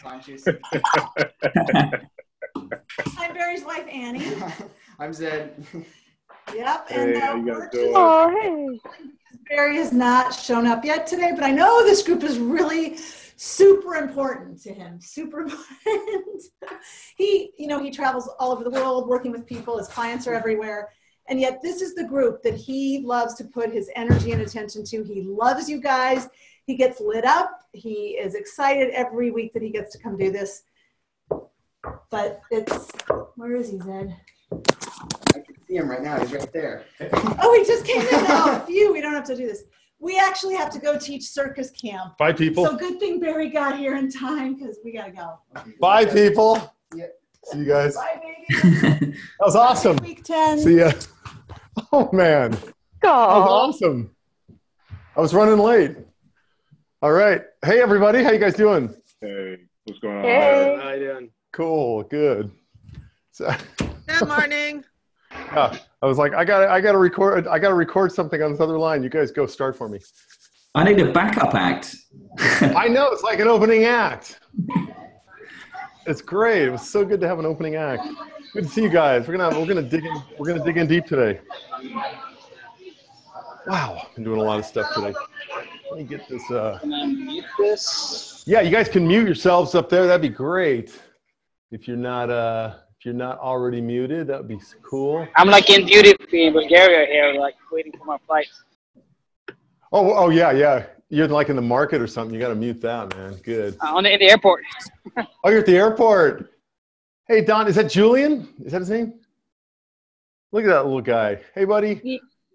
I'm Barry's wife, Annie. I'm Zed. Yep. Hey, how you guys doing? Oh, hey. Barry has not shown up yet today, but I know this group is really super important to him. Super important. He travels all over the world working with people. His clients are everywhere. And yet this is the group that he loves to put his energy and attention to. He loves you guys. He gets lit up. He is excited every week that he gets to come do this. But where is he, Zed? I can see him right now. He's right there. Oh, he just came in. Oh, phew, we don't have to do this. We actually have to go teach circus camp. Bye, people. So good thing Barry got here in time because we got to go. Bye, people. Yeah. See you guys. Bye, baby. That was awesome. Week 10. See ya. Oh, man. That was awesome. I was running late. All right. Hey, everybody. How you guys doing? Hey, what's going on? Hey. How you doing? Cool. Good. So, Good morning. yeah, I was like, I gotta record something on this other line. You guys go start for me. I need a backup act. I know, it's like an opening act. It's great. It was so good to have an opening act. Good to see you guys. We're gonna dig in deep today. Wow, I've been doing a lot of stuff today. Let me get this. Can I mute this? Yeah, you guys can mute yourselves up there. That'd be great. If you're not already muted, that'd be cool. I'm like in duty free in Bulgaria here, like waiting for my flight. Oh yeah. You're like in the market or something. You got to mute that, man. Good. In the airport. Oh, you're at the airport. Hey, Don, is that Julian? Is that his name? Look at that little guy. Hey, buddy.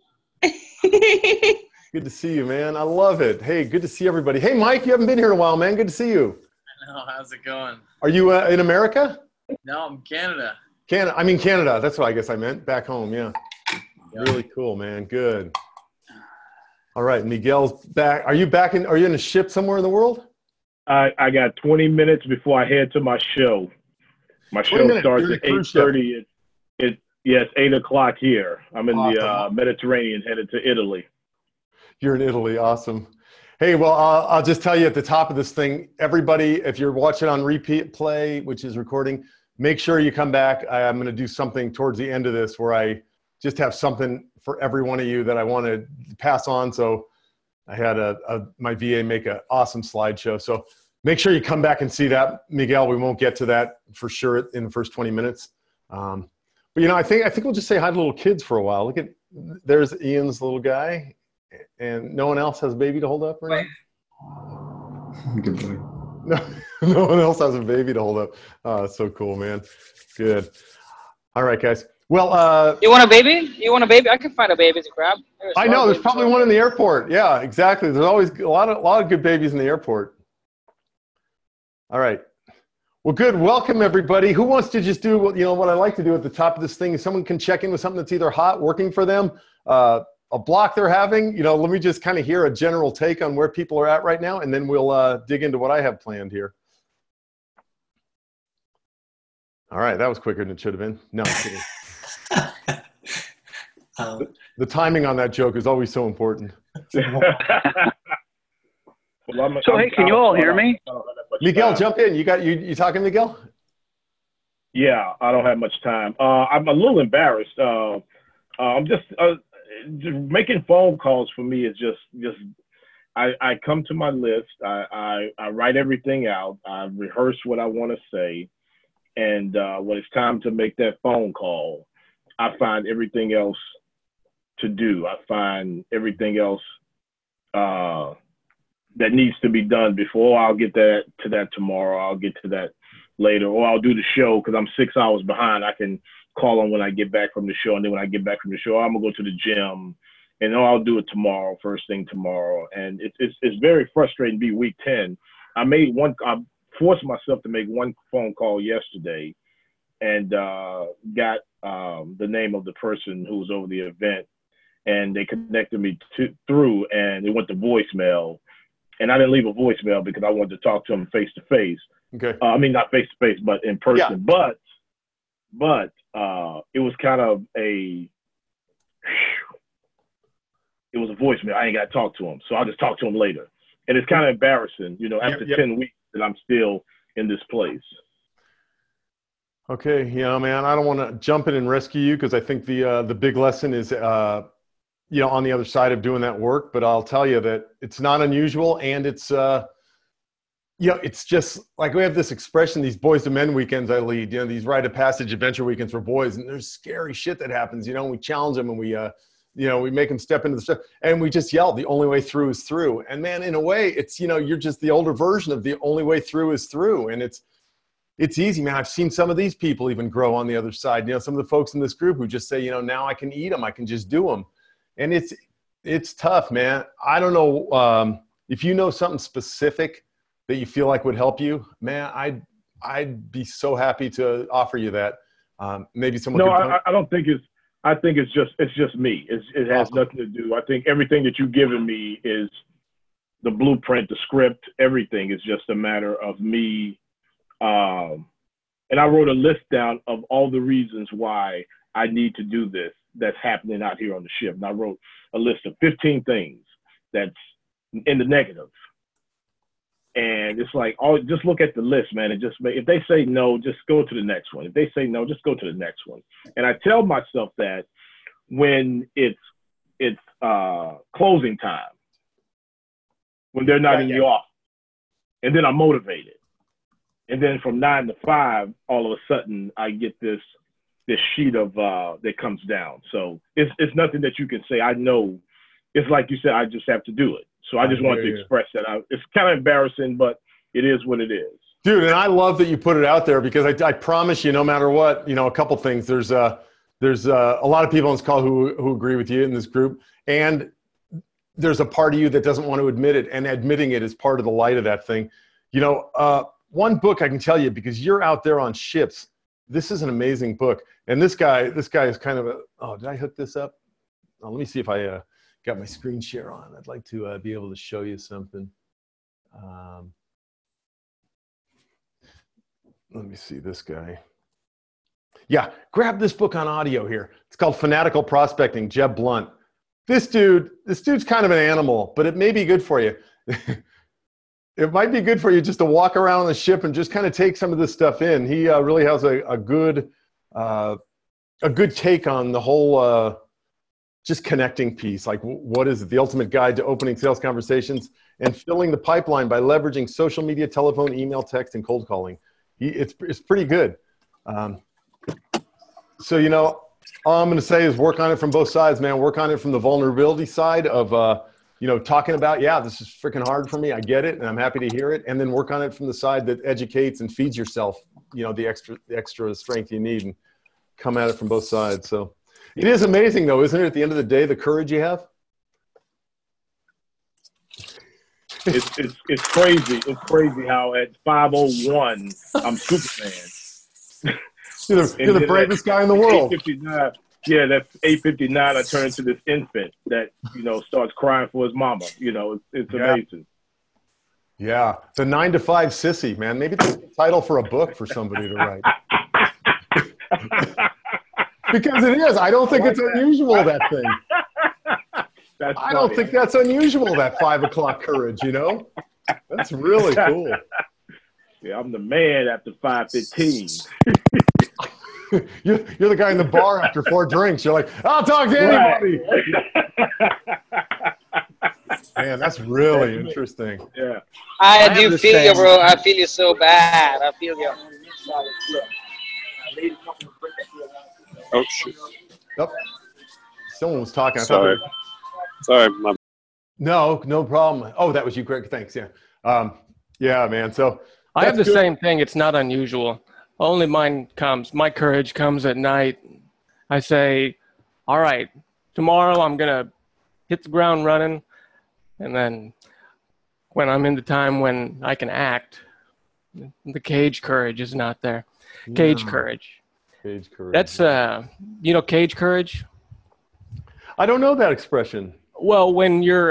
Good to see you, man. I love it. Hey, good to see everybody. Hey, Mike, you haven't been here in a while, man. Good to see you. I know. How's it going? Are you in America? No, I'm Canada. Canada. That's what I guess I meant. Back home, yeah. Yep. Really cool, man. Good. All right, Miguel's back. Are you in a ship somewhere in the world? I got 20 minutes before I head to my show. My show starts at 8:30. It's 8 o'clock here. I'm in the Mediterranean headed to Italy. You're in Italy. Awesome. Hey, well, I'll just tell you at the top of this thing, everybody, if you're watching on repeat play, which is recording, make sure you come back. I'm going to do something towards the end of this where I just have something for every one of you that I want to pass on. So I had my VA make an awesome slideshow. So make sure you come back and see that. Miguel, we won't get to that for sure in the first 20 minutes. But, I think we'll just say hi to little kids for a while. Look at, there's Ian's little guy. And no one else has a baby to hold up right now? Good boy. No one else has a baby to hold up. Oh, so cool, man. Good. All right, guys. Well, You want a baby? I can find a baby to grab. I know there's probably one in the airport. Yeah, exactly. There's always a lot of good babies in the airport. All right. Well, good. Welcome, everybody. Who wants to just do what I like to do at the top of this thing is someone can check in with something that's either hot, working for them, a block they're having. Let me just kind of hear a general take on where people are at right now, and then we'll dig into what I have planned here. All right, that was quicker than it should have been. No, I'm kidding. The timing on that joke is always so important. Hey, can you all hear me? Miguel, jump in. You talking, Miguel? Yeah, I don't have much time. I'm a little embarrassed. I'm just making phone calls for me is just I come to my list. I write everything out. I rehearse what I want to say, and when it's time to make that phone call, I find everything else to do. I find everything else that needs to be done before. I'll get to that tomorrow. I'll get to that later, or I'll do the show because I'm 6 hours behind. I can call them when I get back from the show, and then when I get back from the show, I'm gonna go to the gym, and I'll do it tomorrow, first thing tomorrow. And it's very frustrating to be week 10. I forced myself to make one phone call yesterday, and got the name of the person who was over the event, and they connected me through, and it went to voicemail, and I didn't leave a voicemail because I wanted to talk to him face to face. Okay. I mean, not face to face, but in person. Yeah. But it was kind of it was a voicemail. I ain't got to talk to him. So I'll just talk to him later. And it's kind of embarrassing, after 10 weeks that I'm still in this place. Okay, yeah, man. I don't want to jump in and rescue you because I think the big lesson is, on the other side of doing that work. But I'll tell you that it's not unusual, and it's, it's just like we have this expression, these boys to men weekends I lead. These rite of passage adventure weekends for boys, and there's scary shit that happens. We challenge them and we make them step into the stuff, and we just yell, "The only way through is through." And man, in a way, it's you're just the older version of the only way through is through, and it's easy, man. I've seen some of these people even grow on the other side. Some of the folks in this group who just say, now I can eat them. I can just do them. And it's tough, man. I don't know if you know something specific that you feel like would help you, man. I'd be so happy to offer you that. Maybe someone. No, I don't think it's. I think it's just me. It has nothing to do. I think everything that you've given me is the blueprint, the script. Everything is just a matter of me. And I wrote a list down of all the reasons why I need to do this that's happening out here on the ship. And I wrote a list of 15 things that's in the negative. And it's like, just look at the list, man. And if they say no, just go to the next one. If they say no, just go to the next one. And I tell myself that when it's closing time, when they're not in the office, and then I'm motivated. And then from 9 to 5, all of a sudden I get this sheet of that comes down. So it's nothing that you can say. I know it's like you said, I just have to do it. So I just wanted to express that. It's kind of embarrassing, but it is what it is. Dude, and I love that you put it out there because I promise you, no matter what, a couple things. There's a lot of people on this call who agree with you in this group, and there's a part of you that doesn't want to admit it, and admitting it is part of the light of that thing. One book I can tell you, because you're out there on ships, this is an amazing book. And this guy is kind of did I hook this up? Let me see if I got my screen share on. I'd like to be able to show you something. Let me see this guy. Yeah, grab this book on audio here. It's called Fanatical Prospecting, Jeb Blunt. This dude's kind of an animal, but it may be good for you. It might be good for you just to walk around on the ship and just kind of take some of this stuff in. He really has a good take on the whole just connecting piece. Like, what is it? The ultimate guide to opening sales conversations and filling the pipeline by leveraging social media, telephone, email, text, and cold calling. It's pretty good. So, all I'm going to say is work on it from both sides, man. Work on it from the vulnerability side of, talking about, this is freaking hard for me. I get it, and I'm happy to hear it. And then work on it from the side that educates and feeds yourself, the extra strength you need, and come at it from both sides. So it is amazing, though, isn't it? At the end of the day, the courage you have. It's crazy. It's crazy how at 5:01 I'm Superman. You're the bravest guy in the world. 8:59. Yeah, that's 8:59. I turn into this infant that starts crying for his mama. It's amazing. Yeah, the 9 to 5 sissy, man. Maybe that's the title for a book for somebody to write. Because it is. I don't think it's unusual, that thing. I don't think that's unusual, that 5 o'clock courage. That's really cool. Yeah, I'm the man after 5:15. You're the guy in the bar after 4 drinks. You're like, I'll talk to anybody. Man, that's really interesting. Yeah. I do feel you, bro. I feel you so bad. I feel you. Oh, shoot. Yep. Someone was talking. Sorry. No problem. Oh, that was you, Greg. Thanks. Yeah. Yeah, man. So I have the same thing. It's not unusual. Only my courage comes at night. I say, all right, tomorrow I'm going to hit the ground running. And then when I'm in the time when I can act, the cage courage is not there. Cage courage. Cage courage. That's, cage courage? I don't know that expression. Well, when you're,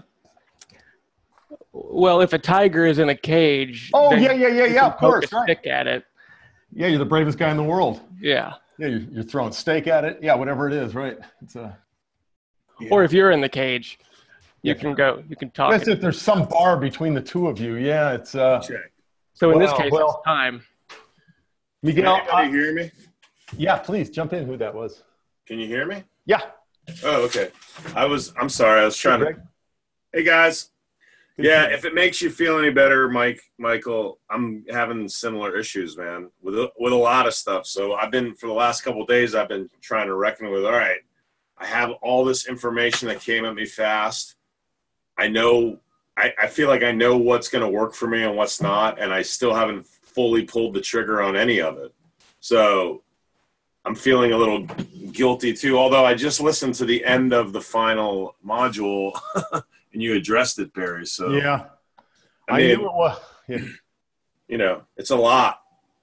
if a tiger is in a cage. Oh, yeah, of course. Poke a stick at it. Yeah, you're the bravest guy in the world. Yeah. Yeah, you're throwing steak at it. Yeah, whatever it is, right? Or if you're in the cage, you can talk. That's if there's some bar between the two of you. Yeah, it's So in this Wow, case, well- it's time. Miguel, Can you hear me? yeah, please jump in. Who that was? Can you hear me? Yeah. Oh, okay. I'm sorry. I was trying Greg. to. Hey guys. Good Yeah, to- if it makes you feel any better, Michael, I'm having similar issues, man, with a lot of stuff. So for the last couple of days, I've been trying to reckon with, all right, I have all this information that came at me fast. I know, I feel like I know what's going to work for me and what's not, and I still haven't fully pulled the trigger on any of it. So I'm feeling a little guilty too, although I just listened to the end of the final module and you addressed it, Barry. So Yeah. I mean, knew it was. Yeah. you know, it's a lot.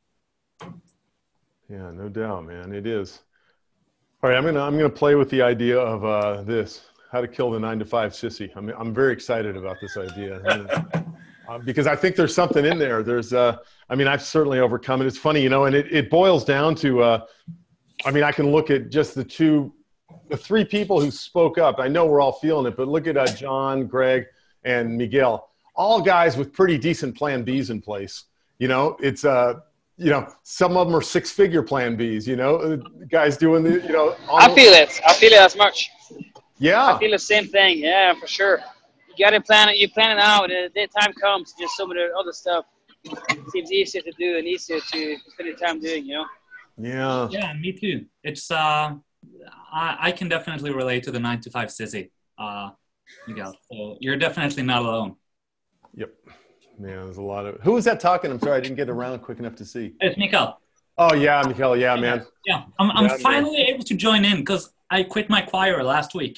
Yeah, no doubt, man. It is. All right, I'm gonna play with the idea of this: how to kill the 9-to-5 sissy. I'm very excited about this idea because I think there's something in there. There's, I've certainly overcome it. It's funny, and it boils down to, I can look at just the three people who spoke up. I know we're all feeling it, but look at John, Greg, and Miguel. All guys with pretty decent plan Bs in place. It's some of them are six-figure plan Bs. Guys doing the I feel it. I feel it as much. Yeah. I feel the same thing. Yeah, for sure. You got to plan it. You plan it out. The time comes. Just some of the other stuff seems easier to do and easier to spend your time doing. Yeah. Yeah, me too. It's I can definitely relate to the 9-to-5 sissy, Miguel. So you're definitely not alone. Yep. Yeah, there's a lot of. Who was that talking? I'm sorry, I didn't get around quick enough to see. It's Miguel. Oh yeah, Miguel. Yeah, man. Yeah, I'm finally able to join in because I quit my choir last week.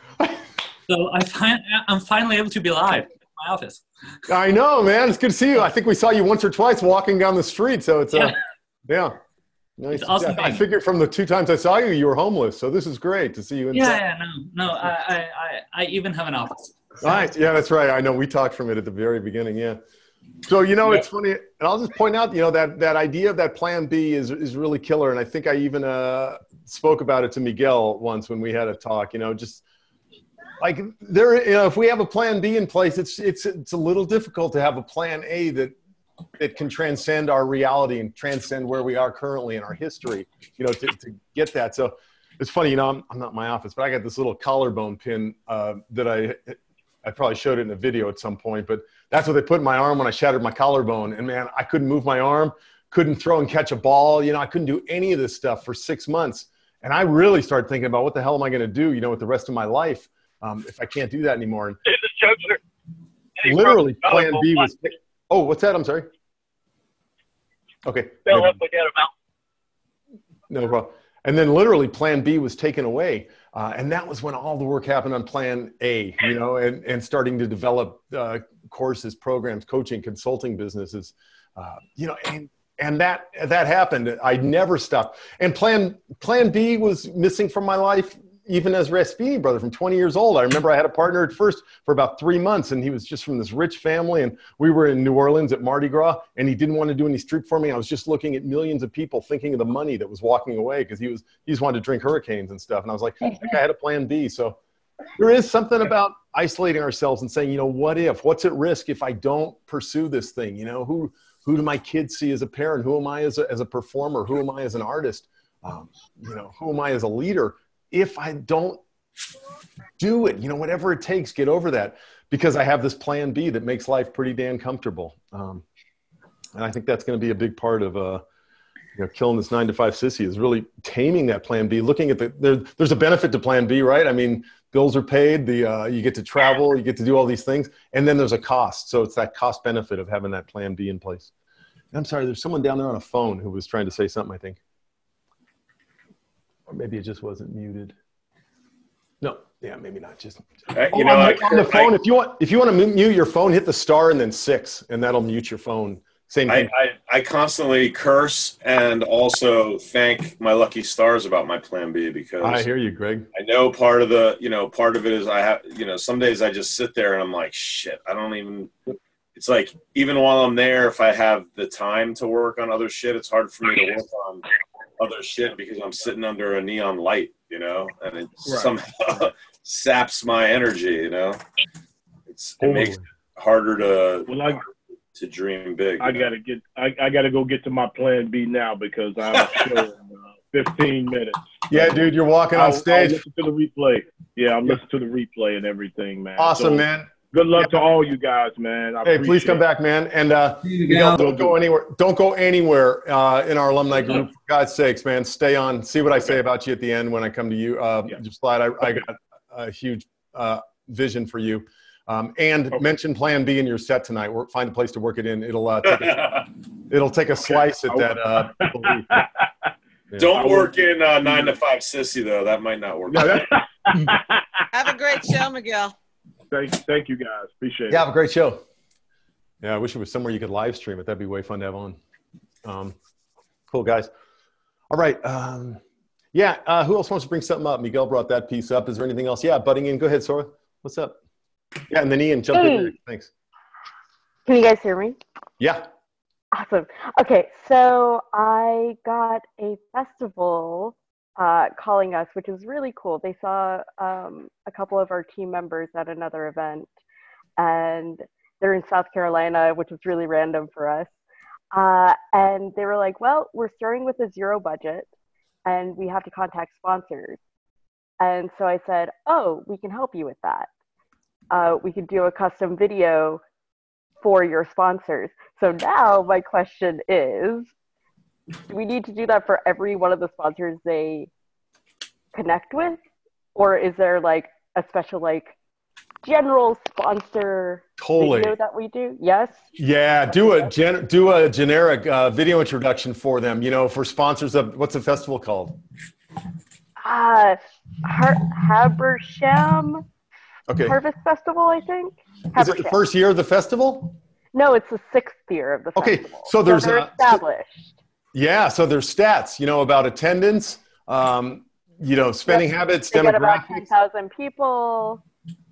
So I'm finally able to be live in my office. I know, man. It's good to see you. I think we saw you once or twice walking down the street. So it's yeah. Nice. It's awesome. I figured from the 2 times I saw you, you were homeless. So this is great to see you inside. No. I even have an office. Right. Yeah, that's right. I know we talked from it at the very beginning. Yeah. So, it's funny. And I'll just point out, that idea of that plan B is really killer. And I think I even spoke about it to Miguel once when we had a talk, just like there, if we have a plan B in place, it's a little difficult to have a plan A that can transcend our reality and transcend where we are currently in our history, to get that. So it's funny, I'm not in my office, but I got this little collarbone pin that I probably showed it in a video at some point, but that's what they put in my arm when I shattered my collarbone. And man, I couldn't move my arm, couldn't throw and catch a ball. I couldn't do any of this stuff for 6 months. And I really started thinking about what the hell am I going to do, with the rest of my life if I can't do that anymore. And literally plan B was, oh, what's that? I'm sorry. Okay. No problem. And then literally plan B was taken away. And that was when all the work happened on plan A, and starting to develop courses, programs, coaching, consulting businesses, and that happened. I never stopped. And plan B was missing from my life, even as Raspini brother from 20 years old. I remember I had a partner at first for about 3 months, and he was just from this rich family. And we were in New Orleans at Mardi Gras, and he didn't want to do any street for me. I was just looking at millions of people thinking of the money that was walking away because he just wanted to drink hurricanes and stuff. And I was like, I had a plan B. So there is something about isolating ourselves and saying, what's at risk if I don't pursue this thing? Who do my kids see as a parent? Who am I as a performer? Who am I as an artist? Who am I as a leader? If I don't do it, whatever it takes, get over that, because I have this plan B that makes life pretty damn comfortable. And I think that's going to be a big part of, killing this 9-to-5 sissy is really taming that plan B, looking at there's a benefit to plan B, right? I mean, bills are paid, you get to travel, you get to do all these things, and then there's a cost. So it's that cost benefit of having that plan B in place. And I'm sorry, there's someone down there on a phone who was trying to say something, I think. Or maybe it just wasn't muted. No, yeah, maybe not. Just on the phone. If you want to mute your phone, hit the star and then 6, and that'll mute your phone. Same thing. I constantly curse and also thank my lucky stars about my plan B, because I hear you, Greg. I know part of it is I have, some days I just sit there and I'm like, shit, I don't even. It's like, even while I'm there, if I have the time to work on other shit, it's hard for me to work on other shit because I'm sitting under a neon light, and it somehow saps my energy, it makes it harder to to dream big. I gotta go get to my plan B now because I have a show in 15 minutes. Yeah, dude, you're walking on stage. I'll listen to the replay. Yeah, I'm listening to the replay and everything, man. Awesome, So, man. Good luck to all you guys, man. Hey, please come back, man. And Miguel, don't go anywhere. Don't go anywhere in our alumni group. For God's sakes, man, stay on. See what I say about you at the end when I come to you. Your slide. I got a huge vision for you. And mention Plan B in your set tonight. Find a place to work it in. It'll take a slice at that. Belief. Yeah. Don't work in 9 to 5 sissy though. That might not work. Have a great show, Miguel. Thank you guys. Appreciate it. Yeah, have a great show. Yeah, I wish it was somewhere you could live stream it. That'd be way fun to have on. Cool, guys. All right. Who else wants to bring something up? Miguel brought that piece up. Is there anything else? Yeah, butting in. Go ahead, Sora. What's up? Yeah, and then Ian, jump in there. Thanks. Can you guys hear me? Yeah. Awesome. Okay, so I got a festival calling us, which is really cool. They saw a couple of our team members at another event, and they're in South Carolina, which was really random for us. And they were like, well, we're starting with a zero budget, and we have to contact sponsors. And so I said, oh, we can help you with that. We could do a custom video for your sponsors. So now my question is, do we need to do that for every one of the sponsors they connect with? Or is there like a special like general sponsor video that we do? Yes? Yeah, do a generic video introduction for them, for sponsors of, what's the festival called? Habersham Harvest Festival, I think. Is it the first year of the festival? No, it's the 6th year of the festival. So they're established. So there's stats, about attendance, spending habits, they demographics. Get about 10,000 people.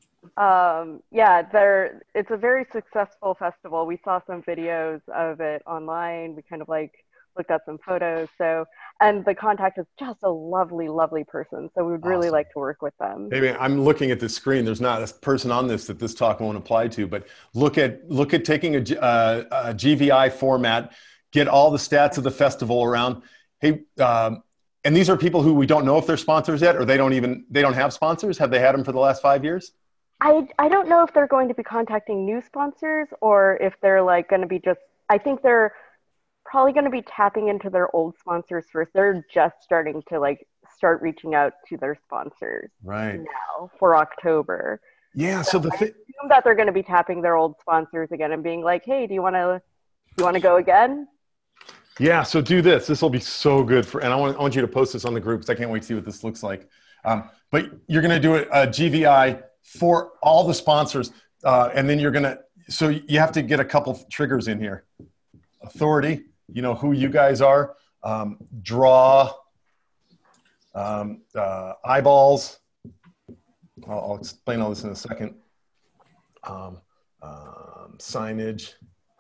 It's a very successful festival. We saw some videos of it online. We kind of looked at some photos. And the contact is just a lovely, lovely person. So we would really like to work with them. Maybe I'm looking at the screen. There's not a person on this that this talk won't apply to, but look at taking a GVI format, get all the stats of the festival around. Hey, and these are people who we don't know if they're sponsors yet, or they don't have sponsors. Have they had them for the last 5 years? I don't know if they're going to be contacting new sponsors or if they're going to be I think they're probably going to be tapping into their old sponsors first. They're just starting to start reaching out to their sponsors now for October. Yeah. So I assume that they're going to be tapping their old sponsors again and being like, hey, do you want to go again? Yeah. So do this. This will be so good and I want you to post this on the group because I can't wait to see what this looks like. But you're going to do a GVI for all the sponsors. And then so you have to get a couple triggers in here. Authority, who you guys are, draw, eyeballs. I'll explain all this in a second. Signage.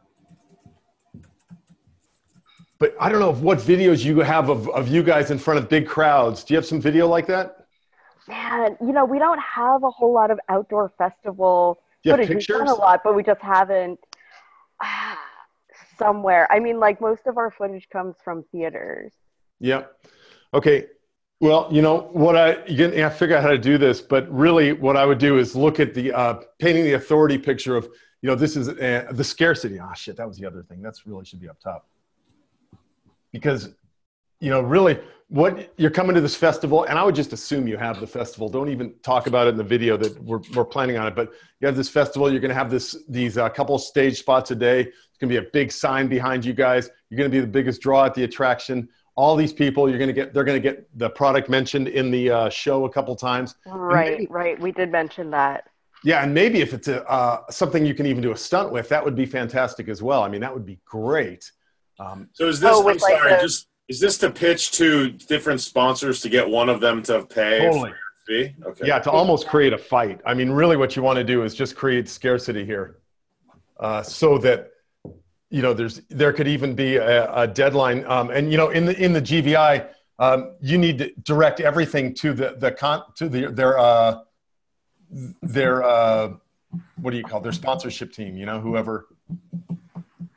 But I don't know what videos you have of you guys in front of big crowds. Do you have some video like that? Man, we don't have a whole lot of outdoor festival footage. We've done a lot, but we just haven't. Somewhere. I mean, most of our footage comes from theaters. Yep. Okay. Well, you have to figure out how to do this, but really what I would do is look at the painting the authority picture of, this is the scarcity. Shit, that was the other thing. That's really should be up top. Because, really what you're coming to this festival, and I would just assume you have the festival. Don't even talk about it in the video that we're planning on it, but you have this festival. You're going to have these couple stage spots a day. It's going to be a big sign behind you guys. You're going to be the biggest draw at the attraction. All these people, they're going to get the product mentioned in the show a couple times. Right. We did mention that. Yeah, and maybe if it's something you can even do a stunt with, that would be fantastic as well. I mean, that would be great. So is this? Is this to pitch to different sponsors to get one of them to pay for your fee? Okay. Yeah, to almost create a fight. I mean, really what you want to do is just create scarcity here so that, there could even be a deadline. And, in the GVI, you need to direct everything to their what do you call it? Their sponsorship team, whoever.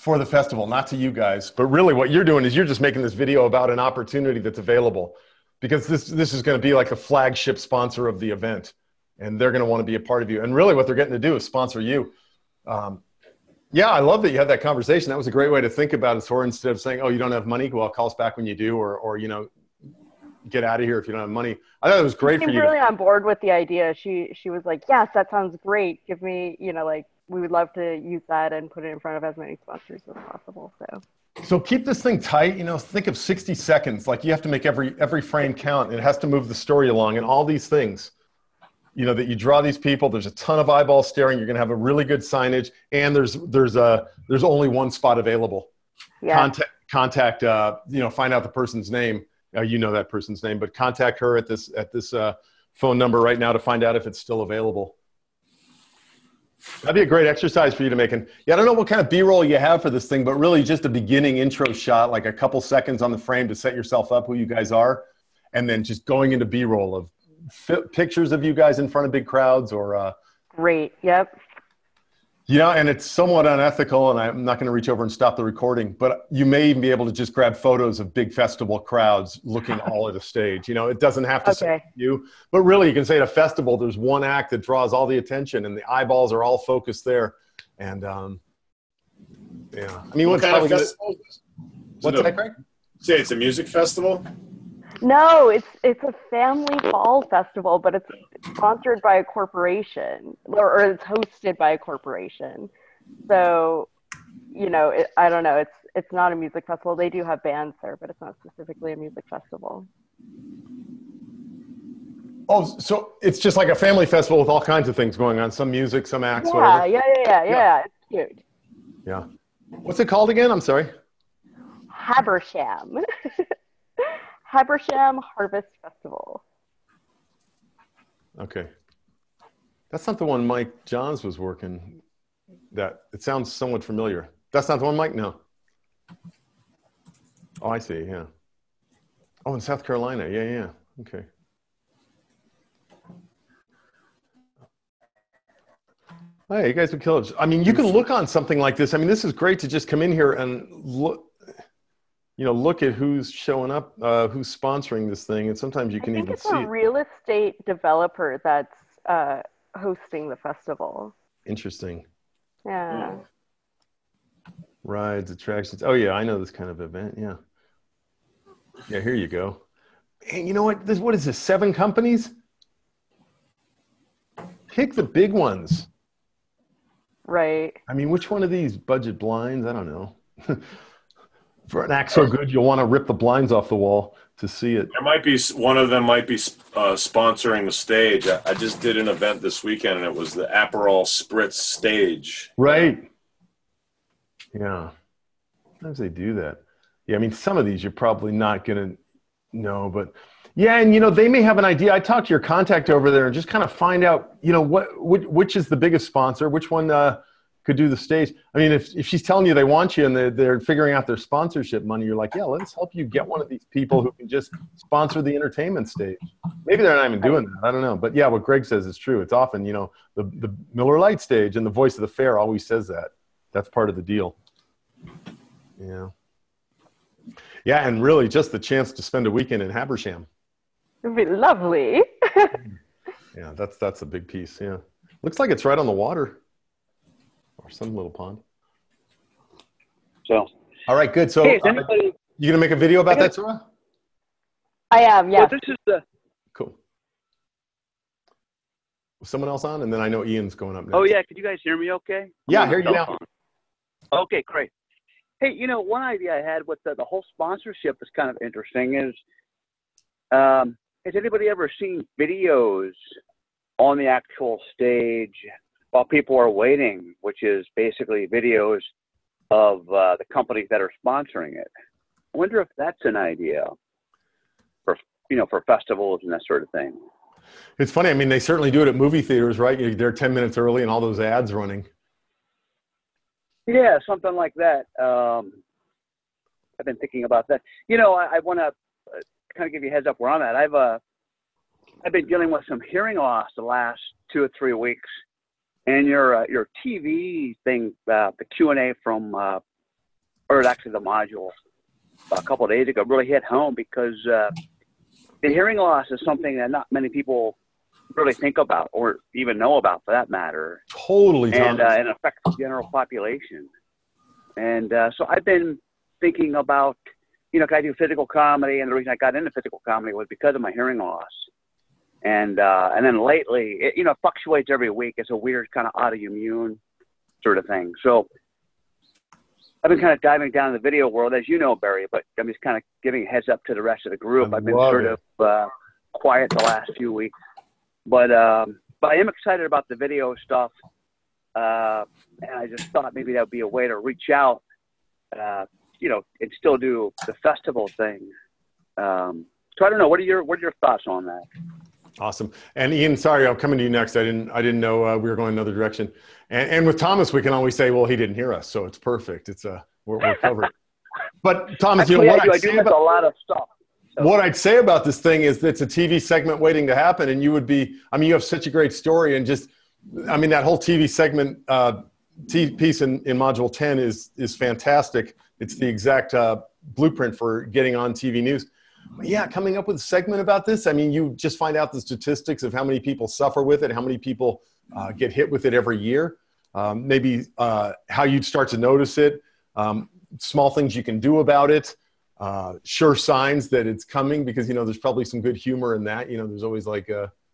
for the festival, not to you guys. But really what you're doing is you're just making this video about an opportunity that's available, because this is going to be like a flagship sponsor of the event, and they're going to want to be a part of you. And really what they're getting to do is sponsor you. Yeah, I love that you had that conversation. That was a great way to think about it, Tor. Instead of saying, oh, you don't have money, well, call us back when you do, or you know, get out of here if you don't have money. I thought it was great for you. She was really on board with the idea. She was like, yes, that sounds great. Give me, you know, like, we would love to use that and put it in front of as many sponsors as possible. So keep this thing tight. You know, think of 60 seconds. Like, you have to make every frame count. It has to move the story along, and all these things. You know, that you draw these people. There's a ton of eyeballs staring. You're going to have a really good signage, and there's only one spot available. Yeah. Contact. You know, find out the person's name. You know that person's name, but contact her at this phone number right now to find out if it's still available. That'd be a great exercise for you to make. And yeah, I don't know what kind of B-roll you have for this thing, but really just a beginning intro shot, like a couple seconds on the frame to set yourself up, who you guys are, and then just going into B-roll of pictures of you guys in front of big crowds, or great. Yep. You know, and it's somewhat unethical, and I'm not going to reach over and stop the recording, but you may even be able to just grab photos of big festival crowds looking all at a stage. You know, it doesn't have to say you, but really you can say at a festival, there's one act that draws all the attention, and the eyeballs are all focused there. And yeah, I mean, what kind of festival? What's that, Craig? Say it's a music festival? No, it's a family fall festival, but it's sponsored by a corporation, or it's hosted by a corporation. So, you know, I don't know. It's not a music festival. They do have bands there, but it's not specifically a music festival. Oh, so it's just like a family festival with all kinds of things going on. Some music, some acts, Yeah, whatever. yeah. It's cute. Yeah. What's it called again? I'm sorry. Habersham. Habersham Harvest Festival. Okay. That's not the one Mike Johns was working. That it sounds somewhat familiar. That's not the one, Mike? No. Oh, I see. Yeah. Oh, in South Carolina. Yeah. Okay. Hey, you guys would kill it. I mean, you can look on something like this. I mean, this is great to just come in here and look. You know, look at who's showing up, who's sponsoring this thing, and sometimes you can even see. It's a real estate developer that's hosting the festival. Interesting. Yeah. Rides, attractions. Oh yeah, I know this kind of event. Yeah. Yeah, here you go. And you know what? What is this? 7 companies? Pick the big ones. Right. I mean, which one of these budget blinds? I don't know. For an act so good, you'll want to rip the blinds off the wall to see it. There might be one of them might be sponsoring the stage. I just did an event this weekend, and it was the Aperol Spritz stage. Right. Yeah. Sometimes they do that. Yeah, I mean, some of these you're probably not going to know, but yeah, and you know, they may have an idea. I talked to your contact over there and just kind of find out, you know, which is the biggest sponsor, which one could do the stage. I mean, if she's telling you they want you and they're figuring out their sponsorship money, you're like, yeah, let's help you get one of these people who can just sponsor the entertainment stage. Maybe they're not even doing that. I don't know. But yeah, what Greg says is true. It's often, you know, the Miller Lite stage and the Voice of the Fair always says that. That's part of the deal. Yeah. Yeah, and really just the chance to spend a weekend in Habersham. It'd be lovely. Yeah, that's a big piece. Yeah. Looks like it's right on the water. Or some little pond. So. All right, good. So, hey, you gonna make a video about that, Sarah? I am. Yeah. Well, this is the. Cool. Was someone else on? And then I know Ian's going up next. Oh yeah, could you guys hear me? Okay. Yeah, I hear you now. Okay, great. Hey, you know, one idea I had with the whole sponsorship is kind of interesting. Is has anybody ever seen videos on the actual stage while people are waiting, which is basically videos of the companies that are sponsoring it? I wonder if that's an idea for, you know, for festivals and that sort of thing. It's funny. I mean, they certainly do it at movie theaters, right? They're 10 minutes early and all those ads running. Yeah, something like that. I've been thinking about that. You know, I want to kind of give you a heads up where I'm at. I've been dealing with some hearing loss the last 2 or 3 weeks. And your TV thing, the Q&A from or actually the module, a couple of days ago really hit home because the hearing loss is something that not many people really think about or even know about, for that matter. Totally, and Thomas. it affects the general population. And so I've been thinking about, you know, 'cause I do physical comedy, and the reason I got into physical comedy was because of my hearing loss. And then lately, it, you know, fluctuates every week. It's a weird kind of autoimmune sort of thing. So I've been kind of diving down in the video world, as you know, Barry, but I'm just kind of giving a heads up to the rest of the group. I've been sort of quiet the last few weeks, but I am excited about the video stuff. And I just thought maybe that would be a way to reach out, you know, and still do the festival thing. So I don't know. What are your thoughts on that? Awesome. And Ian, sorry, I'm coming to you next. I didn't know we were going another direction. And with Thomas, we can always say, well, he didn't hear us, so it's perfect. It's we're covered. But Thomas, you know what I do miss a lot of stuff. So. What I'd say about this thing is that it's a TV segment waiting to happen, and you would be. I mean, you have such a great story, and just, I mean, that whole TV segment piece in Module 10 is fantastic. It's the exact blueprint for getting on TV news. Yeah, coming up with a segment about this, I mean, you just find out the statistics of how many people suffer with it, how many people get hit with it every year, maybe how you'd start to notice it, small things you can do about it, sure signs that it's coming, because, you know, there's probably some good humor in that. You know, there's always like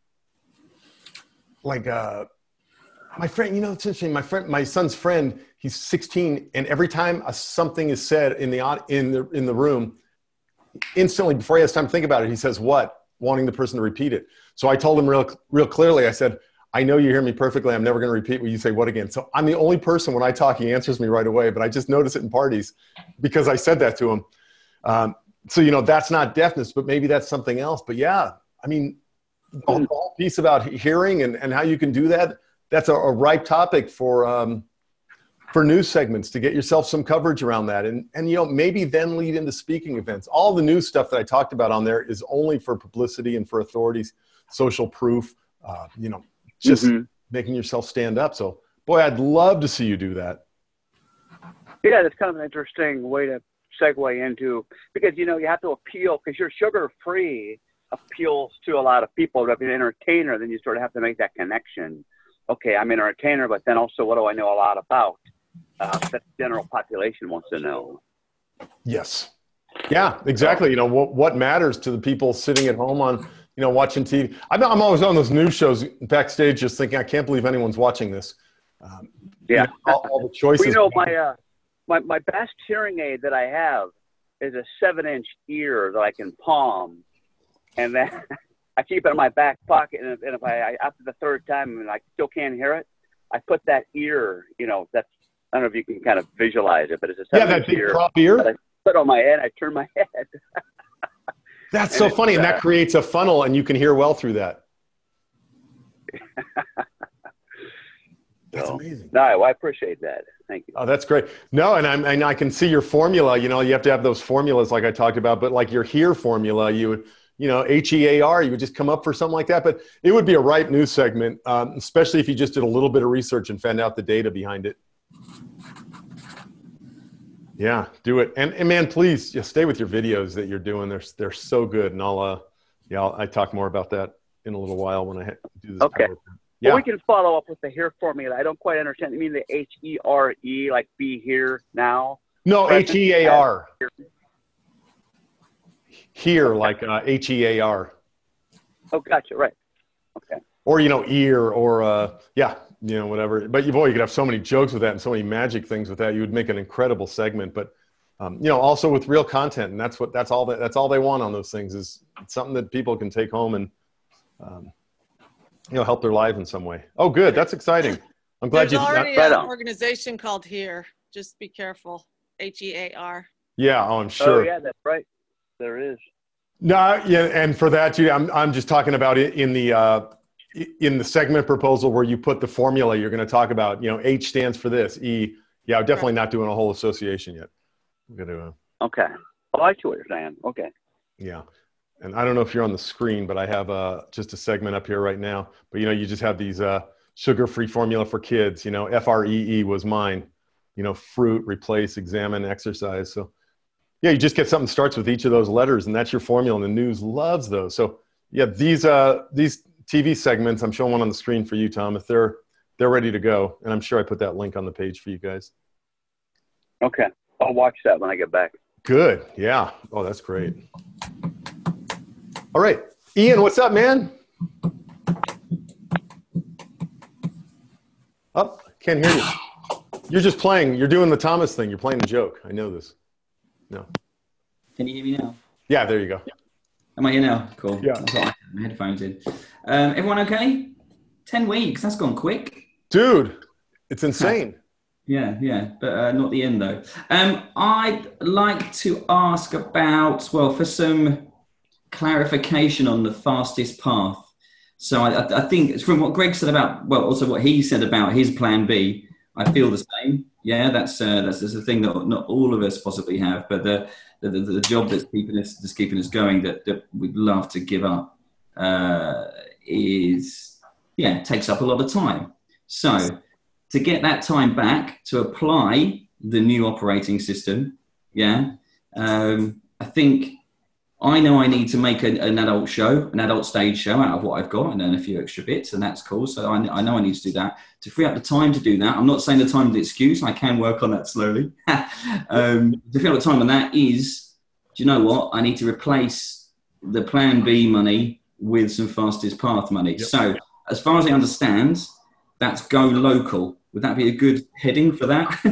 my friend, you know, it's interesting, my son's friend, he's 16, and every time something is said in the room, instantly, before he has time to think about it, he says, what? Wanting the person to repeat it. So I told him real clearly, I said, I know you hear me perfectly. I'm never going to repeat what you say, what again? So I'm the only person, when I talk, he answers me right away, but I just notice it in parties because I said that to him. So, you know, that's not deafness, but maybe that's something else. But yeah, I mean, the whole piece about hearing and how you can do that, that's a ripe topic for news segments, to get yourself some coverage around that. And you know, maybe then lead into speaking events. All the news stuff that I talked about on there is only for publicity and for authorities, social proof, you know, just making yourself stand up. So boy, I'd love to see you do that. Yeah, that's kind of an interesting way to segue into, because, you know, you have to appeal, because you're sugar-free appeals to a lot of people. If you're an entertainer, then you sort of have to make that connection. Okay, I'm an entertainer, but then also, what do I know a lot about? That the general population wants to know. Yes. Yeah, exactly. You know, what matters to the people sitting at home on, you know, watching TV. I'm always on those news shows backstage just thinking, I can't believe anyone's watching this. Yeah. You know, all the choices. Well, you know, my best hearing aid that I have is a 7-inch ear that I can palm. And then I keep it in my back pocket. And if I after the third time and I still can't hear it, I put that ear, you know, I don't know if you can kind of visualize it, but it's a 7-inch that big prop ear. That I put on my head. I turn my head. That's so funny, and that creates a funnel, and you can hear well through that. That's amazing. No, I appreciate that. Thank you. Oh, that's great. No, and I can see your formula. You know, you have to have those formulas like I talked about, but like your HEAR formula, you would, you know, HEAR, you would just come up for something like that. But it would be a ripe news segment, especially if you just did a little bit of research and found out the data behind it. Yeah, do it. And man, please just stay with your videos that you're doing. They're so good. And I talk more about that in a little while when I do this. Okay. Yeah. Well, we can follow up with the HEAR formula. I don't quite understand. You mean the HERE, like be here now? No, HEAR. Here, like HEAR. Oh, gotcha. Right. Okay. Or, you know, ear, or yeah, you know, whatever. But you could have so many jokes with that and so many magic things with that. You would make an incredible segment. But you know, also with real content, and that's all they want on those things, is something that people can take home and you know, help their lives in some way. Oh, good. That's exciting. I'm glad There's you already got an organization called HEAR. Just be careful. HEAR. Yeah, I'm sure. Oh, yeah, that's right. There is. No, yeah, and for that, too, I'm just talking about it in the segment proposal where you put the formula you're going to talk about. You know, H stands for this. E, yeah, I'm definitely not doing a whole association yet. We're going to. Okay. Oh, I see what you're saying. Okay. Yeah. And I don't know if you're on the screen, but I have just a segment up here right now. But, you know, you just have these sugar-free formula for kids. You know, FREE was mine. fruit, replace, examine, exercise. So yeah, you just get something that starts with each of those letters, and that's your formula, and the news loves those. So yeah, these TV segments, I'm showing one on the screen for you, Tom, if they're ready to go. And I'm sure I put that link on the page for you guys. Okay. I'll watch that when I get back. Good. Yeah. Oh, that's great. All right. Ian, what's up, man? Oh, can't hear you. You're just playing. You're doing the Thomas thing. You're playing a joke. I know this. No. Can you hear me now? Yeah, there you go. Am I here now? Cool. Yeah. That's what I had my headphones in. Everyone okay? 10 weeks. That's gone quick. Dude, it's insane. Yeah, but not the end though. I'd like to ask about, for some clarification on the fastest path. So I think from what Greg said about, also what he said about his plan B, I feel the same. Yeah, that's the thing that not all of us possibly have, but the job that's keeping us going that we'd love to give up takes up a lot of time. So to get that time back to apply the new operating system, I think I know I need to make an adult stage show out of what I've got, and then a few extra bits, and that's cool. So I know I need to do that. To free up the time to do that, I'm not saying the time is the excuse. I can work on that slowly. To free up the time on that is, do you know what? I need to replace the Plan B money with some fastest path money. Yep. So as far as I understand, that's go local. Would that be a good heading for that?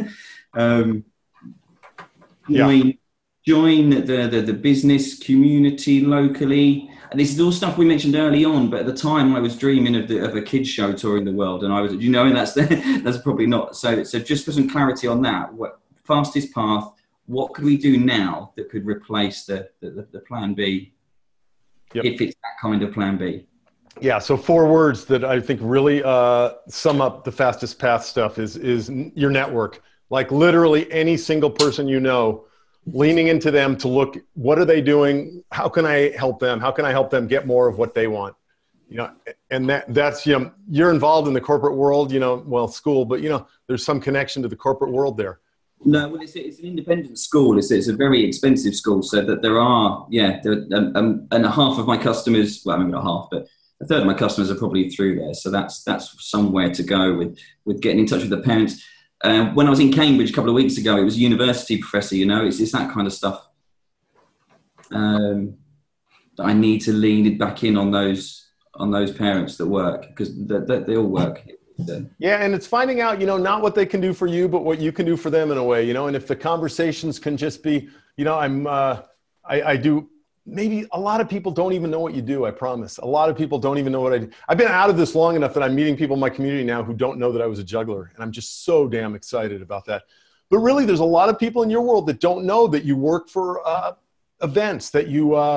Join the business community locally. And this is all stuff we mentioned early on, but at the time I was dreaming of a kids show touring the world, and I was, and that's probably not. So just for some clarity on that, what fastest path? What could we do now that could replace the Plan B, if it's that kind of Plan B? Yeah, so 4 words that I think really sum up the fastest path stuff is your network. Like literally any single person leaning into them to look, what are they doing? How can I help them? How can I help them get more of what they want? And that's, you're involved in the corporate world, school, but there's some connection to the corporate world there. No, well, it's an independent school. It's a very expensive school, so that there are, and half of my customers, well, maybe not half, but a third of my customers are probably through there. So that's somewhere to go with getting in touch with the parents. When I was in Cambridge a couple of weeks ago, it was a university professor, it's that kind of stuff that I need to lean it back in on those parents that work, because they all work. Yeah, and it's finding out, not what they can do for you, but what you can do for them in a way, and if the conversations can just be, I do. Maybe a lot of people don't even know what you do. I promise. A lot of people don't even know what I do. I've been out of this long enough that I'm meeting people in my community now who don't know that I was a juggler. And I'm just so damn excited about that. But really, there's a lot of people in your world that don't know that you work for events, that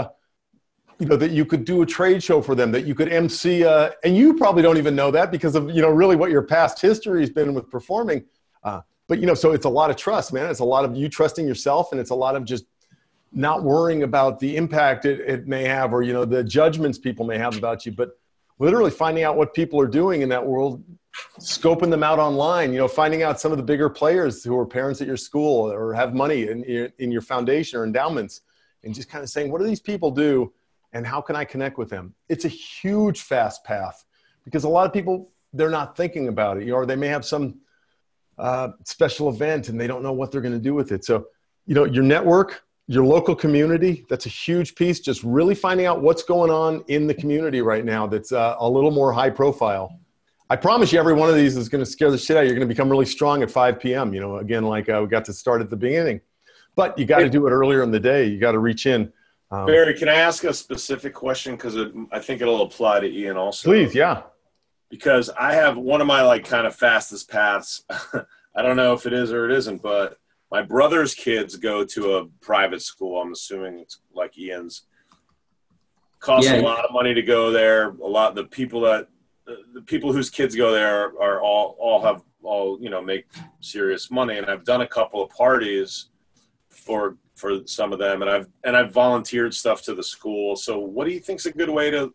that you could do a trade show for them, that you could MC. And you probably don't even know that because of, really what your past history has been with performing. But, so it's a lot of trust, man. It's a lot of you trusting yourself, and it's a lot of just not worrying about the impact it may have, or, the judgments people may have about you, but literally finding out what people are doing in that world, scoping them out online, finding out some of the bigger players who are parents at your school or have money in your foundation or endowments, and just kind of saying, what do these people do and how can I connect with them? It's a huge fast path because a lot of people, they're not thinking about it, or they may have some special event and they don't know what they're going to do with it. So, your network, your local community, that's a huge piece. Just really finding out what's going on in the community right now that's a little more high profile. I promise you every one of these is going to scare the shit out of you. You're going to become really strong at 5 p.m., again, like we got to start at the beginning. But you got to do it earlier in the day. You got to reach in. Barry, can I ask a specific question? Because I think it'll apply to Ian also. Please, yeah. Because I have one of my kind of fastest paths. I don't know if it is or it isn't, but my brother's kids go to a private school. I'm assuming it's like Ian's. Costs a lot of money to go there. A lot the people whose kids go there are all make serious money. And I've done a couple of parties for some of them, and I've volunteered stuff to the school. So what do you think's a good way to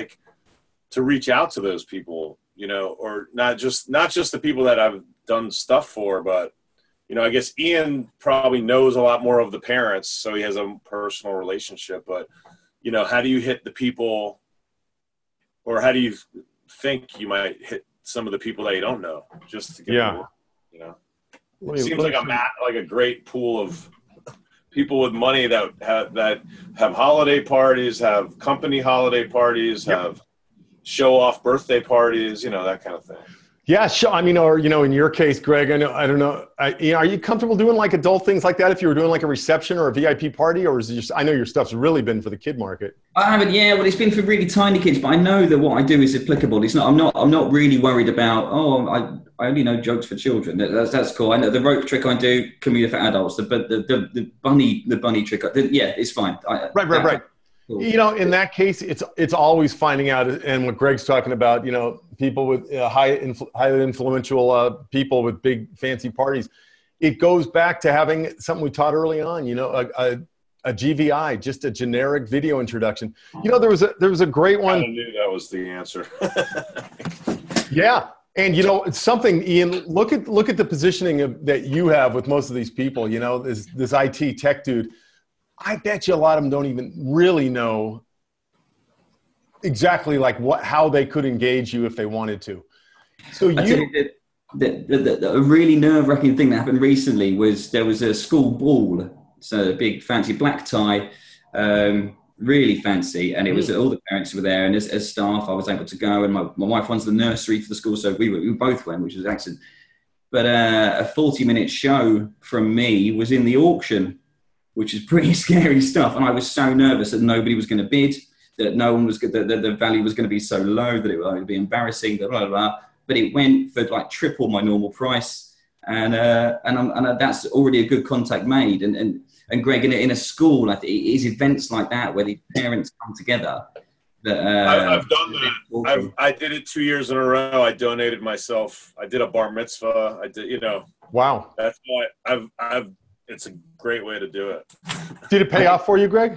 reach out to those people? Or not just the people that I've done stuff for, but you know, I guess Ian probably knows a lot more of the parents, so he has a personal relationship. But, you know, how do you hit the people, or how do you think you might hit some of the people that you don't know, just to get the word, you know? It seems like a great pool of people with money that have holiday parties, have company holiday parties, have show off birthday parties, you know, that kind of thing. Yeah, sure. I mean, or, you know, in your case, Greg, I don't know. Are you comfortable doing like adult things like that if you were doing like a reception or a VIP party, or is it just, I know your stuff's really been for the kid market. I haven't, yeah. Well, it's been for really tiny kids, but I know that what I do is applicable. It's not. I'm not really worried about. Oh, I only know jokes for children. That's cool. I know the rope trick I do can be for adults. The bunny trick. Yeah, it's fine. Right. Cool. You know, in that case, it's always finding out, and what Greg's talking about. You know, people with highly influential people with big fancy parties. It goes back to having something we taught early on. You know, a GVI, just a generic video introduction. You know, there was a great one. I knew that was the answer. Yeah. And, you know, it's something, Ian, look at the positioning that you have with most of these people, you know, this IT tech dude. I bet you a lot of them don't even really know exactly like how they could engage you if they wanted to. So a really nerve-wracking thing that happened recently was there was a school ball, so a big fancy black tie, really fancy, and it was all the parents were there, and as staff I was able to go, and my wife runs the nursery for the school, so we both went, which was excellent. But a 40-minute show from me was in the auction, which is pretty scary stuff, and I was so nervous that nobody was going to bid, that no one was that the value was going to be so low that it would be embarrassing, blah, blah, blah. But it went for like triple my normal price, and that's already a good contact made. And Greg, in a school, I think it is events like that where the parents come together. I've done that. I did it 2 years in a row. I donated myself. I did a bar mitzvah. I did, you know. Wow. That's why it's a great way to do it. Did it pay off for you, Greg?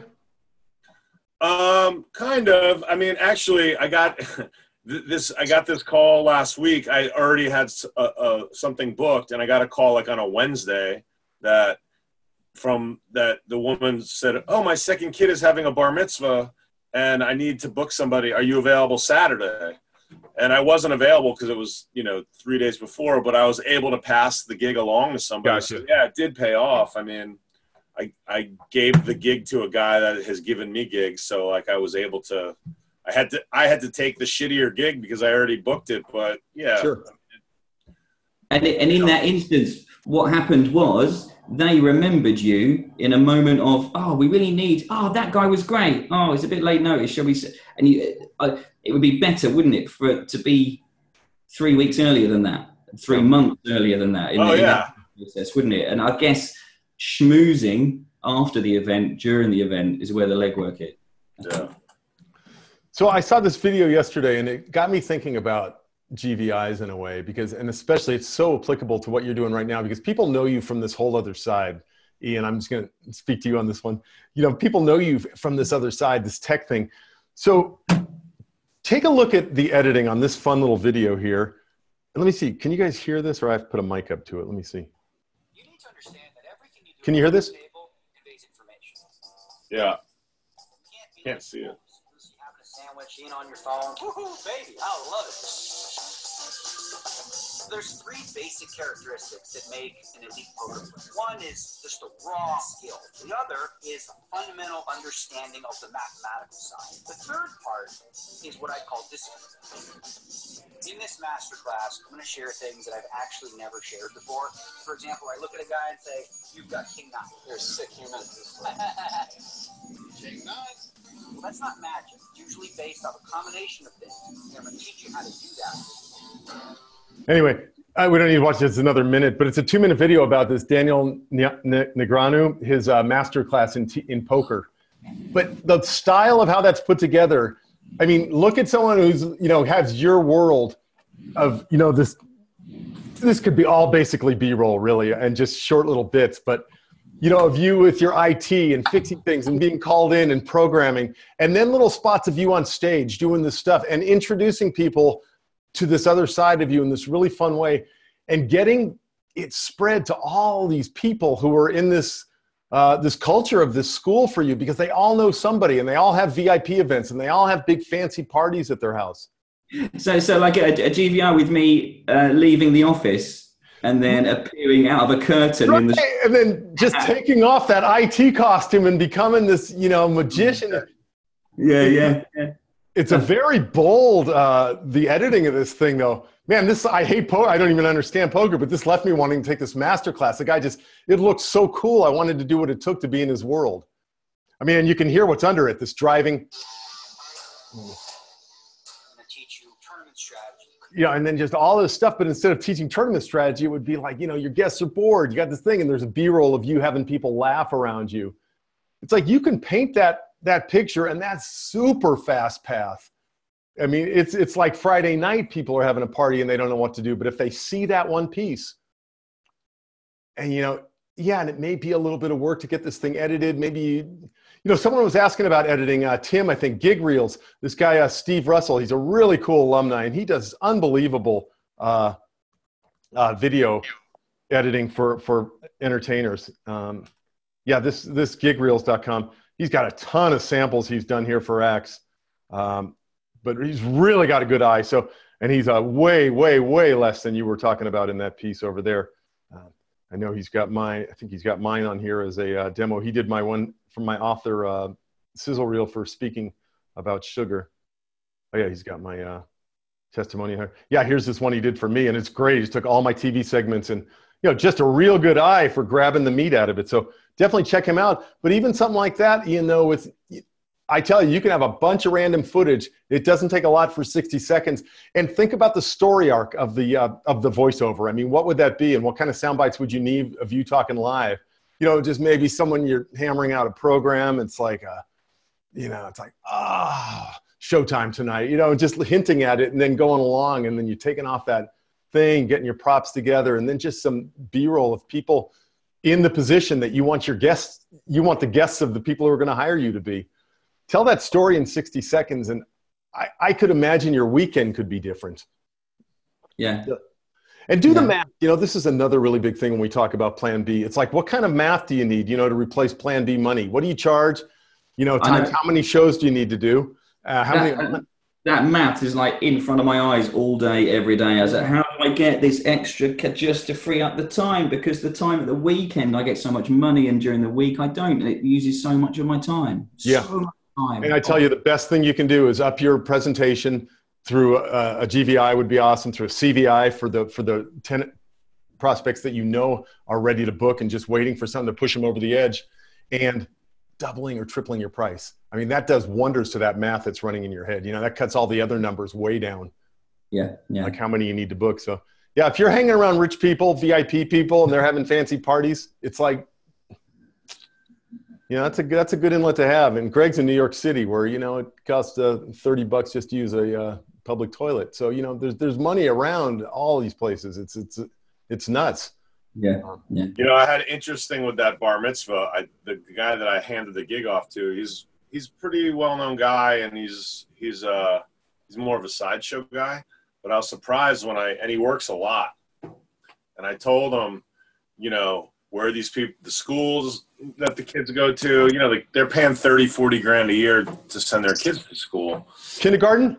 Kind of. I mean, actually, I got this call last week. I already had something booked, and I got a call like on a Wednesday that the woman said, "Oh, my second kid is having a bar mitzvah, and I need to book somebody. Are you available Saturday?" And I wasn't available because it was, you know, 3 days before, but I was able to pass the gig along to somebody. Gotcha. So, yeah, it did pay off. I mean, I gave the gig to a guy that has given me gigs. So like I was able to, I had to take the shittier gig because I already booked it, but yeah. Sure. And in that instance, what happened was they remembered you in a moment of, oh, we really need, oh, that guy was great. Oh, it's a bit late notice, shall we say? And it would be better, wouldn't it, for it to be 3 weeks earlier than that, 3 months earlier than that in that process, wouldn't it? And I guess schmoozing after the event, during the event, is where the legwork is. Yeah. So I saw this video yesterday, and it got me thinking about GVIs in a way, and especially it's so applicable to what you're doing right now, because people know you from this whole other side. Ian, I'm just going to speak to you on this one. You know, people know you from this other side, this tech thing. So take a look at the editing on this fun little video here. And let me see, can you guys hear this, or I have to put a mic up to it? Let me see. You need to understand that everything you do can you hear this? Conveys information. Yeah. Can't see it. Having a sandwich, in on your phone. Woohoo, baby, I love it. There's three basic characteristics that make an elite poker player. One is just the raw skill. The other is a fundamental understanding of the mathematical side. The third part is what I call discipline. In this masterclass, I'm going to share things that I've actually never shared before. For example, I look at a guy and say, "You've got king nine." You're a sick human. King nine. Well, that's not magic. It's usually based off a combination of things. I'm going to teach you how to do that. Anyway, we don't need to watch this another minute, but it's a 2-minute video about this Daniel Negreanu, his master class in poker. But the style of how that's put together, I mean, look at someone who's, you know, has your world of, you know, this could be all basically B-roll really, and just short little bits, but you know, of you with your IT and fixing things and being called in and programming, and then little spots of you on stage doing this stuff and introducing people to this other side of you in this really fun way, and getting it spread to all these people who are in this this culture of this school for you, because they all know somebody and they all have VIP events and they all have big fancy parties at their house. So like a GVR with me leaving the office and then appearing out of a curtain in the and then just taking off that IT costume and becoming this, you know, magician. Yeah. It's a very bold, the editing of this thing though. Man, I hate poker. I don't even understand poker, but this left me wanting to take this master class. The guy it looked so cool. I wanted to do what it took to be in his world. I mean, and you can hear what's under it, this driving. Yeah, and then just all this stuff, but instead of teaching tournament strategy, it would be like, you know, your guests are bored. You got this thing, and there's a B-roll of you having people laugh around you. It's like you can paint that picture, and that's super fast path. I mean, it's like Friday night, people are having a party and they don't know what to do. But if they see that one piece, and you know, yeah, and it may be a little bit of work to get this thing edited. Maybe you know, someone was asking about editing. Tim, I think, Gig Reels. This guy, Steve Russell, he's a really cool alumni, and he does unbelievable video editing for entertainers. Yeah, this gigreels.com. He's got a ton of samples he's done here for acts, but he's really got a good eye. So, and he's way, way, way less than you were talking about in that piece over there. I know he's got I think he's got mine on here as a demo. He did my one from my author sizzle reel for speaking about sugar. Oh yeah, he's got my testimony here. Yeah, here's this one he did for me, and it's great. He took all my TV segments and, you know, just a real good eye for grabbing the meat out of it. So definitely check him out. But even something like that, Ian, though, I tell you, you can have a bunch of random footage. It doesn't take a lot for 60 seconds. And think about the story arc of the voiceover. I mean, what would that be? And what kind of sound bites would you need of you talking live? You know, just maybe someone you're hammering out a program. It's like, you know, it's like, showtime tonight, you know, just hinting at it and then going along. And then you're taking off that thing, getting your props together, and then just some B-roll of people in the position that you want your guests, you want the guests of the people who are going to hire you to be. Tell that story in 60 seconds, and I could imagine your weekend could be different. Yeah. And do the math. You know, this is another really big thing when we talk about Plan B. It's like, what kind of math do you need, you know, to replace Plan B money? What do you charge? You know, times how many shows do you need to do? That math is like in front of my eyes all day, every day. I was like, how do I get this extra just to free up the time? Because the time at the weekend, I get so much money, and during the week, I don't. And it uses so much of my time. Yeah. So much time. And I tell you, the best thing you can do is up your presentation through a GVI would be awesome, through a CVI for the tenant prospects that you know are ready to book and just waiting for something to push them over the edge, and doubling or tripling your price. I mean, that does wonders to that math that's running in your head. You know, that cuts all the other numbers way down. Yeah. Like how many you need to book. So yeah, if you're hanging around rich people, VIP people, and they're having fancy parties, it's like, you know, that's a good inlet to have. And Greg's in New York City, where, you know, it costs $30 just to use a public toilet. So, you know, there's money around all these places. It's nuts. Yeah. You know, I had interesting with that bar mitzvah. The guy that I handed the gig off to, he's a pretty well-known guy, and he's more of a sideshow guy. But I was surprised and he works a lot. And I told him, you know, where these people, the schools that the kids go to, you know, they're paying 30, 40 grand a year to send their kids to school. Kindergarten?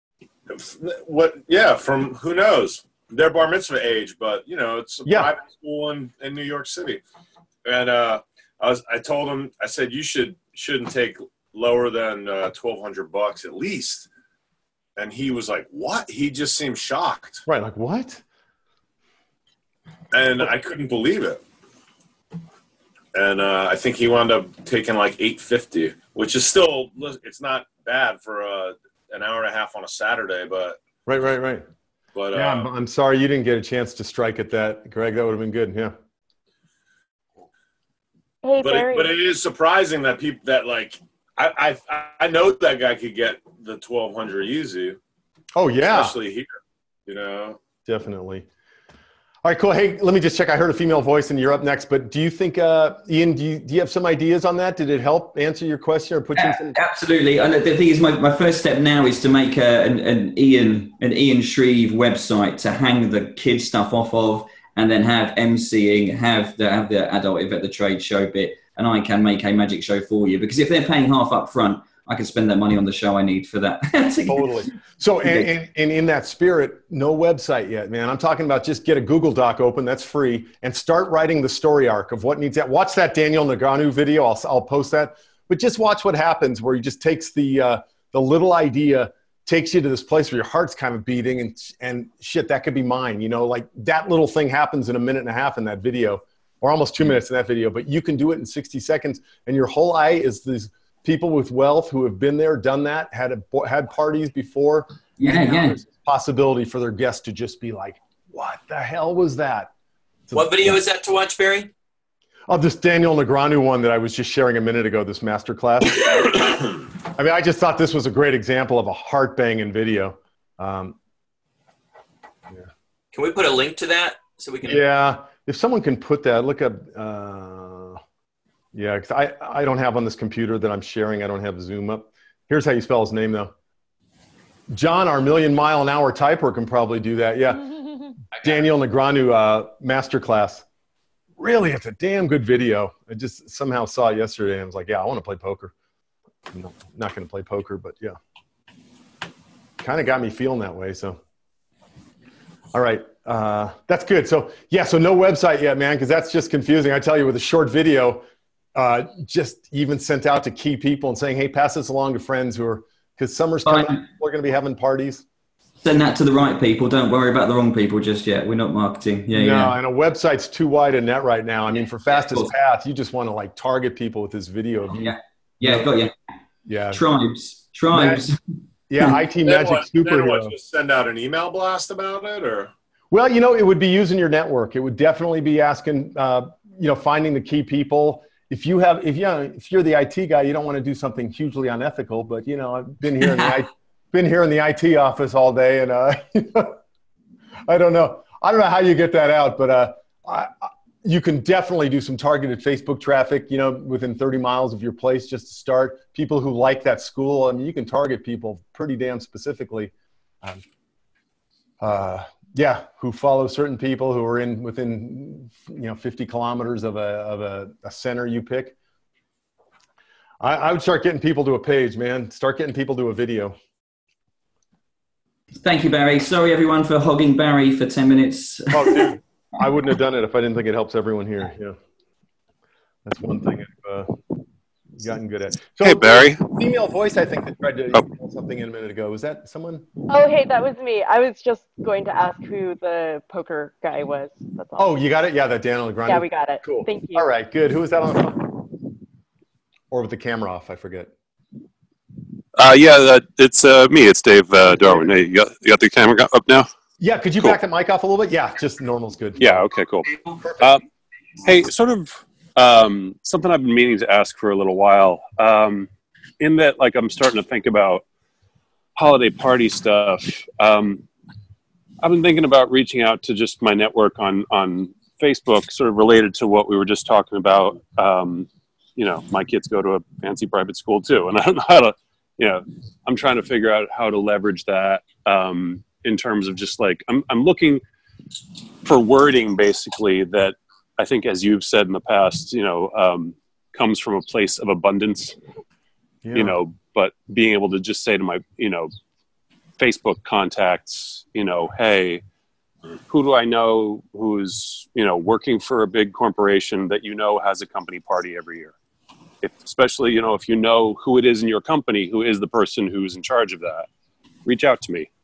Yeah, from who knows? They're bar mitzvah age, but, you know, it's a private school in New York City. And I told him, I said, you shouldn't take lower than $1,200 at least. And he was like, what? He just seemed shocked. Right, like what? And I couldn't believe it. And I think he wound up taking like $850, which is still, it's not bad for an hour and a half on a Saturday, but. Right. But yeah, I'm sorry you didn't get a chance to strike at that, Greg. That would have been good. Yeah. Hey, but it is surprising that people that like I know that guy could get the 1,200 easy. Oh yeah, especially here, you know. Definitely. All right, cool. Hey, let me just check. I heard a female voice, and you're up next. But do you think, Ian? Do you have some ideas on that? Did it help answer your question or put you in some? Absolutely. And the thing is, my first step now is to make an Ian Shreve website to hang the kid stuff off of, and then have emceeing, have the adult event, the trade show bit, and I can make a magic show for you. Because if they're paying half up front, I can spend that money on the show I need for that. Totally. So, and in that spirit, no website yet, man. I'm talking about just get a Google Doc open, that's free, and start writing the story arc of what needs that. Watch that Daniel Negreanu video. I'll post that. But just watch what happens where he just takes the little idea, takes you to this place where your heart's kind of beating, and shit, that could be mine. You know, like that little thing happens in a minute and a half in that video, or almost 2 minutes in that video, but you can do it in 60 seconds. And your whole eye is these people with wealth who have been there, done that, had parties before. Yeah. There's a possibility for their guests to just be like, what the hell was that? What video is that to watch, Barry? Oh, this Daniel Negreanu one that I was just sharing a minute ago, this masterclass. I mean, I just thought this was a great example of a heart-banging video. Can we put a link to that so we can? Yeah, if someone can put that, look up. Yeah, because I don't have on this computer that I'm sharing, I don't have Zoom up. Here's how you spell his name, though. John, our million-mile-an-hour typer, can probably do that. Yeah, Daniel Negreanu masterclass. Really, it's a damn good video. I just somehow saw it yesterday, and I was like, yeah, I want to play poker. No, not going to play poker, but yeah. Kind of got me feeling that way, so. All right, that's good. So, yeah, so no website yet, man, because that's just confusing. I tell you, with a short video, just even sent out to key people and saying, hey, pass this along to friends who are, because summer's coming, people are going to be having parties. Send that to the right people. Don't worry about the wrong people just yet. We're not marketing. Yeah. And a website's too wide a net right now. I mean, for Fastest Path, you just want to like target people with this video. Yeah, got you. Yeah. Tribes. Yeah, IT Magic Superhero. Just send out an email blast about it, or? Well, you know, it would be using your network. It would definitely be asking, finding the key people. If you're the IT guy, you don't want to do something hugely unethical. But you know, I've been here in the IT office all day, and I don't know how you get that out, but you can definitely do some targeted Facebook traffic. You know, within 30 miles of your place, just to start. People who like that school. I mean, you can target people pretty damn specifically. Who follow certain people who are within 50 kilometers of a center you pick. I would start getting people to a page, man. Start getting people to a video. Thank you, Barry. Sorry, everyone, for hogging Barry for 10 minutes. Oh, dude, I wouldn't have done it if I didn't think it helps everyone here. Yeah, that's one thing I've gotten good at. So, hey, Barry. Female voice, I think, that tried to email something in a minute ago. Was that someone? Oh, hey, that was me. I was just going to ask who the poker guy was. That's all. Oh, you got it? Yeah, that Daniel Negreanu. Yeah, we got it. Cool. Thank you. All right, good. Who was that on the phone? Or with the camera off? I forget. It's me. It's Dave Darwin. Hey, you got the camera up now? Yeah, could you back the mic off a little bit? Yeah, just normal's good. Yeah, okay, cool. Hey, sort of something I've been meaning to ask for a little while. In that, like, I'm starting to think about holiday party stuff. I've been thinking about reaching out to just my network on Facebook, sort of related to what we were just talking about. My kids go to a fancy private school too, and I don't know how to, I'm trying to figure out how to leverage that in terms of just like, I'm looking for wording basically that I think, as you've said in the past, comes from a place of abundance, but being able to just say to my, Facebook contacts, hey, who do I know who's, working for a big corporation that has a company party every year? Especially, if you know who it is in your company, who is the person who's in charge of that, reach out to me.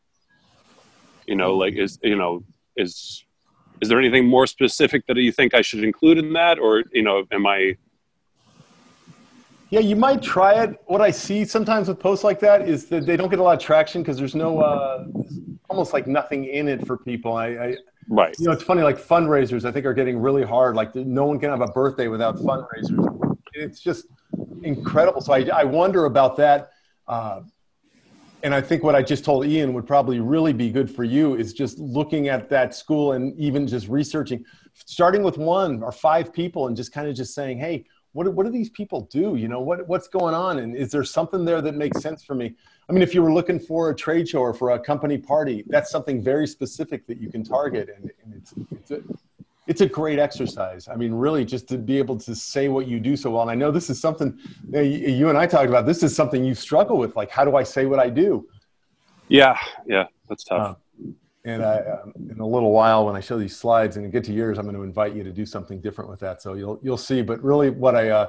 Is there anything more specific that you think I should include in that? Or, am I? Yeah, you might try it. What I see sometimes with posts like that is that they don't get a lot of traction because there's no, almost like nothing in it for people. Right. It's funny, like fundraisers, I think are getting really hard. Like no one can have a birthday without fundraisers. It's just incredible. So I wonder about that. And I think what I just told Ian would probably really be good for you is just looking at that school and even just researching, starting with 1 or 5 people and just kind of just saying, hey, what do these people do? What's going on? And is there something there that makes sense for me? I mean, if you were looking for a trade show or for a company party, that's something very specific that you can target. And it's a great exercise. I mean, really just to be able to say what you do so well. And I know this is something you and I talked about. This is something you struggle with. Like, how do I say what I do? Yeah. That's tough. And in a little while, when I show these slides and get to yours, I'm going to invite you to do something different with that. So you'll see. But really, what I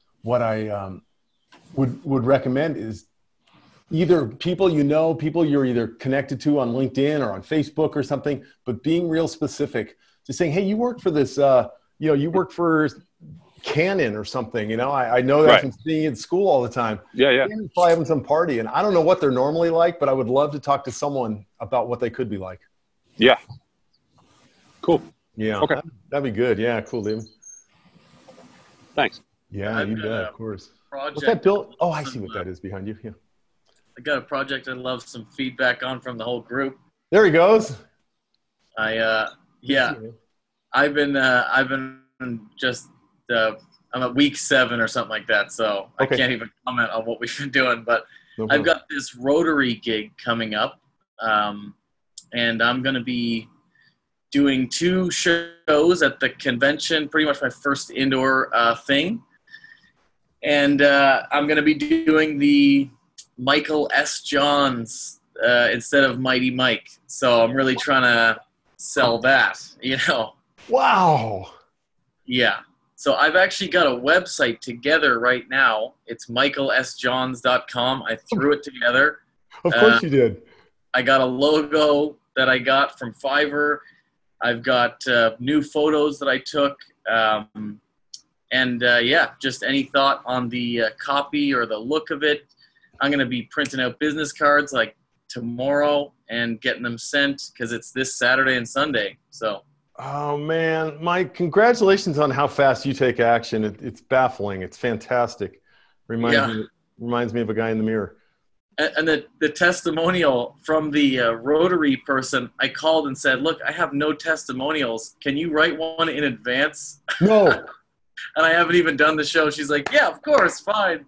would recommend is either people people you're either connected to on LinkedIn or on Facebook or something, but being real specific. Just saying, hey, you work for this, you work for Canon or something, I know that from seeing you at school all the time. Yeah. You're probably having some party, and I don't know what they're normally like, but I would love to talk to someone about what they could be like. Yeah. Cool. Yeah. Okay. That'd be good. Yeah. Cool, David. Thanks. Yeah, you bet, of course. Project. What's that, Bill? Oh, I see what that is behind you. Yeah. I got a project I'd love some feedback on from the whole group. There he goes. I've been just I'm at week 7 or something like that, so Okay. I can't even comment on what we've been doing. But No I've problem. got this Rotary gig coming up, and I'm going to be doing 2 shows at the convention. Pretty much my first indoor thing, and I'm going to be doing the Michael S. Johns instead of Mighty Mike. So I'm really trying to sell that, Wow. Yeah. So I've actually got a website together right now. It's michaelsjohns.com. I threw it together. Of course you did. I got a logo that I got from Fiverr. I've got new photos that I took. Just any thought on the copy or the look of it. I'm going to be printing out business cards like tomorrow and getting them sent because it's this Saturday and Sunday. So. Oh man, Mike, congratulations on how fast you take action. It's baffling. It's fantastic. Reminds me of a guy in the mirror. And the testimonial from the Rotary person, I called and said, look, I have no testimonials. Can you write one in advance? No. And I haven't even done the show. She's like, yeah, of course, fine.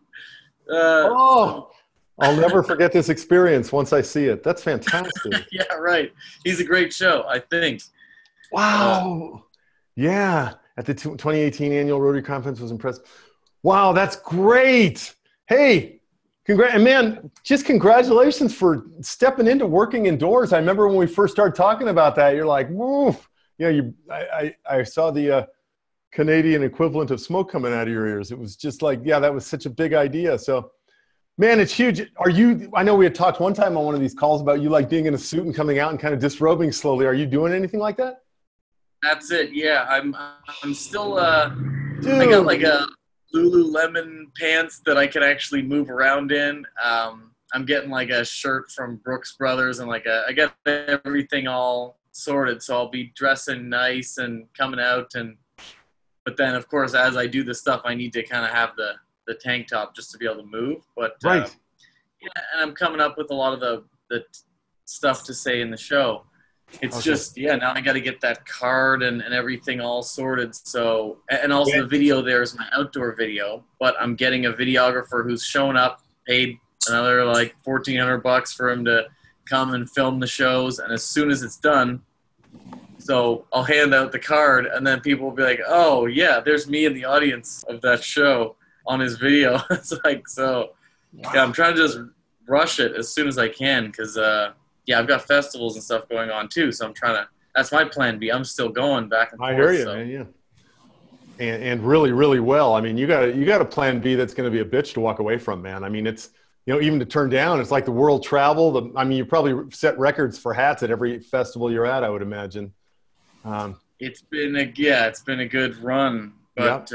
I'll never forget this experience once I see it. That's fantastic. Yeah, right. He's a great show, I think. Wow. Yeah. At the 2018 annual Rotary Conference was impressive. Wow, that's great. Hey, and man, just congratulations for stepping into working indoors. I remember when we first started talking about that, you're like, woof. I saw the Canadian equivalent of smoke coming out of your ears. It was just like, yeah, that was such a big idea. So, man, it's huge. I know we had talked one time on one of these calls about you like being in a suit and coming out and kind of disrobing slowly. Are you doing anything like that? That's it. Yeah, I'm still. I got like a Lululemon pants that I can actually move around in. I'm getting like a shirt from Brooks Brothers and I got everything all sorted. So I'll be dressing nice and coming out but then of course as I do the stuff I need to kind of have the tank top just to be able to move. But right. And I'm coming up with a lot of the stuff to say in the show. It's just, now I got to get that card and everything all sorted. So, and also the video there is my outdoor video, but I'm getting a videographer who's shown up, paid another like $1,400 for him to come and film the shows. And as soon as it's done, so I'll hand out the card and then people will be like, oh yeah, there's me in the audience of that show on his video. It's like, so yeah, I'm trying to just rush it as soon as I can. Cause, I've got festivals and stuff going on too, so I'm trying to. That's my plan B. I'm still going back and forth. I hear you, man. Yeah, and really, really well. I mean, you got a plan B that's going to be a bitch to walk away from, man. I mean, it's even to turn down. It's like the world travel. You probably set records for hats at every festival you're at, I would imagine. It's been a good run, but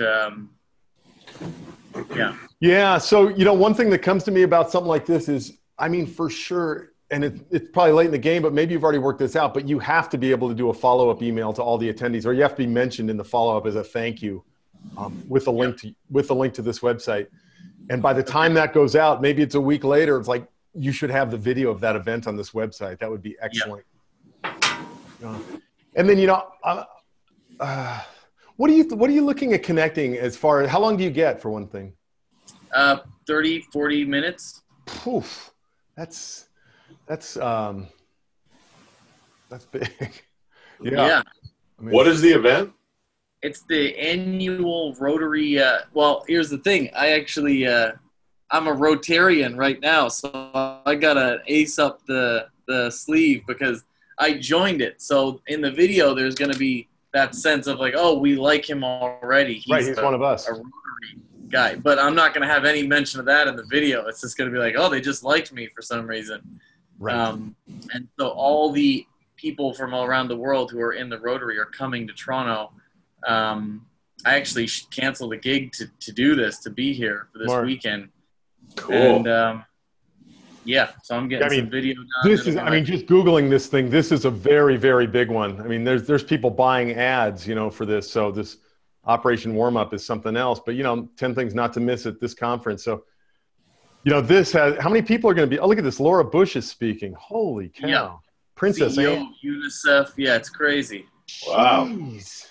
yeah. So one thing that comes to me about something like this is, I mean, for sure. And it's probably late in the game, but maybe you've already worked this out, but you have to be able to do a follow-up email to all the attendees, or you have to be mentioned in the follow-up as a thank you with a link to this website. And by the time that goes out, maybe it's a week later, it's like, you should have the video of that event on this website. That would be excellent. And then, what are you looking at connecting as far as, how long do you get for one thing? 30, 40 minutes. Poof. That's big. Yeah. What is the event? It's the annual Rotary. Well, here's the thing. I actually, I'm a Rotarian right now, so I gotta ace up the sleeve because I joined it. So in the video, there's gonna be that sense of like, oh, we like him already. He's one of us. A Rotary guy, but I'm not gonna have any mention of that in the video. It's just gonna be like, oh, they just liked me for some reason. Right. And so all the people from all around the world who are in the Rotary are coming to Toronto. I actually canceled a gig to do this, to be here for this weekend. Cool. And yeah, so I'm getting some video done. This is, I mean, just Googling this thing, this is a very, very big one. I mean, there's people buying ads, you know, for this. So this Operation Warm Up is something else, but you know, 10 things not to miss at this conference. So, you know, this has, how many people are going to be, oh, look at this. Laura Bush is speaking. Holy cow. Yeah. Princess CEO, Anne. UNICEF. Yeah, it's crazy. Wow. Jeez.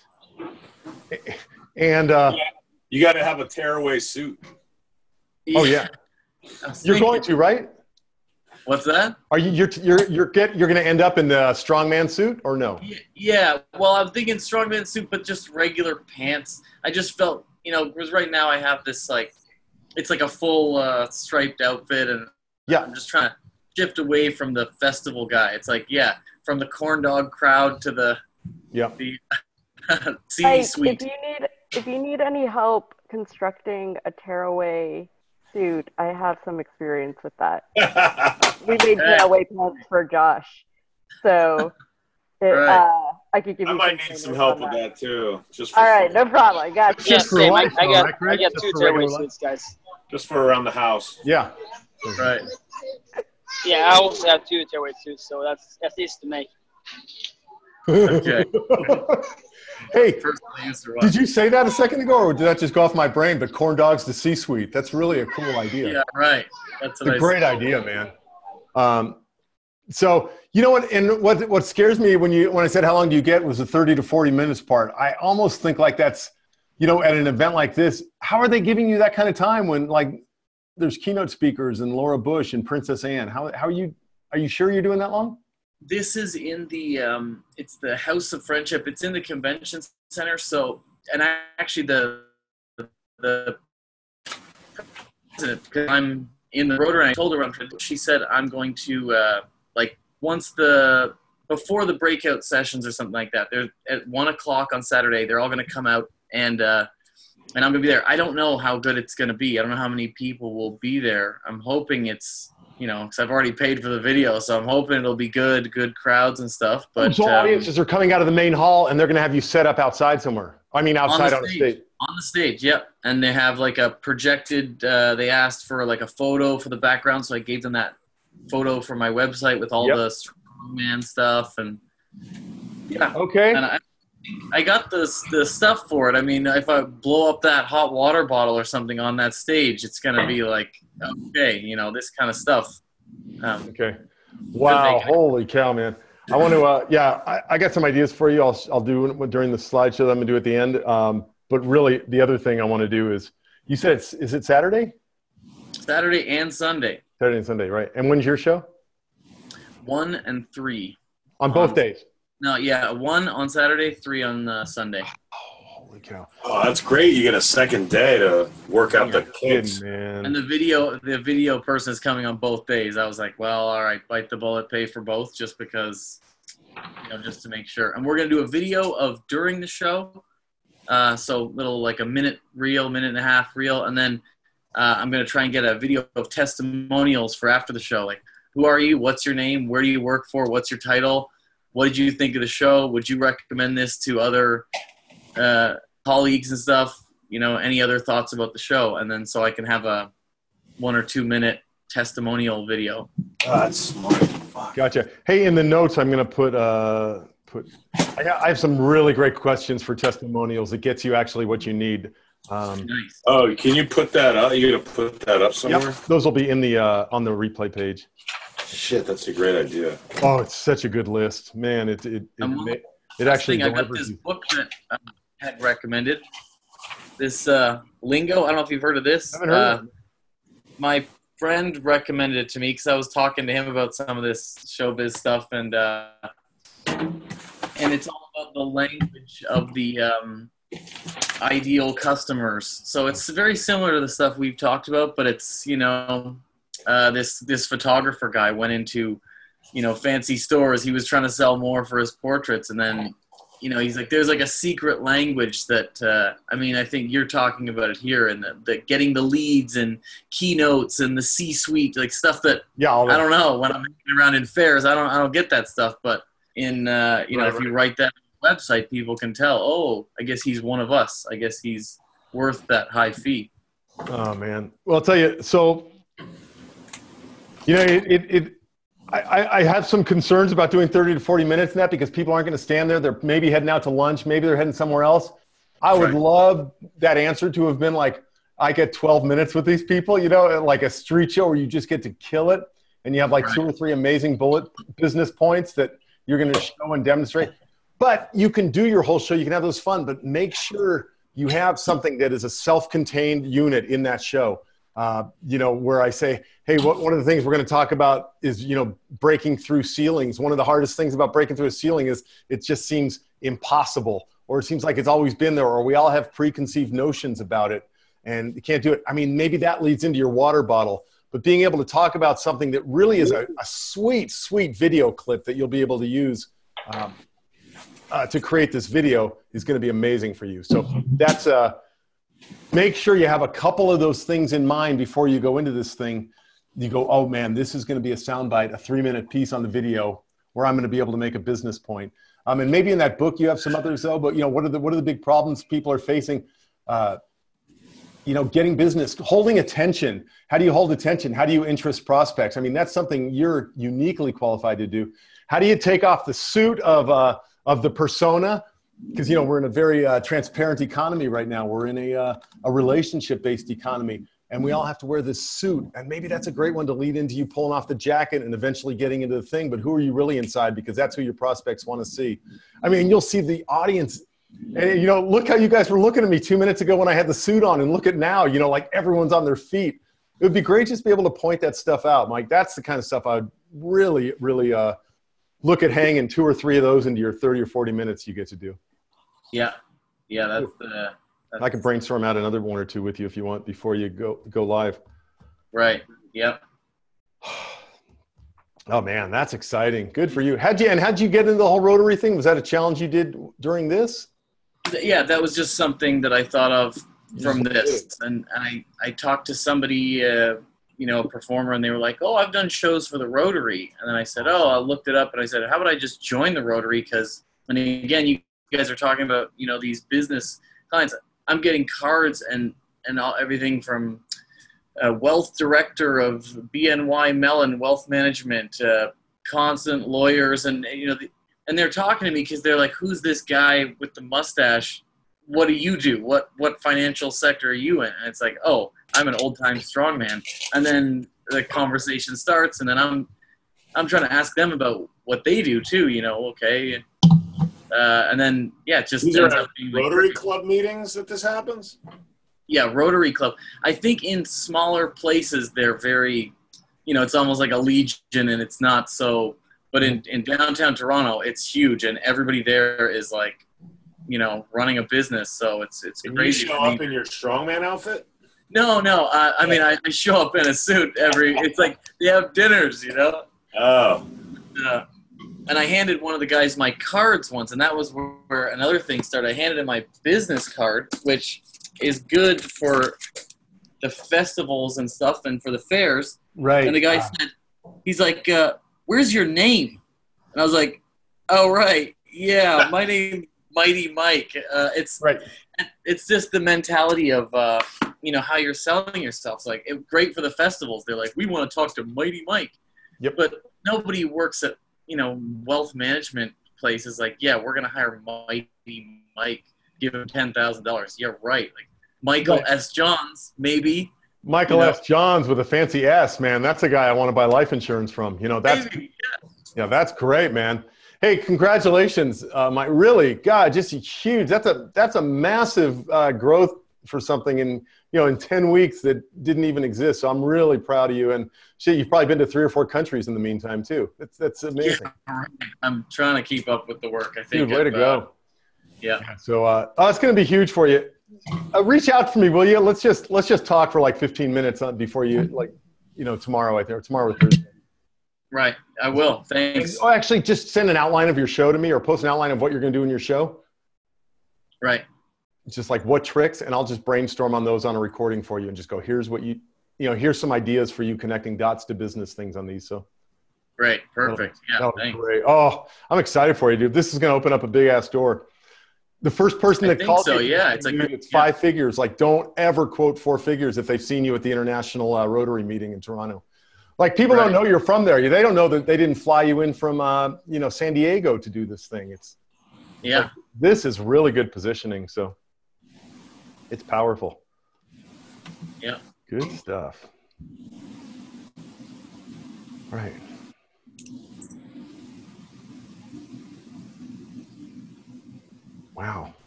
And you got to have a tearaway suit. oh yeah, you're going to, right? What's that? Are you're going to end up in the strongman suit or no? Yeah, well, I'm thinking strongman suit, but just regular pants. I just felt, you know, because right now I have this like, it's like a full striped outfit, and yeah, I'm just trying to shift away from the festival guy. It's like, yeah, from the corn dog crowd to the C-suite. If you need any help constructing a tearaway suit, I have some experience with that. We made tearaway pants for Josh, so I could give you. I might need some help with that too. Just all right, no problem. I got you. Yeah, same. I got two tearaway suits, guys. Just for around the house. Yeah. Right. Yeah, I also have two tearaway suits, so that's easy to make. Okay. Hey, did you say that a second ago, or did that just go off my brain? But corn dogs to C-suite. That's really a cool idea. Yeah, right. That's a great idea, man. So you know what? And what scares me when I said how long do you get was the 30 to 40 minutes part. I almost think like that's, you know, at an event like this, how are they giving you that kind of time when like there's keynote speakers and Laura Bush and Princess Anne? How are you sure you're doing that long? This is in the it's the House of Friendship. It's in the convention center. So, and actually the president, because I'm in the Rotary, I told her, she said I'm going to like before the breakout sessions or something like that. They're at 1 o'clock on Saturday. They're all going to come out and I'm going to be there. I don't know how good it's going to be. I don't know how many people will be there. I'm hoping it's, you know, because I've already paid for the video, so I'm hoping it'll be good crowds and stuff. But so audiences are coming out of the main hall, and they're going to have you set up outside somewhere. I mean, outside on the stage. On the stage, yep. And they have like a projected. They asked for like a photo for the background, so I gave them that photo for my website with all the strongman stuff, and yeah. Okay. And I got the stuff for it. I mean, if I blow up that hot water bottle or something on that stage, it's going to be like, okay, you know, this kind of stuff. Okay. Wow. Holy cow, man. I want to, I got some ideas for you. I'll do during the slideshow that I'm going to do at the end. But really, the other thing I want to do is, you said, is it Saturday? Saturday and Sunday. Saturday and Sunday, right. And when's your show? 1 and 3. On both days? No, yeah, 1 on Saturday, 3 on Sunday. Holy cow! Oh, that's great. You get a second day to work out the kinks, man. And the video person is coming on both days. I was like, well, all right, bite the bullet, pay for both, just because, you know, just to make sure. And we're gonna do a video of during the show, so little like a minute and a half reel, and then I'm gonna try and get a video of testimonials for after the show, like who are you, what's your name, where do you work for, what's your title. What did you think of the show? Would you recommend this to other colleagues and stuff? You know, any other thoughts about the show? And then so I can have a 1 or 2 minute testimonial video. Oh, that's smart. Fuck. Gotcha. Hey, in the notes, I'm going to put I have some really great questions for testimonials that gets you actually what you need. Nice. Oh, can you put that up? You going to put that up somewhere? Yep. Those will be in the on the replay page. Shit, that's a great idea. Oh, it's such a good list, man. It actually I got this book that I had recommended. This Lingo. I don't know if you've heard of this. I haven't heard of it. My friend recommended it to me because I was talking to him about some of this showbiz stuff, and it's all about the language of the ideal customers. So it's very similar to the stuff we've talked about, but it's, this photographer guy went into, fancy stores. He was trying to sell more for his portraits. And then, he's like, there's like a secret language that, I think you're talking about it here, and the getting the leads and keynotes and the C-suite, like stuff that, I don't know, when I'm around in fairs, I don't get that stuff. But in, if you write that on the website, people can tell, oh, I guess he's one of us. I guess he's worth that high fee. Oh man. Well, I'll tell you, so, I have some concerns about doing 30 to 40 minutes in that, because people aren't going to stand there. They're maybe heading out to lunch. Maybe they're heading somewhere else. I would love that answer to have been like, I get 12 minutes with these people, like a street show where you just get to kill it. And you have like 2 or 3 amazing bullet business points that you're going to show and demonstrate. But you can do your whole show. You can have those fun, but make sure you have something that is a self-contained unit in that show. Where I say, hey, one of the things we're going to talk about is, breaking through ceilings. One of the hardest things about breaking through a ceiling is it just seems impossible, or it seems like it's always been there, or we all have preconceived notions about it and you can't do it. I mean, maybe that leads into your water bottle, but being able to talk about something that really is a sweet, sweet video clip that you'll be able to use to create this video is going to be amazing for you. So that's make sure you have a couple of those things in mind before you go into this thing. You go, oh man, this is going to be a soundbite, a 3-minute piece on the video where I'm going to be able to make a business point. And maybe in that book you have some others though, but what are the big problems people are facing? Getting business, holding attention. How do you hold attention? How do you interest prospects? I mean, that's something you're uniquely qualified to do. How do you take off the suit of the persona? Because, we're in a very transparent economy right now. We're in a relationship-based economy, and we all have to wear this suit. And maybe that's a great one to lead into you pulling off the jacket and eventually getting into the thing. But who are you really inside? Because that's who your prospects want to see. I mean, you'll see the audience. And, look how you guys were looking at me 2 minutes ago when I had the suit on, and look at now, like everyone's on their feet. It would be great just to be able to point that stuff out, Mike. That's the kind of stuff I would really, really look at hanging 2 or 3 of those into your 30 or 40 minutes you get to do. Yeah, that's I can brainstorm out another 1 or 2 with you if you want before you go live. Right. Yep. Oh man, that's exciting. Good for you. How'd you get into the whole Rotary thing? Was that a challenge you did during this? Yeah, that was just something that I thought of from this, and I talked to somebody, a performer, and they were like, "Oh, I've done shows for the Rotary," and then I said, "Oh," I looked it up, and I said, "How about I just join the Rotary?" Because, again, you guys are talking about, these business clients. I'm getting cards and everything from wealth director of BNY Mellon Wealth Management, constant lawyers, and and they're talking to me because they're like, "Who's this guy with the mustache? What do you do? What financial sector are you in?" And it's like, "Oh, I'm an old-time strongman." And then the conversation starts, and then I'm trying to ask them about what they do too. Okay. And then, it just These ends are up being Rotary Club meetings that this happens? Yeah, Rotary Club. I think in smaller places, they're very, it's almost like a legion, and it's not so, but in downtown Toronto, it's huge, and everybody there is like, running a business, so it's crazy. You show up in your strongman outfit? No. I show up in a suit it's like they have dinners, Oh. And I handed one of the guys my cards once, and that was where another thing started. I handed him my business card, which is good for the festivals and stuff and for the fairs. Right. And the guy said, he's like, "Where's your name?" And I was like, "Oh, right. Yeah, my name's Mighty Mike." It's right. It's just the mentality of, how you're selling yourself. It's like, great for the festivals. They're like, "We want to talk to Mighty Mike." Yep. But nobody works at, wealth management places like, "Yeah, we're going to hire Mighty Mike, give him $10,000. Yeah, right. Like Michael S. Johns, maybe. Michael S. Johns with a fancy S, man. That's a guy I want to buy life insurance from. That's great, man. Hey, congratulations, Mike. Really, God, just huge. That's a massive growth for something in 10 weeks that didn't even exist. So I'm really proud of you. And shit, you've probably been to 3 or 4 countries in the meantime too. That's amazing. Yeah, I'm trying to keep up with the work. I think. Dude, way to go. Yeah. So it's going to be huge for you. Reach out for me, will you? Let's just talk for like 15 minutes before you tomorrow, I think, or tomorrow or Thursday. Right. I will. Thanks. Oh, actually, just send an outline of your show to me, or post an outline of what you're going to do in your show. Right. Just like what tricks, and I'll just brainstorm on those on a recording for you, and just go, here's what here's some ideas for you connecting dots to business things on these. So. Great. Perfect. Yeah. Thanks. Great. Oh, I'm excited for you, dude. This is going to open up a big ass door. The first person that calls you, yeah, it's 5 figures. Like, don't ever quote 4 figures if they've seen you at the International Rotary meeting in Toronto. Like, people don't know you're from there. They don't know that they didn't fly you in from San Diego to do this thing. Like, this is really good positioning. So it's powerful. Yeah. Good stuff. All right. Wow.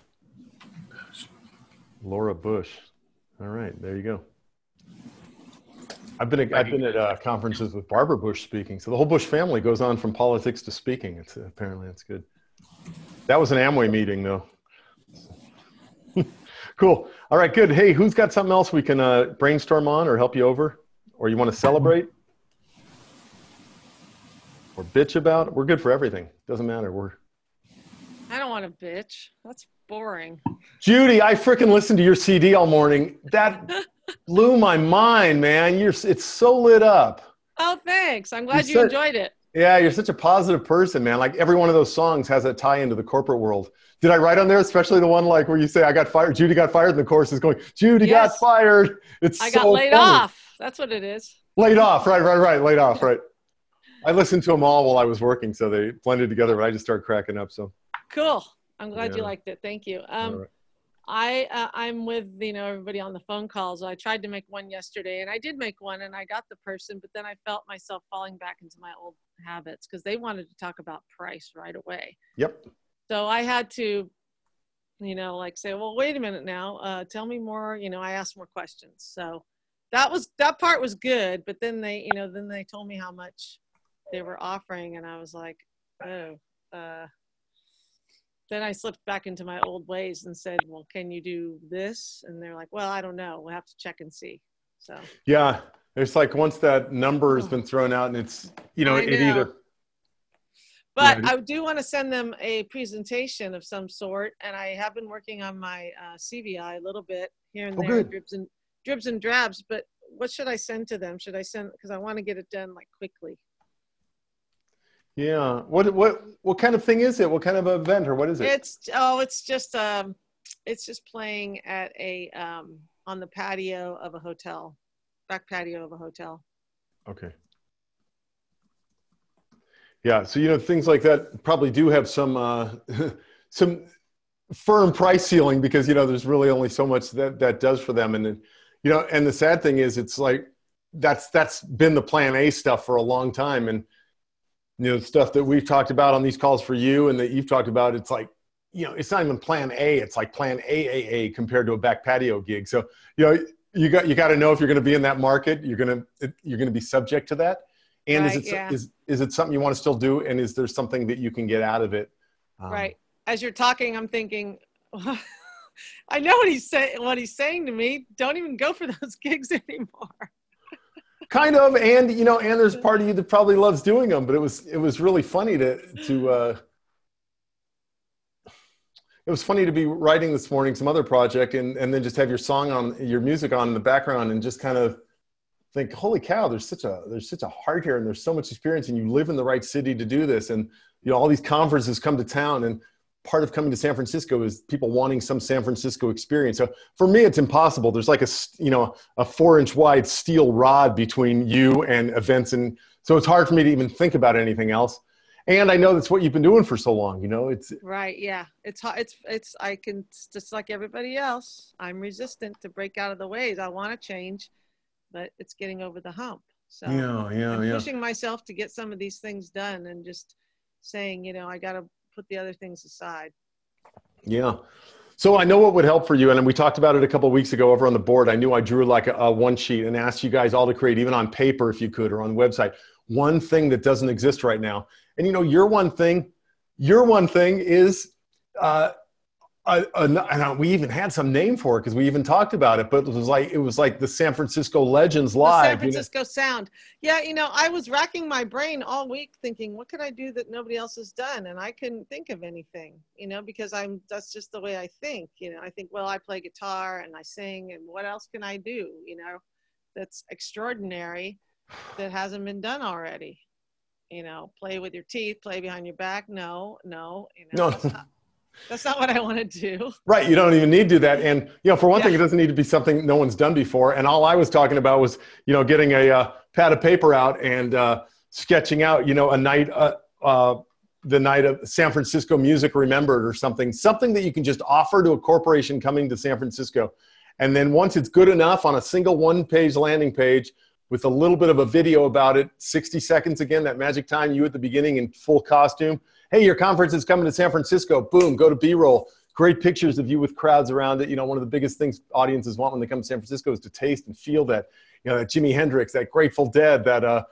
Laura Bush. All right, there you go. I've been at conferences with Barbara Bush speaking. So the whole Bush family goes on from politics to speaking. Apparently that's good. That was an Amway meeting though. Cool. All right, good. Hey, who's got something else we can brainstorm on or help you over? Or you want to celebrate? Or bitch about? We're good for everything. Doesn't matter. I don't want to bitch. That's boring. Judy, I freaking listened to your CD all morning. That blew my mind, man. It's so lit up. Oh, thanks. I'm glad you enjoyed it. Yeah, you're such a positive person, man. Like, every one of those songs has a tie into the corporate world. Did I write on there, especially the one like where you say I got fired, Judy got fired, and the chorus is going, Judy got fired. I got laid off. That's what it is. Laid off, right. Laid off, right. I listened to them all while I was working, so they blended together, but I just started cracking up. So cool. I'm glad you liked it. Thank you. Right. I'm with everybody on the phone calls. I tried to make one yesterday, and I did make one, and I got the person, but then I felt myself falling back into my old habits because they wanted to talk about price right away. Yep. So I had to, say, well, wait a minute now. Tell me more. I asked more questions. So that part was good, but then they told me how much they were offering, and I was like, oh. Then I slipped back into my old ways and said, well, can you do this? And they're like, well, I don't know. We'll have to check and see. So yeah, it's like once that number has been thrown out and it's, it either. But I do want to send them a presentation of some sort. And I have been working on my CVI a little bit here and there, dribs and drabs. But what should I send to them? Should I send, because I want to get it done like quickly. Yeah. What kind of thing is it? What kind of event or what is it? It's just playing at on the patio of a hotel, back patio of a hotel. Okay. Yeah. So, things like that probably do have some firm price ceiling because, there's really only so much that does for them. And then, and the sad thing is it's like, that's been the plan A stuff for a long time. And, stuff that we've talked about on these calls for you and that you've talked about, it's like, it's not even plan A, it's like plan AAA compared to a back patio gig. So, you got to know if you're going to be in that market, you're going to be subject to that. And is it something you want to still do? And is there something that you can get out of it? Right. As you're talking, I'm thinking, I know what he's saying to me. Don't even go for those gigs anymore. Kind of, and and there's part of you that probably loves doing them, but it was really funny it was funny to be writing this morning some other project and then just have your music on in the background and just kind of think, holy cow, there's such a heart here and there's so much experience and you live in the right city to do this, and all these conferences come to town, and part of coming to San Francisco is people wanting some San Francisco experience. So for me, it's impossible. There's like a 4-inch wide steel rod between you and events. And so it's hard for me to even think about anything else. And I know that's what you've been doing for so long, it's right. Yeah. It's just like everybody else. I'm resistant to break out of the ways. I want to change, but it's getting over the hump. So I'm pushing myself to get some of these things done and just saying, I got to put the other things aside. Yeah. So I know what would help for you. And we talked about it a couple of weeks ago over on the board. I knew I drew like a one sheet and asked you guys all to create, even on paper, if you could, or on the website, one thing that doesn't exist right now. And your one thing is we even had some name for it because we even talked about it, but it was like the San Francisco Legends The Live. San Francisco Sound. Yeah, I was racking my brain all week thinking, what could I do that nobody else has done? And I couldn't think of anything, because that's just the way I think. I think, well, I play guitar and I sing, and what else can I do, that's extraordinary that hasn't been done already? Play with your teeth, play behind your back. No. That's not what I want to do. Right. You don't even need to do that. And, for one thing, it doesn't need to be something no one's done before. And all I was talking about was, getting a pad of paper out and sketching out, a night, the night of San Francisco Music Remembered or something that you can just offer to a corporation coming to San Francisco. And then once it's good enough on a single one-page landing page with a little bit of a video about it, 60 seconds again, that magic time, you at the beginning in full costume. Hey, your conference is coming to San Francisco. Boom, go to B-roll. Great pictures of you with crowds around it. One of the biggest things audiences want when they come to San Francisco is to taste and feel that, that Jimi Hendrix, that Grateful Dead, that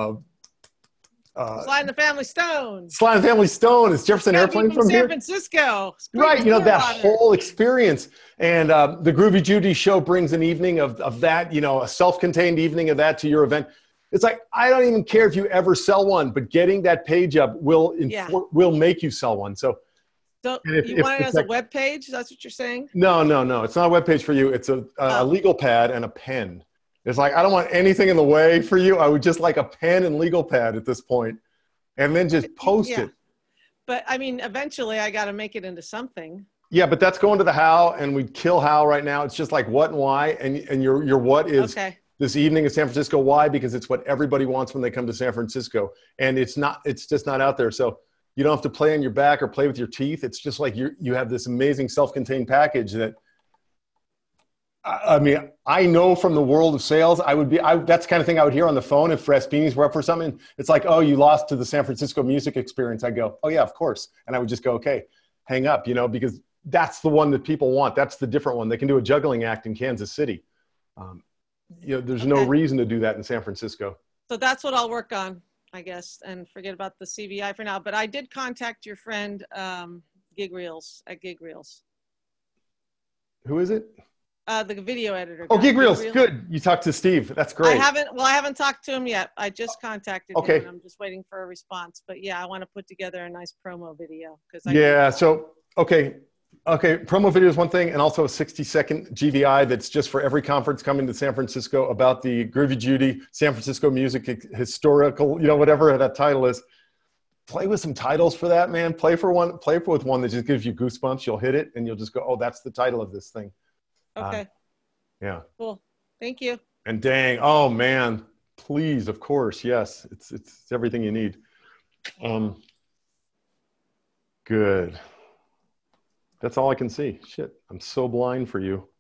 Sly and the Family Stone. Sly and the Family Stone. Is Jefferson Airplane from San here? Francisco. Right, that whole experience. And the Groovy Judy show brings an evening of that, a self-contained evening of that to your event. It's like, I don't even care if you ever sell one, but getting that page up will make you sell one. So you want it as a web page? That's what you're saying? No. It's not a web page for you. It's a legal pad and a pen. It's like, I don't want anything in the way for you. I would just like a pen and legal pad at this point, and then just post it. But eventually I got to make it into something. Yeah, but that's going to the how, and we'd kill how right now. It's just like what and why, and your what is this evening in San Francisco. Why? Because it's what everybody wants when they come to San Francisco, and it's just not out there. So you don't have to play on your back or play with your teeth. It's just like you have this amazing self-contained package that, I know from the world of sales, that's the kind of thing I would hear on the phone if Raspinis were up for something. It's like, oh, you lost to the San Francisco Music Experience. I go, oh yeah, of course. And I would just go, okay, hang up, because that's the one that people want. That's the different one. They can do a juggling act in Kansas City. There's no reason to do that in San Francisco. So that's what I'll work on, I guess, and forget about the CVI for now. But I did contact your friend, Gig Reels at Gig Reels. Who is it? The video editor. Oh, Gig Reels. Good. You talked to Steve. That's great. I haven't talked to him yet. I just contacted him, and I'm just waiting for a response. But yeah, I want to put together a nice promo video. Promo video is one thing, and also a 60-second GVI that's just for every conference coming to San Francisco about the Groovy Judy San Francisco Music Historical, whatever that title is. Play with some titles for that, man. Play with one that just gives you goosebumps. You'll hit it, and you'll just go, oh, that's the title of this thing. Okay. Yeah. Cool. Thank you. And dang, oh man, please, of course, yes, it's everything you need. Good. That's all I can see. Shit, I'm so blind for you.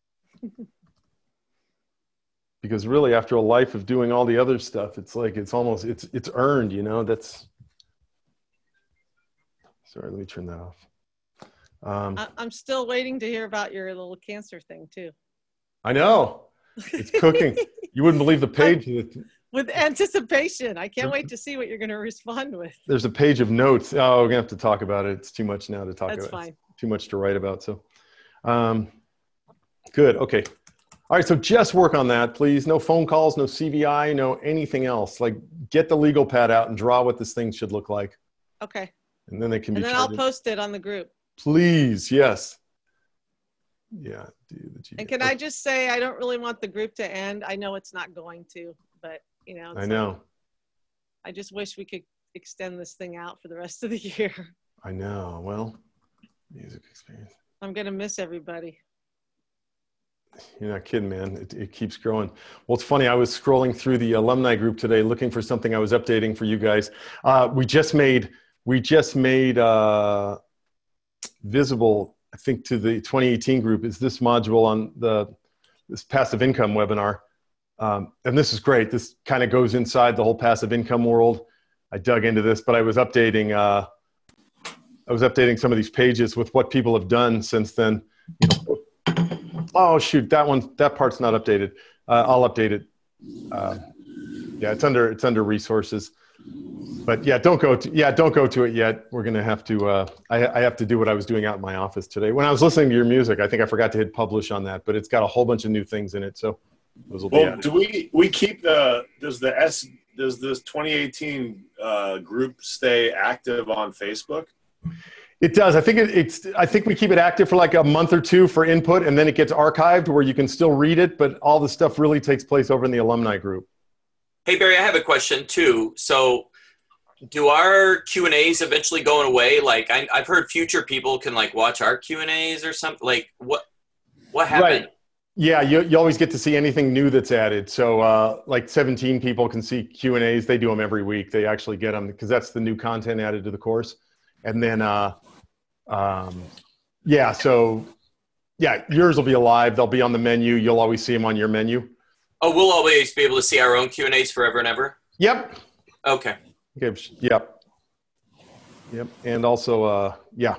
Because really, after a life of doing all the other stuff, it's like it's earned. That's. Sorry, let me turn that off. I'm still waiting to hear about your little cancer thing too. I know. It's cooking. You wouldn't believe the page. With anticipation. I can't wait to see what you're going to respond with. There's a page of notes. Oh, we're going to have to talk about it. It's too much now to talk about. That's fine. It's too much to write about. So good. Okay. All right. So just work on that, please. No phone calls, no CVI, no anything else. Like get the legal pad out and draw what this thing should look like. Okay. And then they can be. And then I'll post it on the group. Please, yes. Yeah. And can I just say, I don't really want the group to end. I know it's not going to, but I know. I just wish we could extend this thing out for the rest of the year. I know. Well, music experience. I'm going to miss everybody. You're not kidding, man. It keeps growing. Well, it's funny. I was scrolling through the alumni group today, looking for something I was updating for you guys. We just made visible, I think, to the 2018 group is this module on this passive income webinar. And this is great. This kind of goes inside the whole passive income world. I dug into this, but I was updating some of these pages with what people have done since then. Oh shoot, that part's not updated. I'll update it. Yeah, it's under resources. But yeah, don't go to it yet. We're gonna have to. I have to do what I was doing out in my office today. When I was listening to your music, I think I forgot to hit publish on that, but it's got a whole bunch of new things in it. So those will be. Well, do we keep does this 2018 group stay active on Facebook? It does. I think I think we keep it active for like a month or two for input, and then it gets archived where you can still read it, but all the stuff really takes place over in the alumni group. Hey Barry, I have a question too. So, do our Q&As eventually going away? Like I've heard future people can like watch our Q&As or something. Like what happened? Right. Yeah, you always get to see anything new that's added. So like 17 people can see Q&As. They do them every week. They actually get them because that's the new content added to the course. And then, yours will be alive. They'll be on the menu. You'll always see them on your menu. Oh, we'll always be able to see our own Q&As forever and ever? Yep. Okay. Yep. And also, In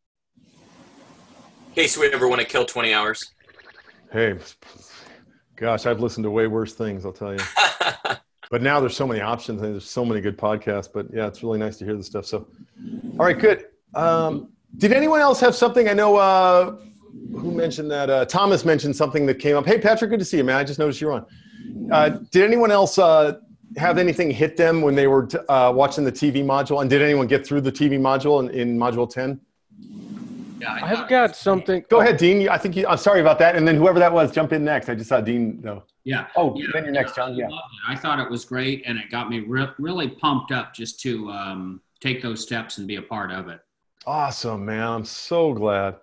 case we ever want to kill 20 hours. Hey, gosh, I've listened to way worse things, I'll tell you. But now there's so many options and there's so many good podcasts. But yeah, it's really nice to hear this stuff. So, all right, good. Did anyone else have something? I know who mentioned that? Thomas mentioned something that came up. Hey, Patrick, good to see you, man. I just noticed you're on. Did anyone else have anything hit them when they were watching the TV module? And did anyone get through the TV module in module 10? Yeah, I've got something. Go ahead, Dean. I think I'm sorry about that. And then whoever that was, jump in next. I just saw Dean, though. Yeah. Oh, yeah. Then you're next, John. Yeah. I thought it was great, and it got me really pumped up just to take those steps and be a part of it. Awesome, man. I'm so glad.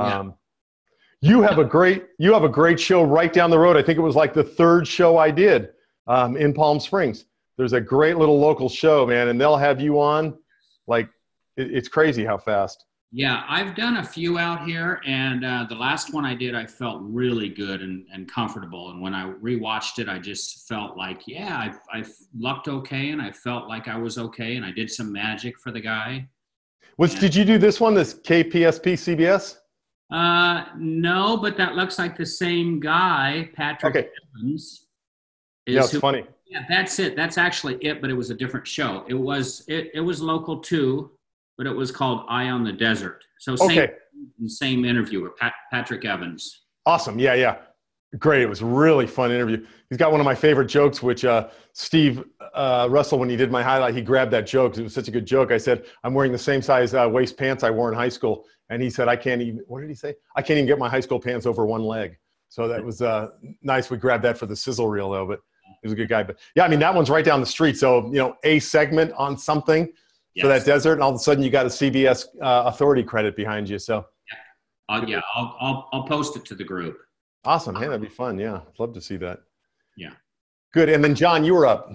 You have a great show right down the road. I think it was like the third show I did in Palm Springs. There's a great little local show, man, and they'll have you on. Like, it's crazy how fast. Yeah, I've done a few out here, and the last one I did, I felt really good and comfortable. And when I rewatched it, I just felt like, I lucked okay, and I felt like I was okay, and I did some magic for the guy. Did you do this one, this KPSP CBS? No, but that looks like the same guy, Patrick Evans. Yeah, it's funny. Yeah, that's it. That's actually it, but it was a different show. It was local too, but it was called Eye on the Desert. So same interviewer, Patrick Evans. Awesome. Yeah. Great. It was a really fun interview. He's got one of my favorite jokes, which Steve Russell, when he did my highlight, he grabbed that joke. It was such a good joke. I said, I'm wearing the same size waist pants I wore in high school. And he said, what did he say? I can't even get my high school pants over one leg. So that was nice. We grabbed that for the sizzle reel, though, but he was a good guy. But yeah, I mean, that one's right down the street. So, a segment on something for that desert, and all of a sudden you got a CBS authority credit behind you. So I'll post it to the group. Awesome. Hey, that'd be fun. Yeah. I'd love to see that. Yeah. Good. And then John, you were up.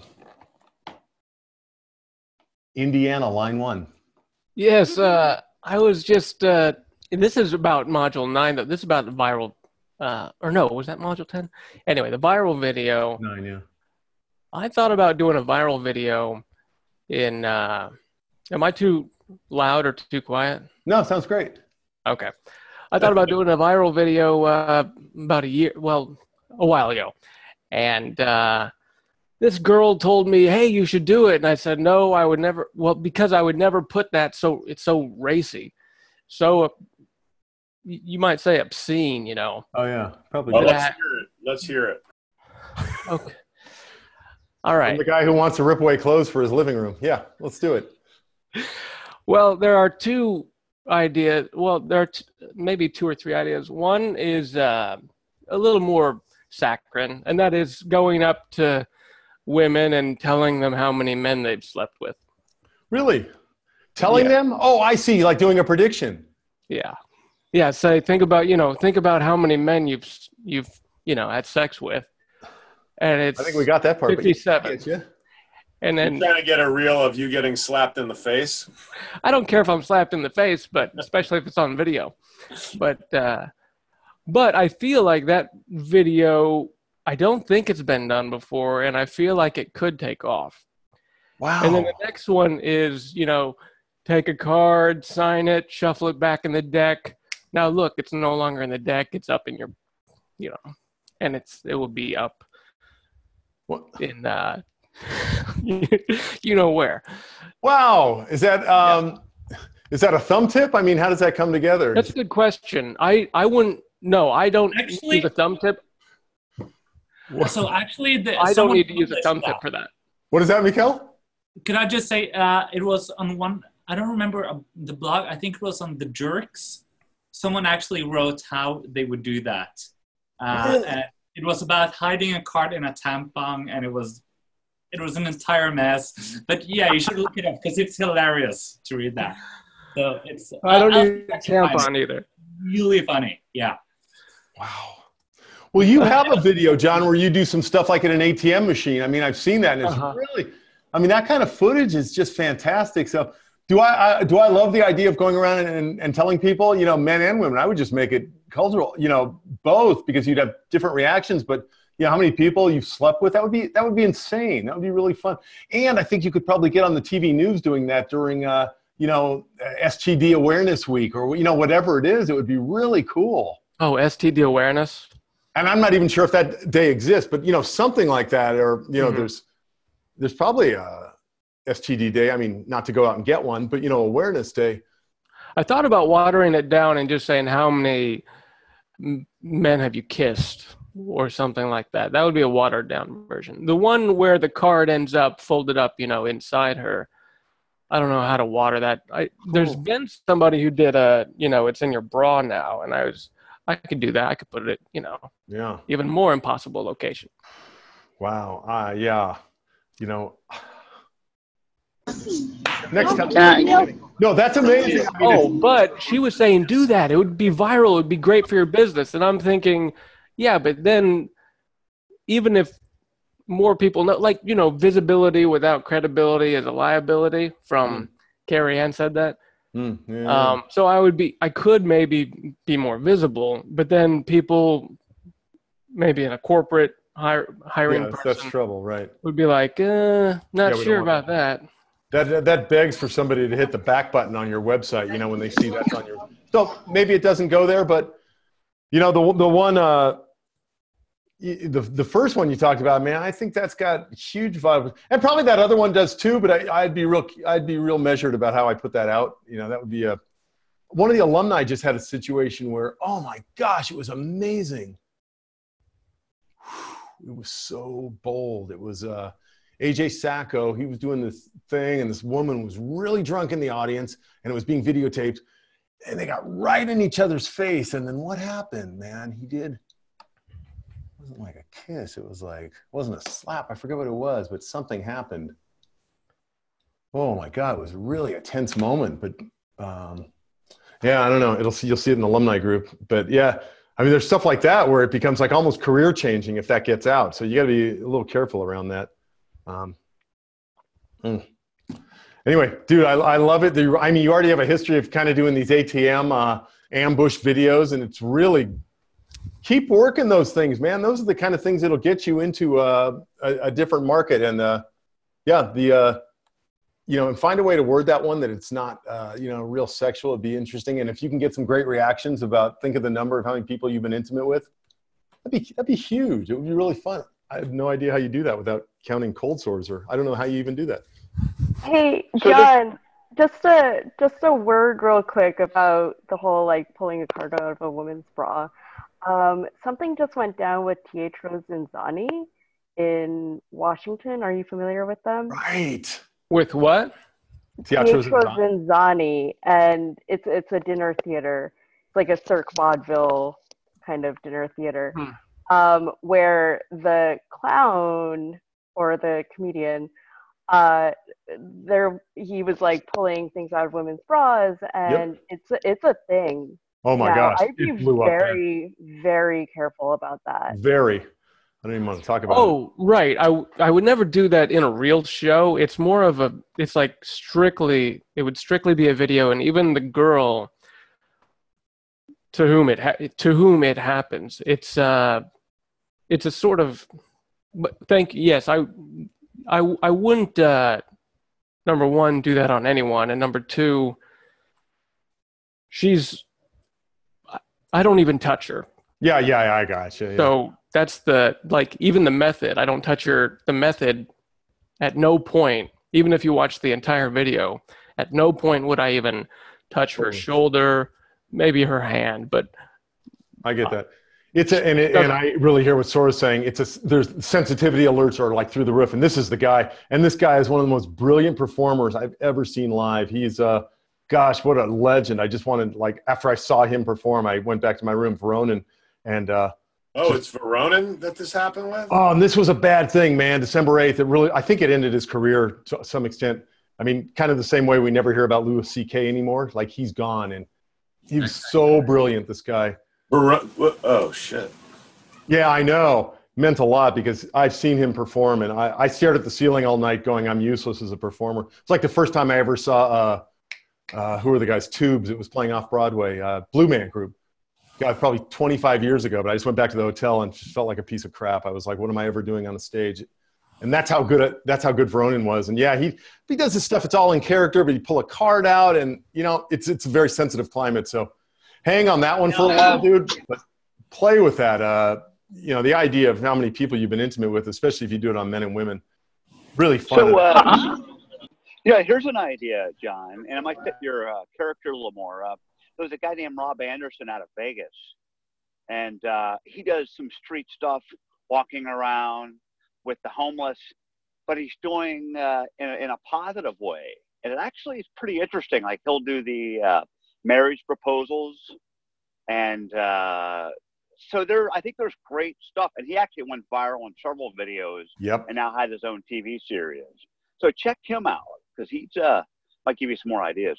Indiana, line 1. Yes. I was just, this is about module 9, though. This is about the viral, was that module 10? Anyway, the viral video. 9, yeah. I thought about doing a viral video in, am I too loud or too quiet? No, sounds great. Okay. I thought about doing a viral video about a while ago. And this girl told me, hey, you should do it. And I said, no, I would never. Well, because I would never put that. So it's so racy. So you might say obscene, Oh, yeah. Probably. Well, let's hear it. Okay. All right. I'm the guy who wants to rip away clothes for his living room. Yeah, let's do it. Well, there are two ideas. Well, there are maybe 2 or 3 ideas. One is a little more saccharine, and that is going up to women and telling them how many men they've slept with. Really? Telling them? Oh, I see. Like doing a prediction. Yeah. Yeah. So think about how many men you've had sex with, and it's. I think we got that part. 57. And then you're trying to get a reel of you getting slapped in the face. I don't care if I'm slapped in the face, but especially if it's on video. But I feel like that video, I don't think it's been done before, and I feel like it could take off. Wow. And then the next one is, take a card, sign it, shuffle it back in the deck. Now look, it's no longer in the deck; it's up in your, and it will be up in you know where. Wow. Is that a thumb tip? I mean, how does that come together? That's a good question. I wouldn't. No, I don't Actually- use a thumb tip. So actually, I don't need to use a thumb tip for that. What is that, Mikkel? Could I just say it was on one? I don't remember the blog. I think it was on the Jerks. Someone actually wrote how they would do that. And it was about hiding a card in a tampon, and it was an entire mess. But yeah, you should look it up because it's hilarious to read that. So it's. I don't use a tampon either. Really funny. Yeah. Well, you have a video, John, where you do some stuff like at an ATM machine. I mean, I've seen that, and it's really, I mean, that kind of footage is just fantastic. So do I love the idea of going around and telling people, you know, men and women, I would just make it cultural, you know, both, because you'd have different reactions, but you know, how many people you've slept with, that would be insane. That would be really fun. And I think you could probably get on the TV news doing that during, you know, STD awareness week, or, you know, whatever it is. It would be really cool. Oh, STD awareness. And I'm not even sure if that day exists, but, you know, something like that, or, you know, there's probably a STD day. I mean, not to go out and get one, but, you know, awareness day. I thought about watering it down and just saying, how many men have you kissed, or something like that. That would be a watered down version. The one where the card ends up folded up, you know, inside her. I don't know how to water that. There's been somebody who did you know, it's in your bra now, and I could do that. I could put it, you know, even more impossible location. Wow. Yeah. You know, next time. No, that's amazing. I mean, but she was saying, do that. It would be viral. It would be great for your business. And I'm thinking, yeah, but then even if more people know, like, you know, visibility without credibility is a liability, from Carrie Ann said that. So I could maybe be more visible, but then people maybe in a corporate hiring person, that's trouble, right? Would be like, not sure about that. That begs for somebody to hit the back button on your website, you know, when they see that's on your. So maybe it doesn't go there, but you know, the one, the first one you talked about, man, I think that's got huge vibe, and probably that other one does too. But I'd be real measured about how I put that out. You know, that would be one of the alumni just had a situation where, oh my gosh, it was amazing. It was so bold. It was AJ Sacco. He was doing this thing, and this woman was really drunk in the audience, and it was being videotaped, and they got right in each other's face. And then what happened, man? It wasn't like a kiss. It was like, it wasn't a slap. I forget what it was, but something happened. Oh my God, it was really a tense moment. But yeah, I don't know. You'll see it in the alumni group. But yeah, I mean, there's stuff like that where it becomes like almost career changing if that gets out. So you got to be a little careful around that. Anyway, dude, I love it. I mean, you already have a history of kind of doing these ATM ambush videos, and it's really, keep working those things, man. Those are the kind of things that'll get you into a different market. And you know, and find a way to word that one that it's not, you know, real sexual. It'd be interesting. And if you can get some great reactions about, think of the number of how many people you've been intimate with, that'd be huge. It would be really fun. I have no idea how you do that without counting cold sores, or I don't know how you even do that. Hey, John, just a word real quick about the whole like pulling a card out of a woman's bra. Something just went down with Pietro Zinzani in Washington. Are you familiar with them? Right. With what? Pietro Zinzani, and it's a dinner theater. It's like a Cirque Vaudeville kind of dinner theater, where the clown or the comedian, he was like pulling things out of women's bras, and it's a thing. Oh my gosh! I'd be very, very careful about that. Very. I don't even want to talk about it. Oh, right. I would never do that in a real show. It's more of it's like it would strictly be a video, and even the girl to whom it happens, it's a sort of, yes, I wouldn't, number one, do that on anyone, and number two, I don't even touch her. Yeah, I gotcha. Yeah. So that's even the method. I don't touch the method at no point, even if you watch the entire video, at no point would I even touch her shoulder, maybe her hand, but I get that. And I really hear what Sora's saying. There's sensitivity alerts are like through the roof, and this is the guy. And this guy is one of the most brilliant performers I've ever seen live. He's gosh, what a legend. I just wanted, like, after I saw him perform, I went back to my room, Veronin, and it's Veronin that this happened with? Oh, and this was a bad thing, man. December 8th, I think it ended his career to some extent. I mean, kind of the same way we never hear about Louis C.K. anymore. Like, he's gone, and he was so brilliant, this guy. Oh, shit. Yeah, I know. Meant a lot because I've seen him perform, and I stared at the ceiling all night going, I'm useless as a performer. It's like the first time I ever saw, who are the guys? Tubes. It was playing off Broadway. Blue Man Group. God, probably 25 years ago, but I just went back to the hotel and just felt like a piece of crap. I was like, what am I ever doing on the stage? And that's how good Veronin was. And yeah, he does this stuff. It's all in character, but you pull a card out, and it's a very sensitive climate. So hang on that one for a while, dude. But play with that. The idea of how many people you've been intimate with, especially if you do it on men and women, really fun. So, here's an idea, John, and it might fit your character a little more. There's a guy named Rob Anderson out of Vegas, and he does some street stuff, walking around with the homeless, but he's doing in a positive way, and it actually is pretty interesting. Like, he'll do the marriage proposals, and so I think there's great stuff, and he actually went viral in several videos. Yep. And now has his own TV series. So check him out, because he's might give you some more ideas.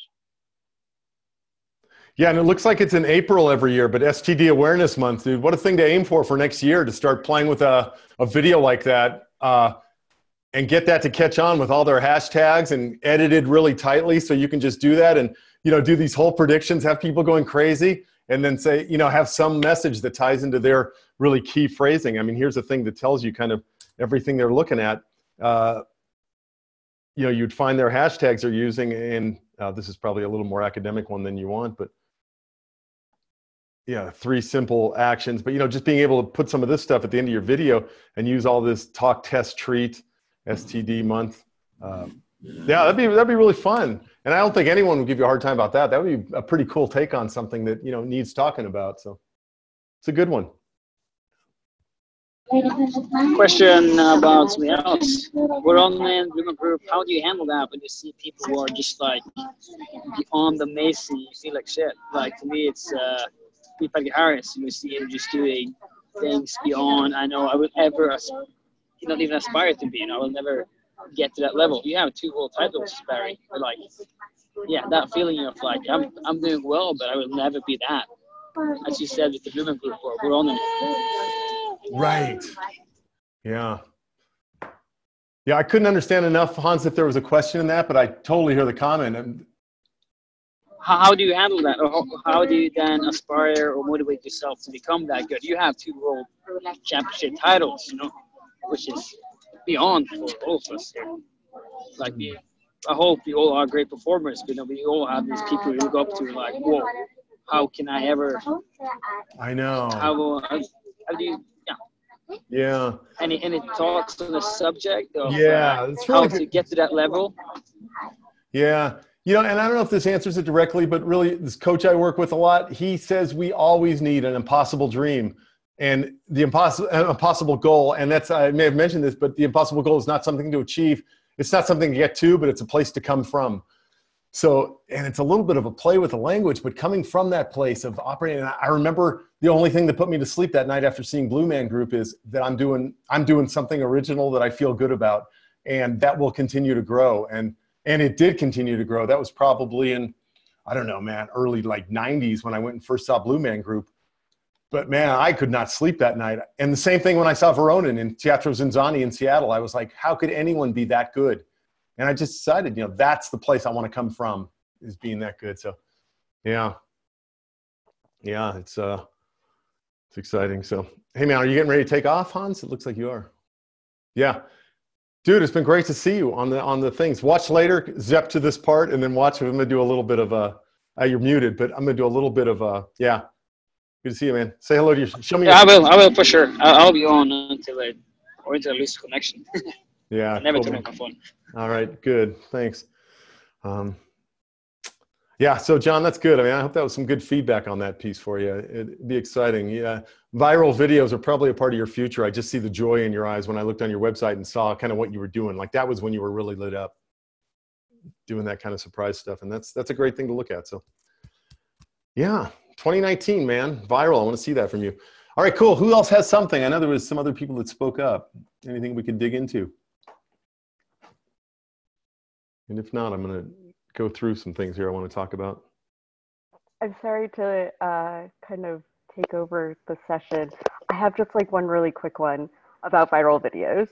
Yeah, and it looks like it's in April every year, but STD Awareness Month, dude, what a thing to aim for next year, to start playing with a video like that and get that to catch on with all their hashtags and edited really tightly, so you can just do that and, do these whole predictions, have people going crazy, and then say, have some message that ties into their really key phrasing. I mean, here's a thing that tells you kind of everything they're looking at. You'd find their hashtags they're using, and this is probably a little more academic one than you want, but yeah, 3 simple actions. But, just being able to put some of this stuff at the end of your video and use all this talk, test, treat, STD month. Yeah, that'd be really fun. And I don't think anyone would give you a hard time about that. That would be a pretty cool take on something that, needs talking about. So it's a good one. Question about something else. We're on the women group. How do you handle that when you see people who are just like beyond amazing? You feel like shit. Like, to me, it's Patrick Harris. You see him just doing things beyond I know I would ever, not even aspire to be. I will never get to that level. You have 2 world titles, Barry. But like, yeah, that feeling of like I'm doing well, but I will never be that. As you said with the women group, we're on it. Right. Yeah. Yeah, I couldn't understand enough, Hans, if there was a question in that, but I totally hear the comment. How do you handle that? Or how do you then aspire or motivate yourself to become that good? You have 2 world championship titles, which is beyond for all of us here. Like, I hope we all are great performers, but we all have these people we look up to, like, whoa, how can I ever? I know. How do you? Yeah. Any thoughts on the subject of it's really how to get to that level? Yeah. And I don't know if this answers it directly, but really this coach I work with a lot, he says we always need an impossible dream and the impossible goal. And that's, I may have mentioned this, but the impossible goal is not something to achieve. It's not something to get to, but it's a place to come from. So, and it's a little bit of a play with the language, but coming from that place of operating, and I remember the only thing that put me to sleep that night after seeing Blue Man Group is that I'm doing something original that I feel good about, and that will continue to grow. And it did continue to grow. That was probably in, I don't know, man, early like 90s when I went and first saw Blue Man Group. But man, I could not sleep that night. And the same thing when I saw Veronin in Teatro Zinzanni in Seattle. I was like, how could anyone be that good? And I just decided, that's the place I want to come from, is being that good. So, yeah, it's exciting. So, hey man, are you getting ready to take off, Hans? It looks like you are. Yeah, dude, it's been great to see you on the things. Watch later, zip to this part, and then watch. I'm gonna do a little bit of you're muted, but I'm gonna do a little bit of yeah. Good to see you, man. Say hello to you. Show me. Yeah, I will for sure. I'll be on until I lose connection. Yeah. I never cool. turn off my phone. All right, good. Thanks. Yeah, so John, that's good. I mean, I hope that was some good feedback on that piece for you. It'd be exciting. Yeah, viral videos are probably a part of your future. I just see the joy in your eyes when I looked on your website and saw kind of what you were doing. Like that was when you were really lit up, doing that kind of surprise stuff, and that's a great thing to look at. So, yeah, 2019, man, viral. I want to see that from you. All right, cool. Who else has something? I know there was some other people that spoke up. Anything we could dig into? And if not, I'm going to go through some things here I want to talk about. I'm sorry to kind of take over the session. I have just like one really quick one about viral videos.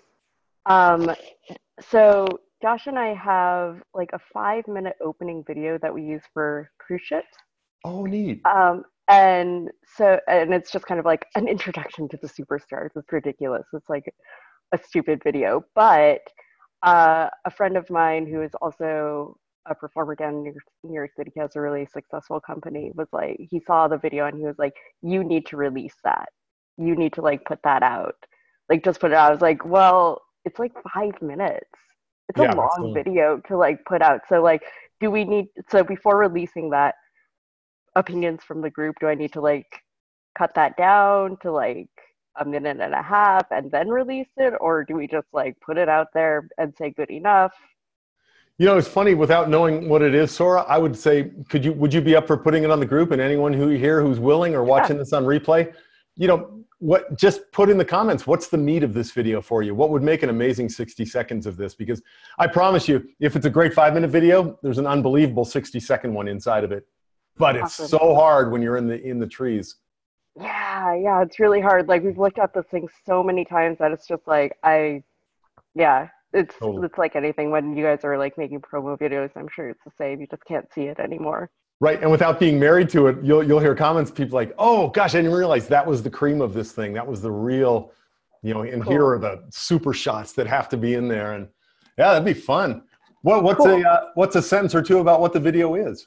So Josh and I have like a 5-minute opening video that we use for cruise ships. Oh, neat. And it's just kind of like an introduction to the superstars. It's ridiculous. It's like a stupid video, but a friend of mine who is also a performer down in New York City, has a really successful company, was like, he saw the video and he was like, you need to release that. You need to like put that out. Like just put it out. I was like, well, it's like 5 minutes. It's a long video to like put out. So like, so before releasing that, opinions from the group, do I need to like cut that down to like 1.5 minutes and then release it? Or do we just like put it out there and say good enough? You know, it's funny, without knowing what it is, Sora, I would say, would you be up for putting it on the group? And anyone who's willing or watching this on replay, you know, just put in the comments, what's the meat of this video for you? What would make an amazing 60 seconds of this? Because I promise you, if it's a great 5-minute video, there's an unbelievable 60-second one inside of it. But it's so hard when you're in the trees. Yeah, it's really hard. Like we've looked at this thing so many times that it's just like, it's like anything when you guys are like making promo videos. I'm sure it's the same. You just can't see it anymore. Right, and without being married to it, you'll hear comments, people like, oh gosh, I didn't realize that was the cream of this thing. That was the real, you know, and here are the super shots that have to be in there. And yeah, that'd be fun. What's a sentence or two about what the video is?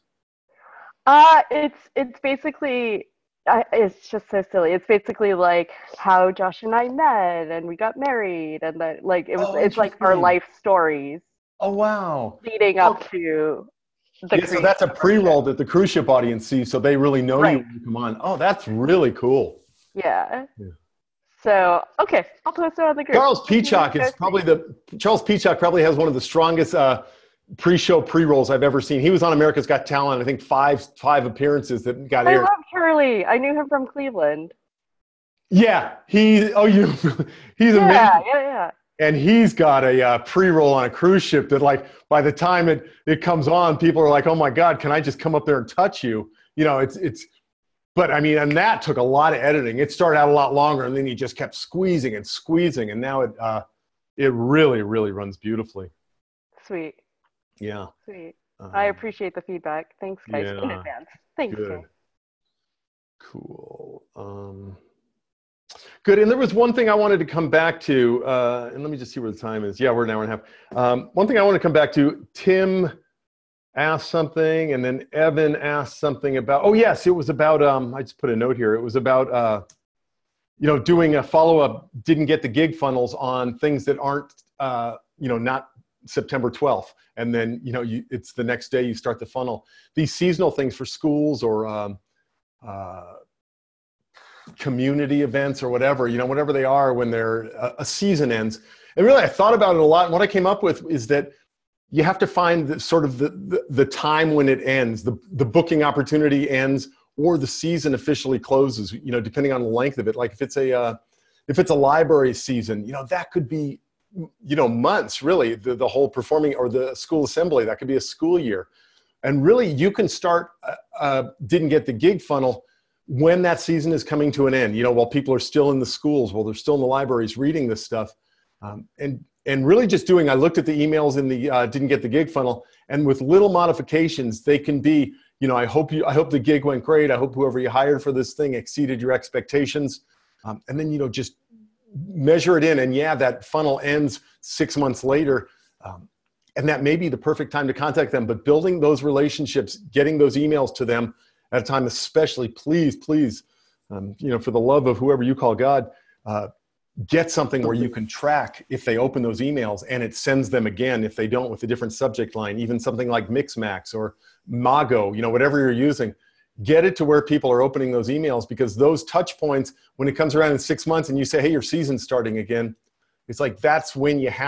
It's basically, it's just so silly. It's basically like how Josh and I met and we got married, and that like it's like our life stories. Oh wow! Leading up to the so that's a pre-roll that the cruise ship audience sees, so they really know you when you come on. Oh, that's really cool. Yeah. So okay, I'll post it on the group. Charles Peacock probably has one of the strongest pre-show pre-rolls I've ever seen. He was on America's Got Talent, I think five appearances that got aired. I love Charlie. I knew him from Cleveland. Yeah, he's amazing. Yeah. And he's got a pre-roll on a cruise ship that, like, by the time it comes on, people are like, oh my God, can I just come up there and touch you? You know, but I mean, and that took a lot of editing. It started out a lot longer, and then he just kept squeezing, and now it really, really runs beautifully. Sweet. Yeah. Sweet. I appreciate the feedback. Thanks, guys, in advance. Thanks. Good. Cool. Good. And there was one thing I wanted to come back to, and let me just see where the time is. Yeah, we're an hour and a half. One thing I want to come back to, Tim asked something, and then Evan asked something about, oh yes, it was about, I just put a note here. It was about, doing a follow-up, didn't get the gig funnels on things that aren't, not September 12th. And then, it's the next day you start the funnel. These seasonal things for schools or community events or whatever, whatever they are when a season ends. And really, I thought about it a lot. And what I came up with is that you have to find the time when it ends, the booking opportunity ends, or the season officially closes, depending on the length of it. Like if it's a library season, that could be, months, really, the whole performing or the school assembly, that could be a school year. And really, you can start, didn't get the gig funnel when that season is coming to an end, while people are still in the schools, while they're still in the libraries reading this stuff. And really just I looked at the emails in the didn't get the gig funnel, and with little modifications, they can be, I hope the gig went great. I hope whoever you hired for this thing exceeded your expectations. And then, just measure it in, and that funnel ends 6 months later. And that may be the perfect time to contact them, but building those relationships, getting those emails to them at a time, especially, please, for the love of whoever you call God, get something where you can track if they open those emails, and it sends them again if they don't, with a different subject line, even something like Mixmax or Mago, you know, whatever you're using. Get it to where people are opening those emails, because those touch points, when it comes around in 6 months and you say, hey, your season's starting again, it's like, that's when you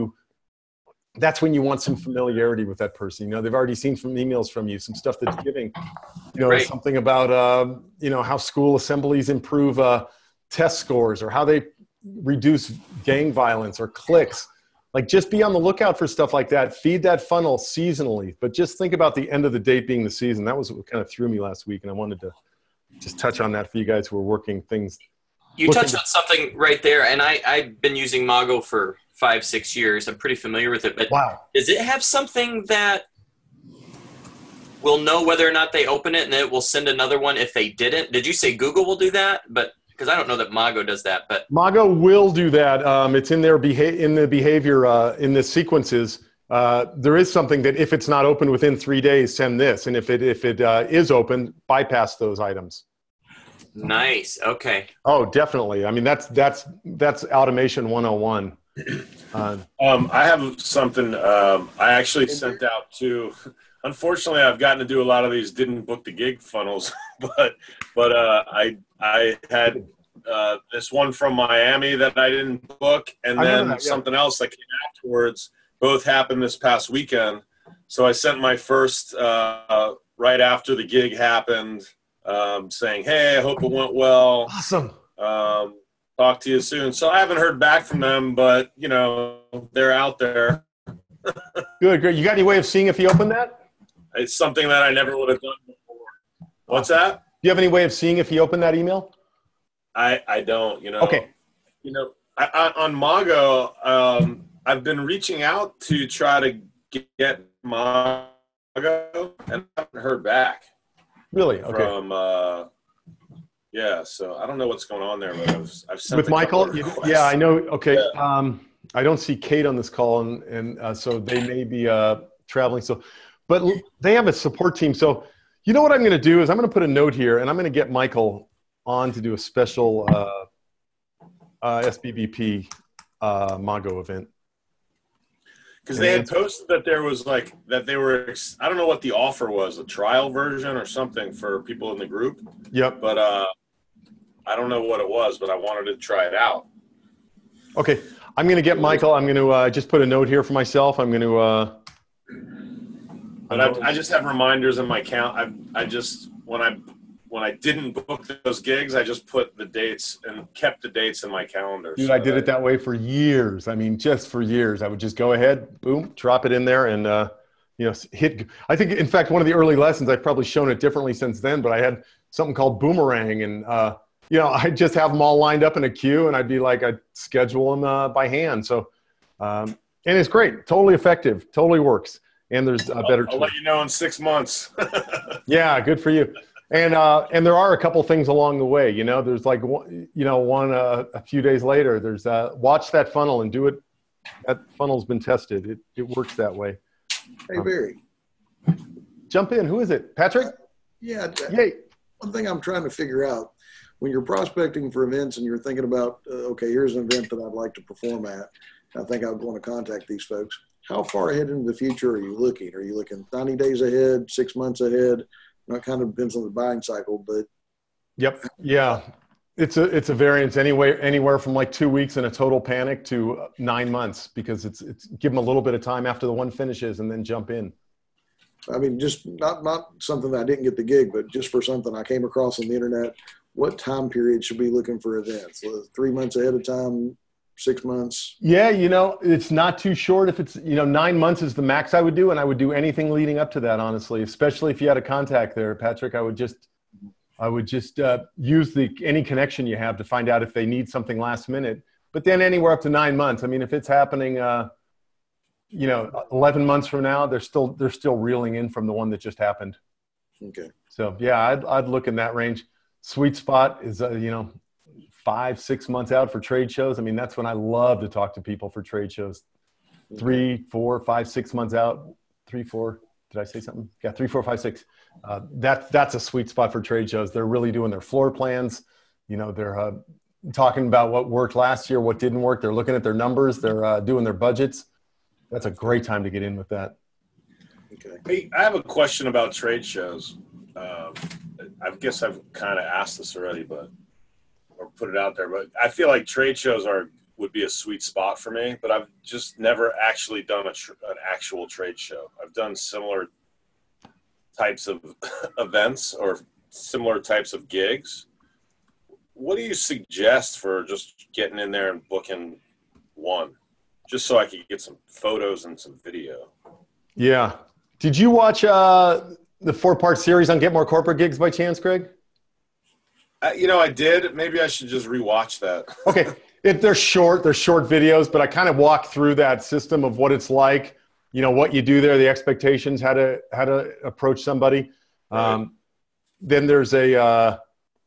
want some familiarity with that person. You know, they've already seen some emails from you, some stuff that's giving, you know, Right. something about, you know, how school assemblies improve test scores, or how they reduce gang violence or cliques. Like, just be on the lookout for stuff like that. Feed that funnel seasonally, but just think about the end of the date being the season. That was what kind of threw me last week, and I wanted to just touch on that for you guys who are working things. You touched on something right there, and I've been using Mago for 5-6 years. I'm pretty familiar with it. But wow. Does it have something that will know whether or not they open it, and it will send another one if they didn't? Did you say Google will do that? But because I don't know that Mago does that. But Mago will do that. It's in their in the behavior in the sequences. There is something that if it's not open within 3 days, send this, and if it is open, bypass those items. nice. Okay. Oh, definitely. I mean, that's automation 101. I have something I actually sent out to. Unfortunately, I've gotten to do a lot of these didn't book the gig funnels, but I had this one from Miami that I didn't book, and then something else that came afterwards. Both happened this past weekend. So I sent my first right after the gig happened, saying, "Hey, I hope it went well. Awesome. Talk to you soon." So I haven't heard back from them, but you know, they're out there. Good. You got any way of seeing if he opened that? It's something that I never would have done before. What's that? Do you have any way of seeing if he opened that email? I don't, you know. Okay. You know, on Mago, I've been reaching out to try to get Mago, and I haven't heard back. Really? Okay. From, yeah, so I don't know what's going on there, but I've sent With a couple Michael? of requests. Yeah, I know. Okay. Yeah. I don't see Kate on this call, and so they may be traveling. So, but they have a support team. So, you know what I'm going to do is I'm going to put a note here, and I'm going to get Michael on to do a special SBBP Mago event. Because they had posted that there was like that they were. I don't know what the offer was, a trial version or something for people in the group. Yep. But I don't know what it was, but I wanted to try it out. Okay, I'm going to get Michael. I'm going to just put a note here for myself. I'm going to. But I just have reminders in my count. I just when I didn't book those gigs, I just put the dates and kept the dates in my calendar. Dude, so I did it that way for years. I mean, just for years. I would just go ahead, boom, drop it in there, and you know, hit. I think, in fact, one of the early lessons, I've probably shown it differently since then, but I had something called Boomerang, and you know, I'd just have them all lined up in a queue, and I'd be like, I'd schedule them by hand. So, and it's great, totally effective, totally works, and there's better. I'll let you know in 6 months. Yeah, good for you. And there are a couple things along the way. You know, there's like one a few days later. There's watch that funnel and do it. That funnel's been tested. It works that way. Hey, Barry. Jump in. Who is it? Patrick? Yeah. Yay. One thing I'm trying to figure out, when you're prospecting for events and you're thinking about, okay, here's an event that I'd like to perform at, I think I'd want to contact these folks. How far ahead into the future are you looking? Are you looking 90 days ahead, 6 months ahead? It kind of depends on the buying cycle, but. Yep. Yeah. It's a variance anywhere from like 2 weeks in a total panic to 9 months, because it's give them a little bit of time after the one finishes and then jump in. I mean, just not something that I didn't get the gig, but just for something I came across on the internet. What time period should we be looking for events? 3 months ahead of time, 6 months? Yeah, you know, it's not too short. If it's, 9 months is the max I would do, and I would do anything leading up to that, honestly, especially if you had a contact there, Patrick. I would just use any connection you have to find out if they need something last minute. But then anywhere up to 9 months. I mean, if it's happening, 11 months from now, they're still reeling in from the one that just happened. Okay. So yeah, I'd look in that range. Sweet spot is 5-6 months out for trade shows. I mean, that's when I love to talk to people for trade shows. 3, 4, 5, 6 months out. 3, 4. Did I say something? Yeah, 3, 4, 5, 6. That's a sweet spot for trade shows. They're really doing their floor plans. They're talking about what worked last year, what didn't work. They're looking at their numbers. They're doing their budgets. That's a great time to get in with that. Okay. Hey, I have a question about trade shows. I guess I've kind of asked this already, or put it out there. But I feel like trade shows would be a sweet spot for me. But I've just never actually done an actual trade show. I've done similar types of events or similar types of gigs. What do you suggest for just getting in there and booking one, just so I could get some photos and some video? Yeah. Did you watch the 4-part series on Get More Corporate Gigs by chance, Greg? I did. Maybe I should just rewatch that. Okay. They're short videos, but I kind of walk through that system of what it's like, what you do there, the expectations, how to approach somebody. Right. Then there's a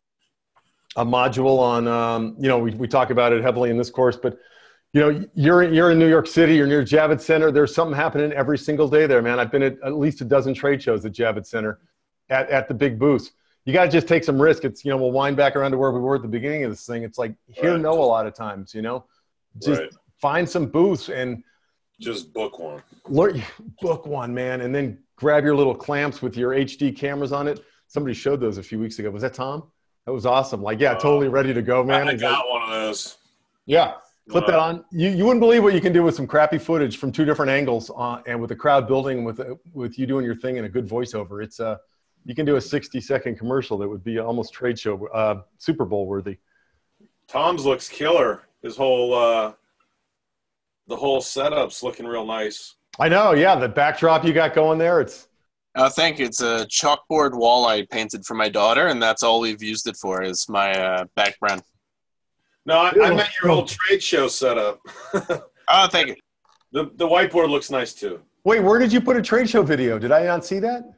module on, we talk about it heavily in this course, but you're in New York City, you're near Javits Center. There's something happening every single day there, man. I've been at least a dozen trade shows at Javits Center at the big booths. You got to just take some risk. It's, we'll wind back around to where we were at the beginning of this thing. It's like hear no a lot of times, just find some booths and just book one. Book one, man. And then grab your little clamps with your HD cameras on it. Somebody showed those a few weeks ago. Was that Tom? That was awesome. Totally ready to go, man. I got one of those. Yeah. Flip that on. You wouldn't believe what you can do with some crappy footage from 2 different angles and with the crowd building with you doing your thing and a good voiceover. It's you can do a 60-second commercial that would be almost trade show, Super Bowl worthy. Tom's looks killer. His whole, the whole setup's looking real nice. I know. Yeah. The backdrop you got going there. Thank you. It's a chalkboard wall I painted for my daughter, and that's all we've used it for is my background. No, I meant your whole trade show setup. Oh, thank you. The whiteboard looks nice too. Wait, where did you put a trade show video? Did I not see that?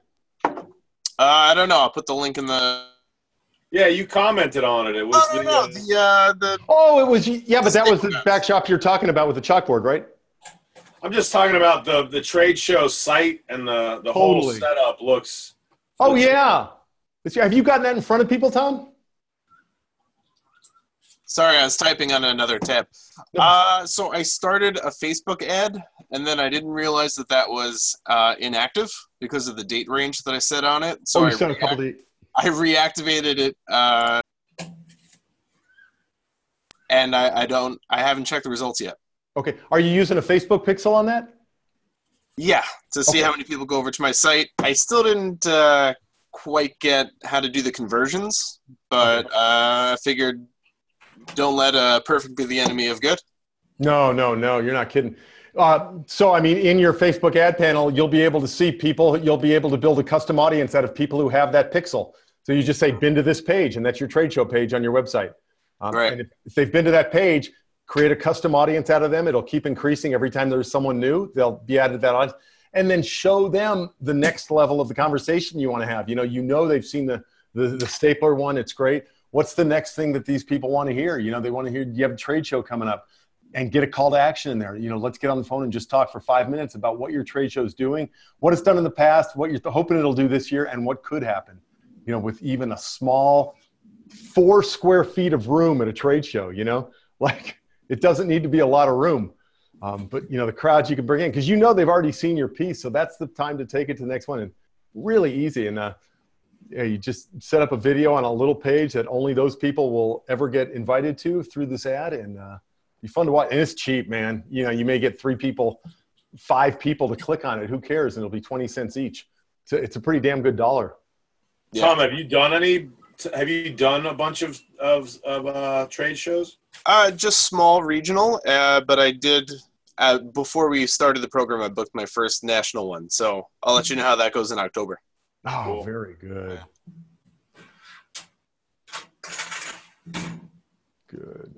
I don't know. I'll put the link in the. Yeah, you commented on it. It was Oh, it was. Yeah, but that was the backdrop you're talking about with the chalkboard, right? I'm just talking about the trade show site and the whole setup looks. Oh yeah. Have you gotten that in front of people, Tom? Sorry, I was typing on another tab. So I started a Facebook ad, and then I didn't realize that was inactive because of the date range that I set on it. So you sent a couple of. I reactivated it, and I haven't checked the results yet. Okay, are you using a Facebook pixel on that? Yeah, to see how many people go over to my site. I still didn't quite get how to do the conversions, but I figured. Don't let perfect be the enemy of good. No, you're not kidding. So, in your Facebook ad panel, you'll be able to see people. You'll be able to build a custom audience out of people who have that pixel. So you just say, been to this page, and that's your trade show page on your website. Right. And if they've been to that page, create a custom audience out of them. It'll keep increasing every time there's someone new. They'll be added to that audience. And then show them the next level of the conversation you want to have. They've seen the stapler one. It's great. What's the next thing that these people want to hear? They want to hear you have a trade show coming up and get a call to action in there. Let's get on the phone and just talk for 5 minutes about what your trade show is doing, what it's done in the past, what you're hoping it'll do this year, and what could happen, with even a small 4 square feet of room at a trade show, it doesn't need to be a lot of room. But, the crowds you can bring in because they've already seen your piece. So that's the time to take it to the next one. And really easy. And, you just set up a video on a little page that only those people will ever get invited to through this ad, and be fun to watch. And it's cheap, man. You may get 5 people to click on it. Who cares? And it'll be 20 cents each. So it's a pretty damn good dollar. Yeah. Tom, have you done a bunch of trade shows? Just small regional, but I did before we started the program. I booked my first national one, so I'll let you know how that goes in October. Oh, cool. Very good. Good.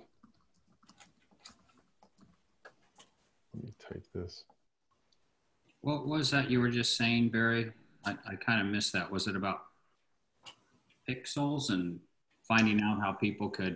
Let me type this. What was that you were just saying, Barry? I kind of missed that. Was it about pixels and finding out how people could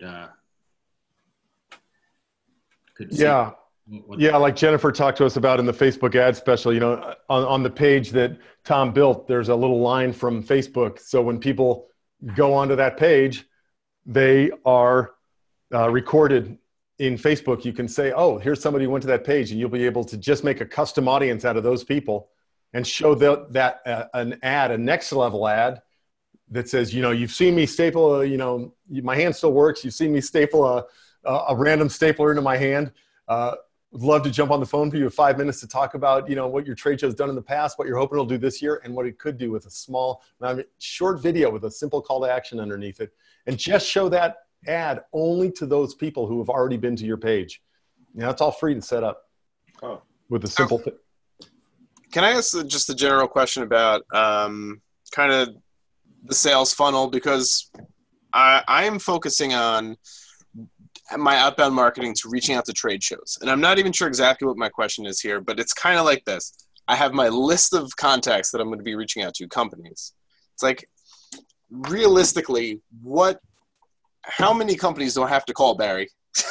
see? Yeah. Yeah, like Jennifer talked to us about in the Facebook ad special, on the page that Tom built, there's a little line from Facebook. So when people go onto that page, they are recorded in Facebook. You can say, oh, here's somebody who went to that page, and you'll be able to just make a custom audience out of those people and show an ad, a next level ad that says, you know, you've seen me staple, you know, my hand still works. You've seen me staple a random stapler into my hand. Would love to jump on the phone for you 5 minutes to talk about, you know, what your trade show's done in the past, what you're hoping it'll do this year, and what it could do with a small, short video with a simple call to action underneath it. And just show that ad only to those people who have already been to your page. You know, it's all free to set up with a simple thing. Can I ask just a general question about kind of the sales funnel? Because I am focusing on my outbound marketing to reaching out to trade shows. And I'm not even sure exactly what my question is here, but it's kind of like this. I have my list of contacts that I'm going to be reaching out to, companies. It's like, realistically, how many companies do I have to call, Barry?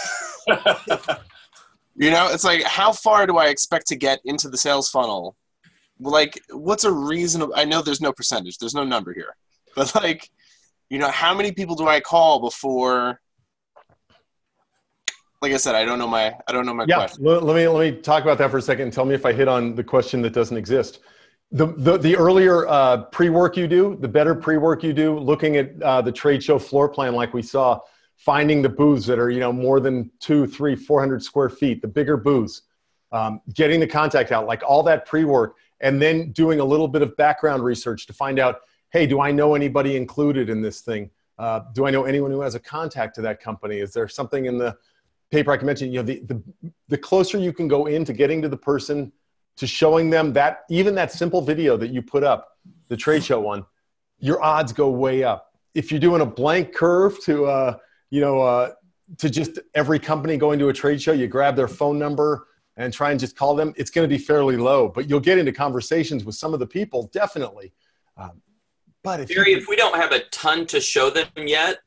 You know, it's like, how far do I expect to get into the sales funnel? Like, what's a reasonable, I know there's no percentage, there's no number here, but like, you know, how many people do I call before, like I said, I don't know my question. Let me talk about that for a second and tell me if I hit on the question that doesn't exist. The earlier pre-work you do, the better pre-work you do, looking at the trade show floor plan like we saw, finding the booths that are, you know, more than 200, 300, 400 square feet, the bigger booths, getting the contact out, like all that pre-work, and then doing a little bit of background research to find out, hey, do I know anybody included in this thing? Do I know anyone who has a contact to that company? Is there something in the paper I can mention? You know, the closer you can go into getting to the person, to showing them that, even that simple video that you put up, the trade show one, your odds go way up. If you're doing a blank curve to just every company going to a trade show, you grab their phone number and try and just call them, it's going to be fairly low, but you'll get into conversations with some of the people, definitely. But if we don't have a ton to show them yet,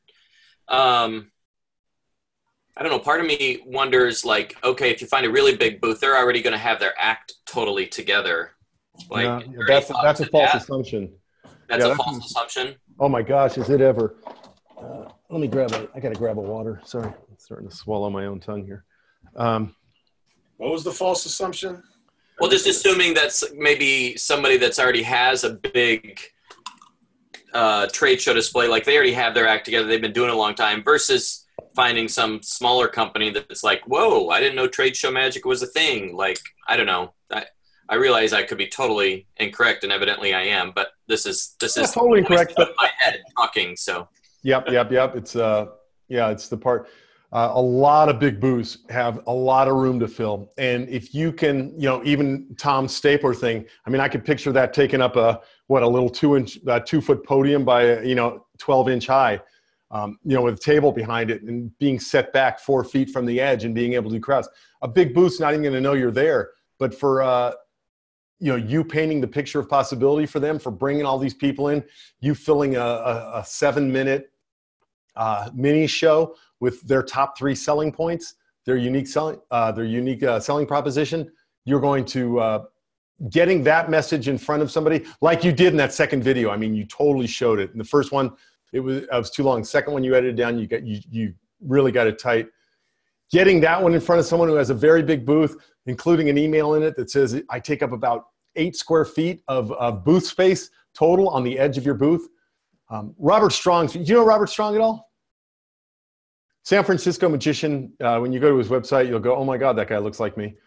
I don't know, part of me wonders, like, okay, if you find a really big booth, they're already going to have their act totally together. Like, yeah, that's a false assumption. That's a false assumption? Oh my gosh, is it ever? Let me I got to grab a water. Sorry, I'm starting to swallow my own tongue here. What was the false assumption? Well, just assuming that's maybe somebody that's already has a big trade show display, like they already have their act together, they've been doing it a long time, versus finding some smaller company that's like, whoa, I didn't know Trade Show Magic was a thing. Like, I don't know. I realize I could be totally incorrect, and evidently I am, but this is totally incorrect. But my head talking, so. Yep. It's it's the part. A lot of big booths have a lot of room to fill, and if you can, you know, even Tom's stapler thing. I mean, I could picture that taking up a little 2-foot podium by 12-inch high. You know, with a table behind it and being set back 4 feet from the edge and being able to do crowds. A big booth's not even going to know you're there. But for, you painting the picture of possibility for them, for bringing all these people in, you filling a 7-minute mini show with their top 3 selling points, their unique selling proposition, you're going to getting that message in front of somebody like you did in that second video. I mean, you totally showed it. In the first one, it was too long. Second one, you edited down. You really got it tight. Getting that one in front of someone who has a very big booth, including an email in it that says, I take up about 8 square feet of booth space total on the edge of your booth. Robert Strong, do you know Robert Strong at all? San Francisco magician. When you go to his website, you'll go, oh my God, that guy looks like me.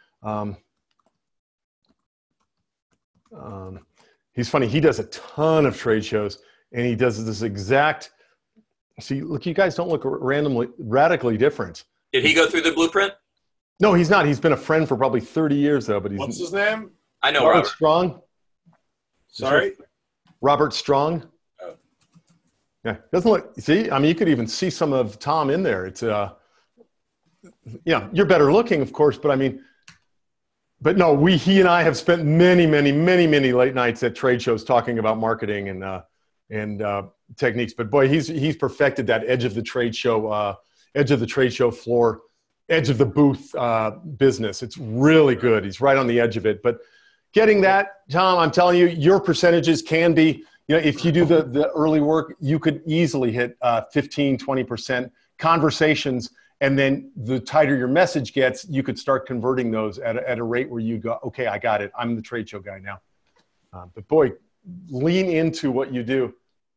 He's funny. He does a ton of trade shows. And he does this exact, see, look, you guys don't look radically different. Did he go through the blueprint? No, he's not. He's been a friend for probably 30 years, though. But What's his name? I know Robert Strong. Sorry? Robert Strong. Oh. Yeah, doesn't look, see, I mean, you could even see some of Tom in there. It's, you're better looking, of course, but I mean, but no, he and I have spent many late nights at trade shows talking about marketing and techniques. But boy, he's perfected that edge of the trade show floor, edge of the booth business. It's really good. He's right on the edge of it. But getting that, Tom, I'm telling you, your percentages can be, if you do the early work, you could easily hit 15, 20% conversations And then the tighter your message gets, you could start converting those at a rate where you go, okay, I got it. I'm the trade show guy now. But boy, lean into what you do.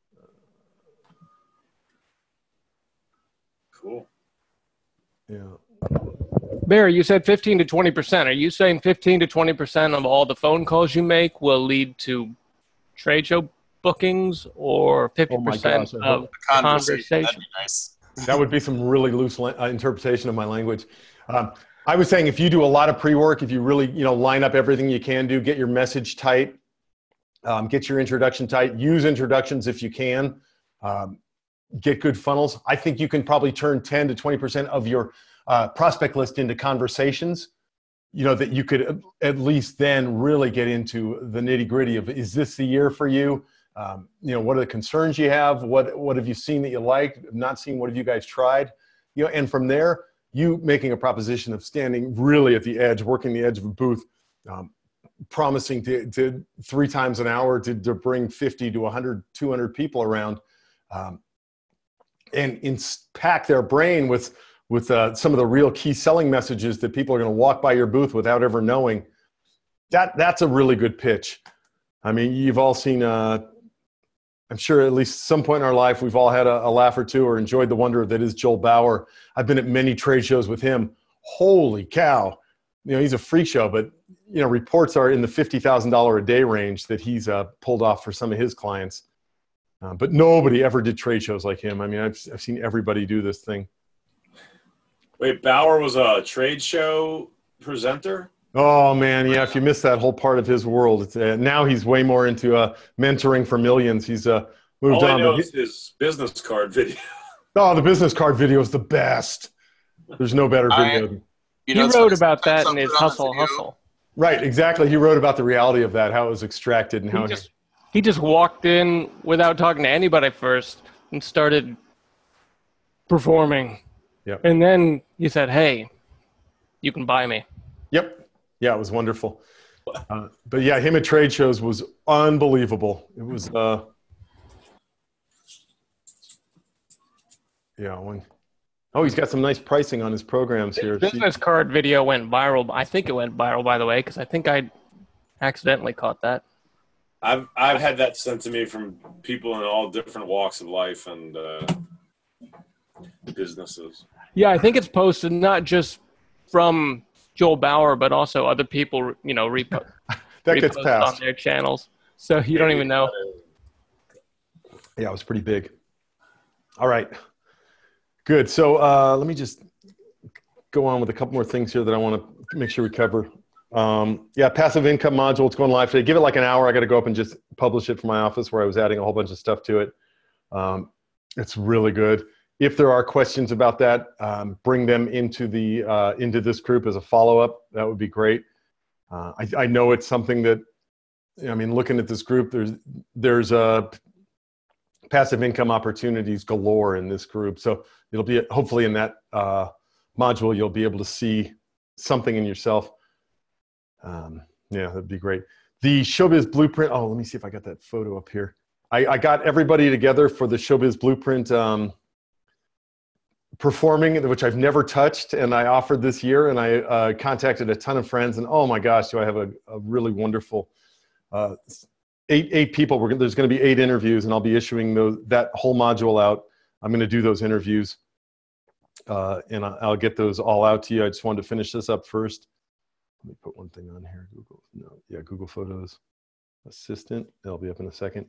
Cool. Yeah. Barry, you said 15 to 20%. Are you saying 15 to 20% of all the phone calls you make will lead to trade show bookings, or 50% of conversation? That'd be nice. That would be some really loose interpretation of my language. I was saying if you do a lot of pre-work, if you really line up everything you can do, get your message tight, get your introduction tight, use introductions if you can, get good funnels. I think you can probably turn 10 to 20% of your prospect list into conversations, that you could at least then really get into the nitty gritty of, is this the year for you? What are the concerns you have? What have you seen that you like? Not seen, what have you guys tried? And from there, you making a proposition of standing really at the edge, working the edge of a booth, promising to 3 times an hour to bring 50 to 100, 200 people around, and pack their brain with some of the real key selling messages that people are going to walk by your booth without ever knowing. That's a really good pitch. I mean, you've all seen, I'm sure at least some point in our life, we've all had a laugh or two or enjoyed the wonder that is Joel Bauer. I've been at many trade shows with him. Holy cow. He's a freak show, but, reports are in the $50,000 a day range that he's pulled off for some of his clients. But nobody ever did trade shows like him. I mean, I've seen everybody do this thing. Wait, Bauer was a trade show presenter? Oh, man, yeah, if you missed that whole part of his world. Now he's way more into mentoring for millions. He's moved All on. I know is his business card video. Oh, the business card video is the best. There's no better video. He wrote about that in his Hustle. Right, exactly. He wrote about the reality of that, how it was extracted and how He just walked in without talking to anybody first and started performing. Yep. And then you said, hey, you can buy me. Yep. Yeah, it was wonderful. But yeah, him at trade shows was unbelievable. It was, he's got some nice pricing on his programs here. His business card video went viral. I think it went viral, by the way, because I think I accidentally caught that. I've had that sent to me from people in all different walks of life and businesses. Yeah, I think it's posted not just from Joel Bauer, but also other people, repost gets passed on their channels. So you don't even know. Yeah, it was pretty big. All right. Good. So let me just go on with a couple more things here that I want to make sure we cover. Passive income module. It's going live today. Give it like an hour. I got to go up and just publish it from my office where I was adding a whole bunch of stuff to it. It's really good. If there are questions about that, bring them into this group as a follow-up. That would be great. I know it's something that, looking at this group, there's passive income opportunities galore in this group. So it'll be, hopefully in that module, you'll be able to see something in yourself. That'd be great. The Showbiz Blueprint. Oh, let me see if I got that photo up here. I got everybody together for the Showbiz Blueprint performing, which I've never touched, and I offered this year, and I contacted a ton of friends, and oh my gosh, do I have a really wonderful eight people. There's going to be 8 interviews, and I'll be issuing that whole module out. I'm going to do those interviews, and I'll get those all out to you. I just wanted to finish this up first. Let me put one thing on here. Google Photos Assistant. It'll be up in a second.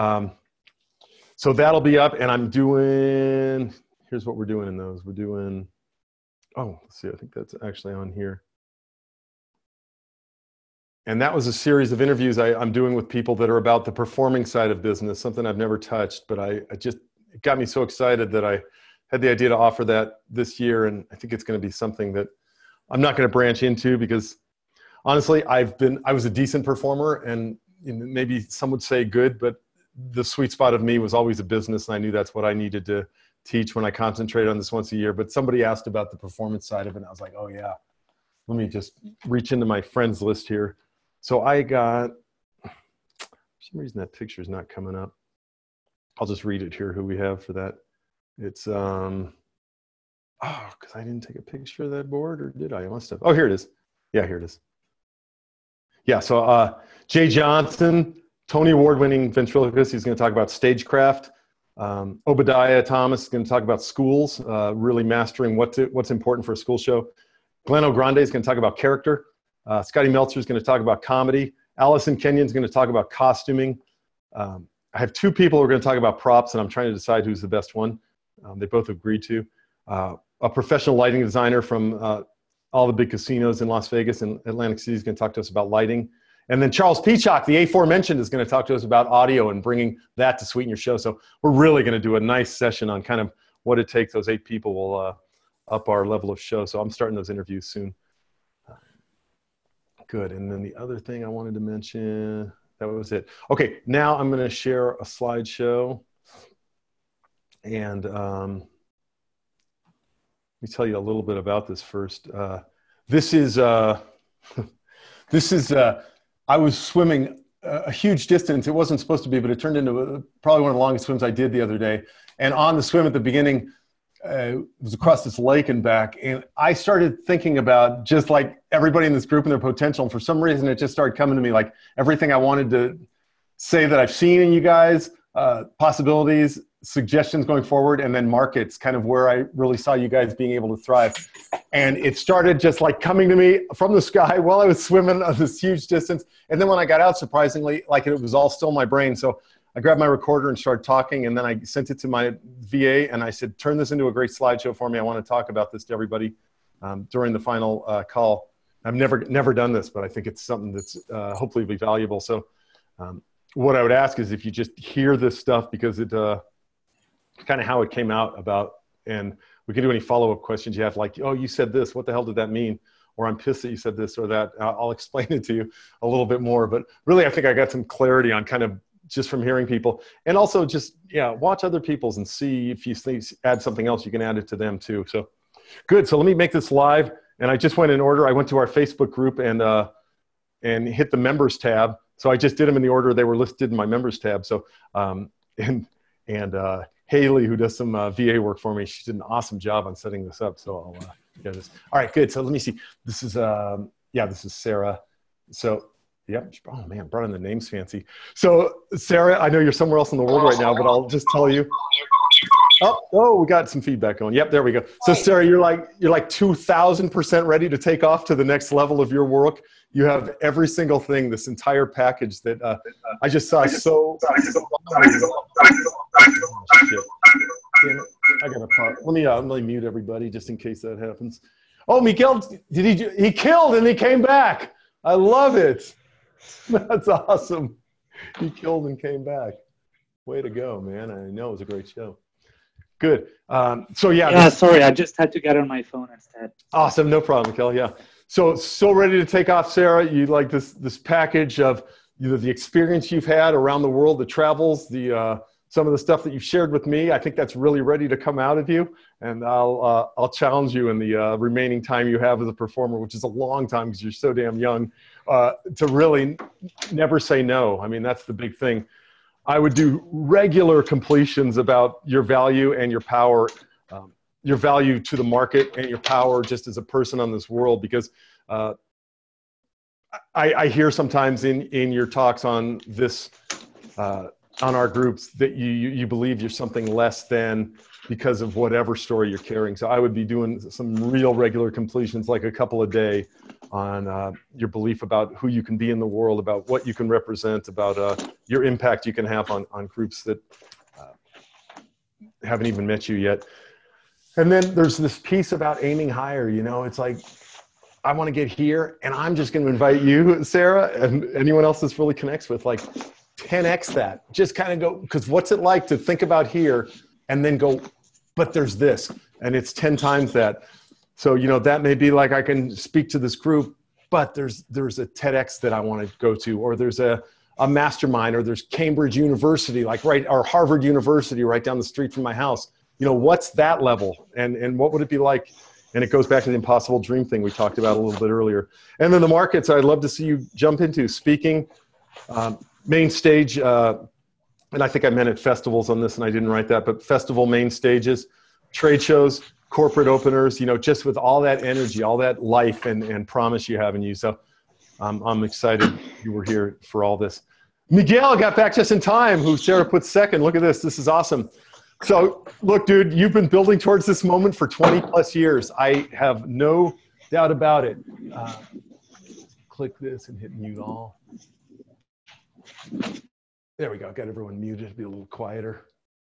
So that'll be up, and I'm doing. Here's what we're doing in those. We're doing, let's see, I think that's actually on here. And that was a series of interviews I'm doing with people that are about the performing side of business, something I've never touched, but it got me so excited that I had the idea to offer that this year. And I think it's going to be something that I'm not going to branch into because honestly, I was a decent performer and maybe some would say good, but the sweet spot of me was always a business. And I knew that's what I needed to teach when I concentrate on this once a year. But somebody asked about the performance side of it, and I was like, oh yeah, let me just reach into my friends list here. So I got, for some reason that picture's not coming up. I'll just read it here, who we have for that. It's Oh, because I didn't take a picture of that board, or did I? I must have. Oh, here it is. Yeah, here it is. Yeah, so Jay Johnson, Tony Award-winning ventriloquist. He's going to talk about stagecraft. Obadiah Thomas is going to talk about schools, really mastering what's important for a school show. Glenn O'Grande is going to talk about character. Scotty Meltzer is going to talk about comedy. Allison Kenyon is going to talk about costuming. I have two people who are going to talk about props, and I'm trying to decide who's the best one. They both agreed to. A professional lighting designer from all the big casinos in Las Vegas and Atlantic City is going to talk to us about lighting. And then Charles Peacock, the aforementioned, is going to talk to us about audio and bringing that to sweeten your show. So we're really going to do a nice session on kind of what it takes. Those 8 people will up our level of show. So I'm starting those interviews soon. Good. And then the other thing I wanted to mention, that was it. Okay, now I'm going to share a slideshow. And let me tell you a little bit about this first. This is I was swimming a huge distance. It wasn't supposed to be, but it turned into probably one of the longest swims I did the other day. And on the swim at the beginning, it was across this lake and back. And I started thinking about just like everybody in this group and their potential. And for some reason, it just started coming to me like everything I wanted to say that I've seen in you guys, possibilities, suggestions going forward, and then markets, kind of where I really saw you guys being able to thrive. And it started just like coming to me from the sky while I was swimming on this huge distance. And then when I got out, surprisingly, like it was all still in my brain. So I grabbed my recorder and started talking, and then I sent it to my VA and I said, turn this into a great slideshow for me. I want to talk about this to everybody during the final call. I've never done this, but I think it's something that's hopefully be valuable. So what I would ask is if you just hear this stuff, because it kind of how it came out about, and we can do any follow-up questions you have, like, oh, you said this, what the hell did that mean? Or I'm pissed that you said this or that. I'll explain it to you a little bit more. But really, I think I got some clarity on kind of just from hearing people. And also just, yeah, watch other people's and see if you add something else, you can add it to them too. So good. So let me make this live. And I just went in order. I went to our Facebook group and hit the members tab. So I just did them in the order they were listed in my members tab. So, Haley, who does some VA work for me, she did an awesome job on setting this up. So I'll get this. All right, good. So let me see. This is, this is Sarah. So, yep. Oh man, brought in the names fancy. So Sarah, I know you're somewhere else in the world right now, but I'll just tell you. Oh, we got some feedback going. Yep, there we go. So Sarah, you're like 2,000% ready to take off to the next level of your work. You have every single thing, this entire package that I just saw. I gotta pause. Let me mute everybody just in case that happens. Oh, Miguel, he killed and he came back. I love it. That's awesome. He killed and came back. Way to go, man. I know it was a great show. Good. So yeah. Sorry, I just had to get on my phone instead. Awesome, no problem, Miguel. Yeah. So ready to take off, Sarah. You like this package of the experience you've had around the world, the travels, some of the stuff that you've shared with me. I think that's really ready to come out of you. And I'll challenge you in the remaining time you have as a performer, which is a long time because you're so damn young, to really never say no. I mean, that's the big thing. I would do regular completions about your value and your power, your value to the market and your power just as a person on this world, because I hear sometimes in your talks on this, on our groups, that you believe you're something less than because of whatever story you're carrying. So I would be doing some real regular completions, like a couple a day, on your belief about who you can be in the world, about what you can represent, about your impact you can have on groups that haven't even met you yet. And then there's this piece about aiming higher. You know, it's like, I want to get here, and I'm just going to invite you, Sarah, and anyone else this really connects with, like 10x that. Just kind of go, because what's it like to think about here and then go, but there's this, and it's 10 times that. So, you know, that may be like, I can speak to this group, but there's a TEDx that I want to go to, or there's a mastermind, or there's Cambridge University, like or Harvard University right down the street from my house. You know, what's that level? And what would it be like? And it goes back to the impossible dream thing we talked about a little bit earlier. And then the markets I'd love to see you jump into: speaking, main stage, and I think I meant at festivals on this and I didn't write that, but festival main stages, trade shows, corporate openers, you know, just with all that energy, all that life and promise you have in you. So I'm excited you were here for all this. Miguel got back just in time, who Sarah put second. Look at this. This is awesome. So look, dude, you've been building towards this moment for 20 plus years. I have no doubt about it. Click this and hit mute all. There we go. Got everyone muted. Be a little quieter.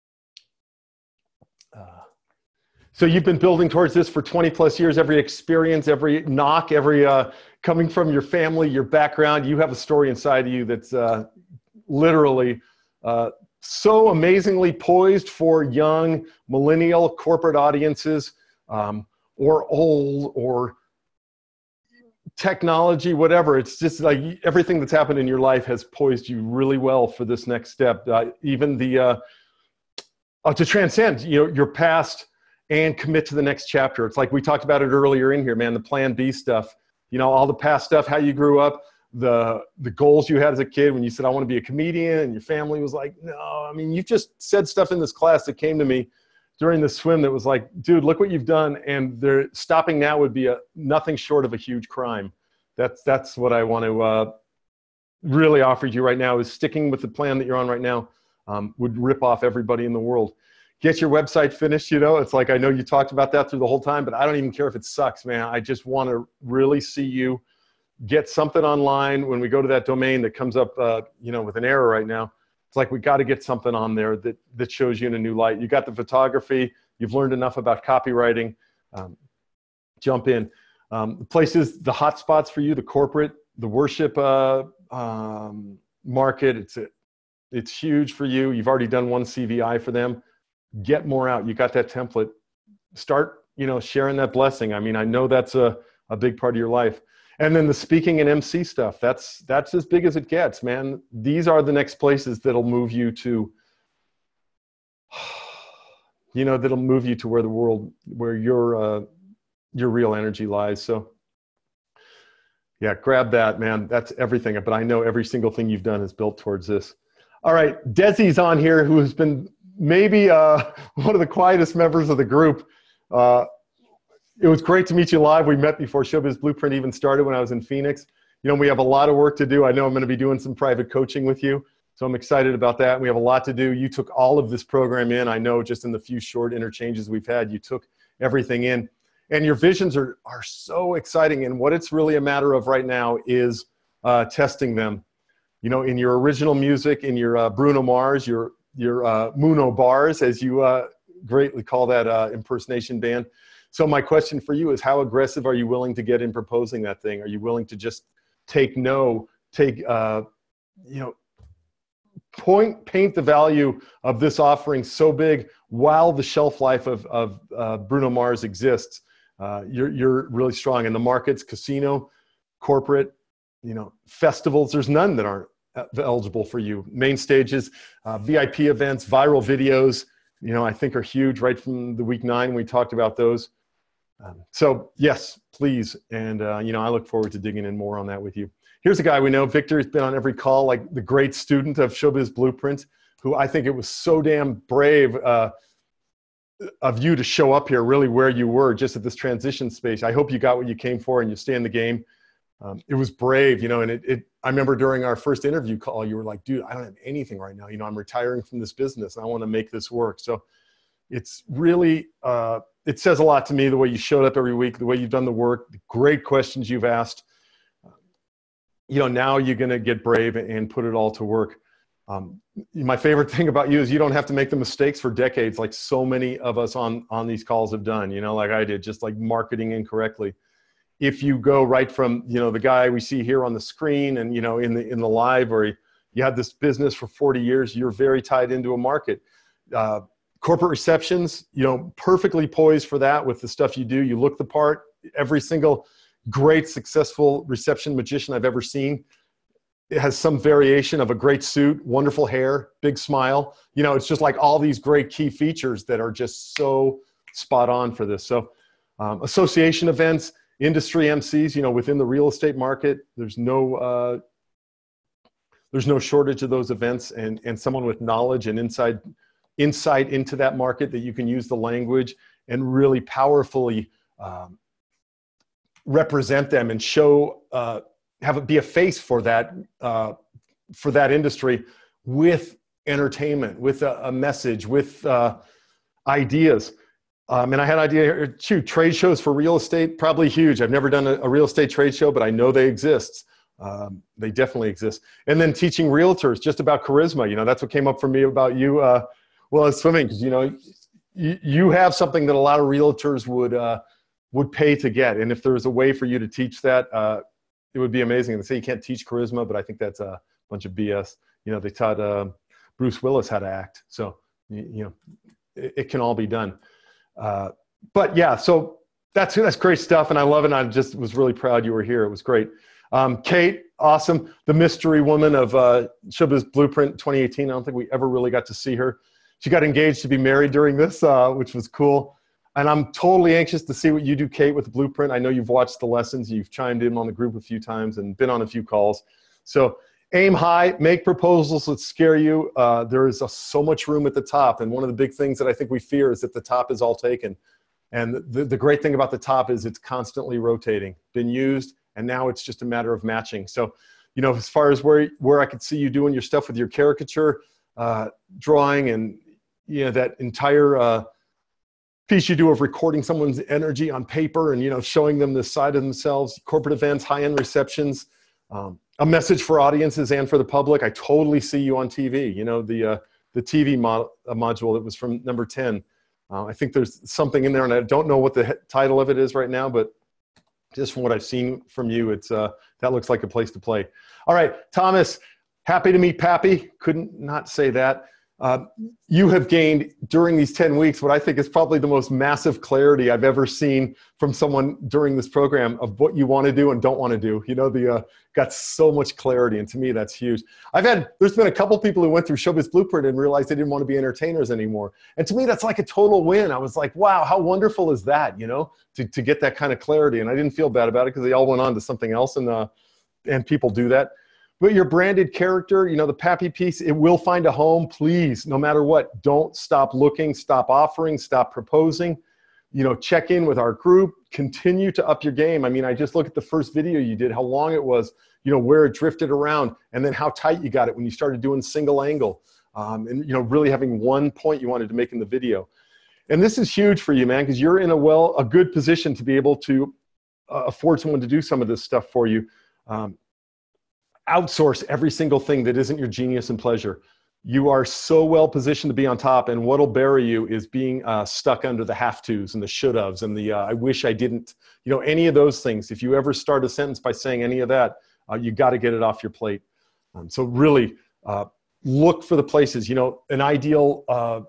So you've been building towards this for 20 plus years. Every experience, every knock, every coming from your family, your background, you have a story inside of you that's literally so amazingly poised for young millennial corporate audiences, or old, or technology, whatever. It's just like everything that's happened in your life has poised you really well for this next step. Even the to transcend, you know, your past and commit to the next chapter. It's like we talked about it earlier in here, man. The Plan B stuff. You know, all the past stuff, how you grew up, the goals you had as a kid when you said, I want to be a comedian, and your family was like, no. I mean, you just said stuff in this class that came to me during the swim that was like, dude, look what you've done, and stopping now would be nothing short of a huge crime. That's what I want to really offer you right now, is sticking with the plan that you're on right now would rip off everybody in the world. Get your website finished, you know. It's like, I know you talked about that through the whole time, but I don't even care if it sucks, man. I just want to really see you get something online. When we go to that domain that comes up, you know, with an error right now, it's like we got to get something on there that shows you in a new light. You got the photography. You've learned enough about copywriting. Jump in. The places, the hot spots for you, the corporate, the worship market. It's huge for you. You've already done one CVI for them. Get more out. You got that template. Start, you know, sharing that blessing. I mean, I know that's a big part of your life. And then the speaking and MC stuff, that's as big as it gets, man. These are the next places that'll move you to, you know, that'll move you to where the world, where your real energy lies. So yeah, grab that, man. That's everything. But I know every single thing you've done is built towards this. All right, Desi's on here, who has been maybe one of the quietest members of the group. It was great to meet you live. We met before Showbiz Blueprint even started when I was in Phoenix. You know, we have a lot of work to do. I know I'm going to be doing some private coaching with you, so I'm excited about that. We have a lot to do. You took all of this program in. I know just in the few short interchanges we've had, you took everything in. And your visions are so exciting. And what it's really a matter of right now is testing them. You know, in your original music, in your Bruno Mars, your Muno Bars, as you greatly call that impersonation band. So my question for you is, how aggressive are you willing to get in proposing that thing? Are you willing to just take no, you know, paint the value of this offering so big while the shelf life of Bruno Mars exists? You're really strong in the markets, casino, corporate, you know, festivals. There's none that aren't eligible for you. Main stages, VIP events, viral videos, you know, I think are huge right from the week 9. We talked about those. So yes, please. And, you know, I look forward to digging in more on that with you. Here's a guy we know. Victor has been on every call, like the great student of Showbiz Blueprint, who I think it was so damn brave of you to show up here really where you were just at this transition space. I hope you got what you came for and you stay in the game. It was brave, you know, and I remember during our first interview call, you were like, dude, I don't have anything right now. You know, I'm retiring from this business and I want to make this work. So it's really, it says a lot to me, the way you showed up every week, the way you've done the work, the great questions you've asked. You know, now you're going to get brave and put it all to work. My favorite thing about you is you don't have to make the mistakes for decades like so many of us on these calls have done, you know, like I did, just like marketing incorrectly. If you go right from, you know, the guy we see here on the screen and, you know, in the live, or you had this business for 40 years, you're very tied into a market. Corporate receptions, you know, perfectly poised for that with the stuff you do. You look the part. Every single great, successful reception magician I've ever seen, it has some variation of a great suit, wonderful hair, big smile. You know, it's just like all these great key features that are just so spot on for this. So association events, industry MCs, you know, within the real estate market, there's no shortage of those events, and someone with knowledge and insight into that market that you can use the language and really powerfully represent them and show, have it be a face for that industry with entertainment, with a message, with ideas. And I had an idea here too, trade shows for real estate, probably huge. I've never done a real estate trade show, but I know they exist. They definitely exist. And then teaching realtors just about charisma. You know, that's what came up for me about you, well, as swimming, because, you know, you have something that a lot of realtors would pay to get. And if there was a way for you to teach that, it would be amazing. They say you can't teach charisma, but I think that's a bunch of BS. You know, they taught Bruce Willis how to act. So, you know, it can all be done. But yeah, so that's great stuff. And I love it. And I just was really proud you were here. It was great. Kate, awesome. The mystery woman of Showbiz Blueprint 2018. I don't think we ever really got to see her. She got engaged to be married during this, which was cool. And I'm totally anxious to see what you do, Kate, with the Blueprint. I know you've watched the lessons. You've chimed in on the group a few times and been on a few calls. So aim high, make proposals that scare you. There is so much room at the top. And one of the big things that I think we fear is that the top is all taken. And the great thing about the top is it's constantly rotating, been used, and now it's just a matter of matching. So, you know, as far as where I could see you doing your stuff with your caricature drawing and, you know, that entire piece you do of recording someone's energy on paper and, you know, showing them the side of themselves, corporate events, high-end receptions, a message for audiences and for the public. I totally see you on TV. You know, the TV module that was from number 10. I think there's something in there, and I don't know what the title of it is right now, but just from what I've seen from you, it's that looks like a place to play. All right, Thomas, happy to meet Pappy. Couldn't not say that. You have gained during these 10 weeks what I think is probably the most massive clarity I've ever seen from someone during this program of what you want to do and don't want to do. You know, got so much clarity, and to me, that's huge. There's been a couple people who went through Showbiz Blueprint and realized they didn't want to be entertainers anymore. And to me, that's like a total win. I was like, wow, how wonderful is that, you know, to get that kind of clarity. And I didn't feel bad about it because they all went on to something else, and people do that. But your branded character, you know, the Pappy piece, it will find a home. Please, no matter what, don't stop looking, stop offering, stop proposing. You know, check in with our group, continue to up your game. I mean, I just look at the first video you did, how long it was, you know, where it drifted around, and then how tight you got it when you started doing single angle. And, you know, really having one point you wanted to make in the video. And this is huge for you, man, because you're in a good position to be able to afford someone to do some of this stuff for you. Outsource every single thing that isn't your genius and pleasure. You are so well positioned to be on top, and what'll bury you is being stuck under the have-tos and the should-haves and the I wish I didn't. You know, any of those things. If you ever start a sentence by saying any of that, you got to get it off your plate. So really look for the places. You know, an ideal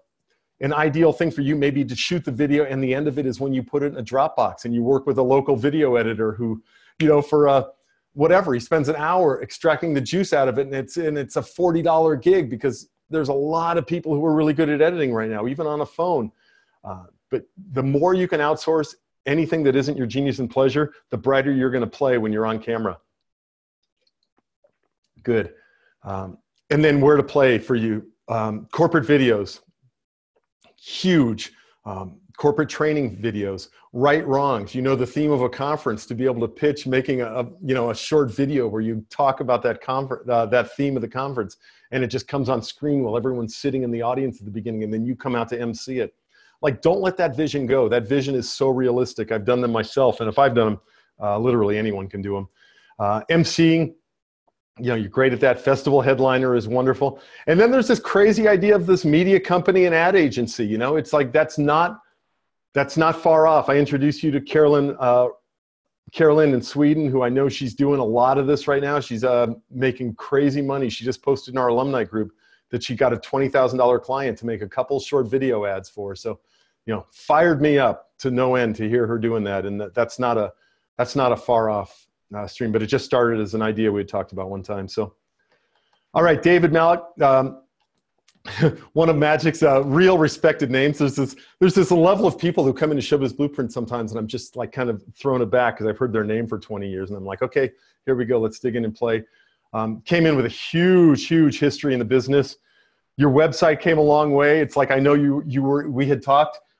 thing for you may be to shoot the video, and the end of it is when you put it in a Dropbox and you work with a local video editor who, you know, for whatever, he spends an hour extracting the juice out of it, and it's a $40 gig because there's a lot of people who are really good at editing right now, even on a phone. But the more you can outsource anything that isn't your genius and pleasure, the brighter you're going to play when you're on camera. Good. And then where to play for you. Corporate videos, huge. Corporate training videos, right wrongs. You know, the theme of a conference, to be able to pitch making a short video where you talk about that that theme of the conference, and it just comes on screen while everyone's sitting in the audience at the beginning, and then you come out to MC it. Like, don't let that vision go. That vision is so realistic. I've done them myself, and if I've done them, literally anyone can do them. MCing, you know, you're great at that. Festival headliner is wonderful. And then there's this crazy idea of this media company and ad agency. You know, it's like that's not far off. I introduced you to Carolyn in Sweden, who I know she's doing a lot of this right now. She's making crazy money. She just posted in our alumni group that she got a $20,000 client to make a couple short video ads for. So, you know, fired me up to no end to hear her doing that. And that's not a far off stream, but it just started as an idea we had talked about one time. So, all right, David Malik. One of Magic's real respected names. There's this level of people who come into Showbiz Blueprint sometimes, and I'm just like kind of thrown aback because I've heard their name for 20 years, and I'm like, okay, here we go. Let's dig in and play. Came in with a huge history in the business. Your website came a long way. It's like I know we had talked.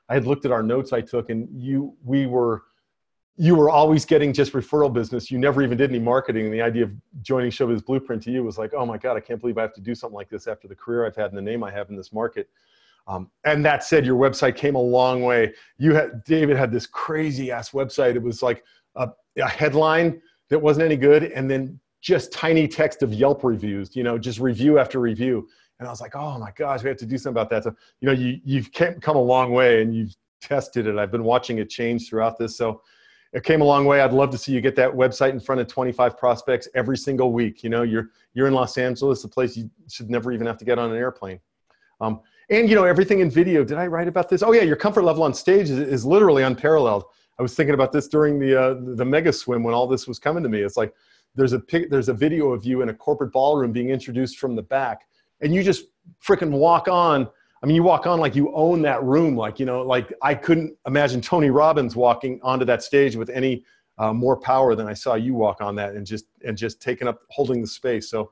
I had looked at our notes I took, and you were always getting just referral business. You never even did any marketing. And the idea of joining Showbiz Blueprint to you was like, oh my God, I can't believe I have to do something like this after the career I've had and the name I have in this market. And that said, your website came a long way. David had this crazy ass website. It was like a headline that wasn't any good, and then just tiny text of Yelp reviews, just review after review. And I was like, oh my gosh, we have to do something about that. So, you've come a long way, and you've tested it. I've been watching it change throughout this. So it came a long way. I'd love to see you get that website in front of 25 prospects every single week. You're in Los Angeles, a place you should never even have to get on an airplane. And everything in video. Did I write about this? Oh yeah, your comfort level on stage is literally unparalleled. I was thinking about this during the mega swim when all this was coming to me. It's like there's a video of you in a corporate ballroom being introduced from the back, and you just freaking walk on. I mean, you walk on like you own that room. Like I couldn't imagine Tony Robbins walking onto that stage with any more power than I saw you walk on that, and just holding the space. So,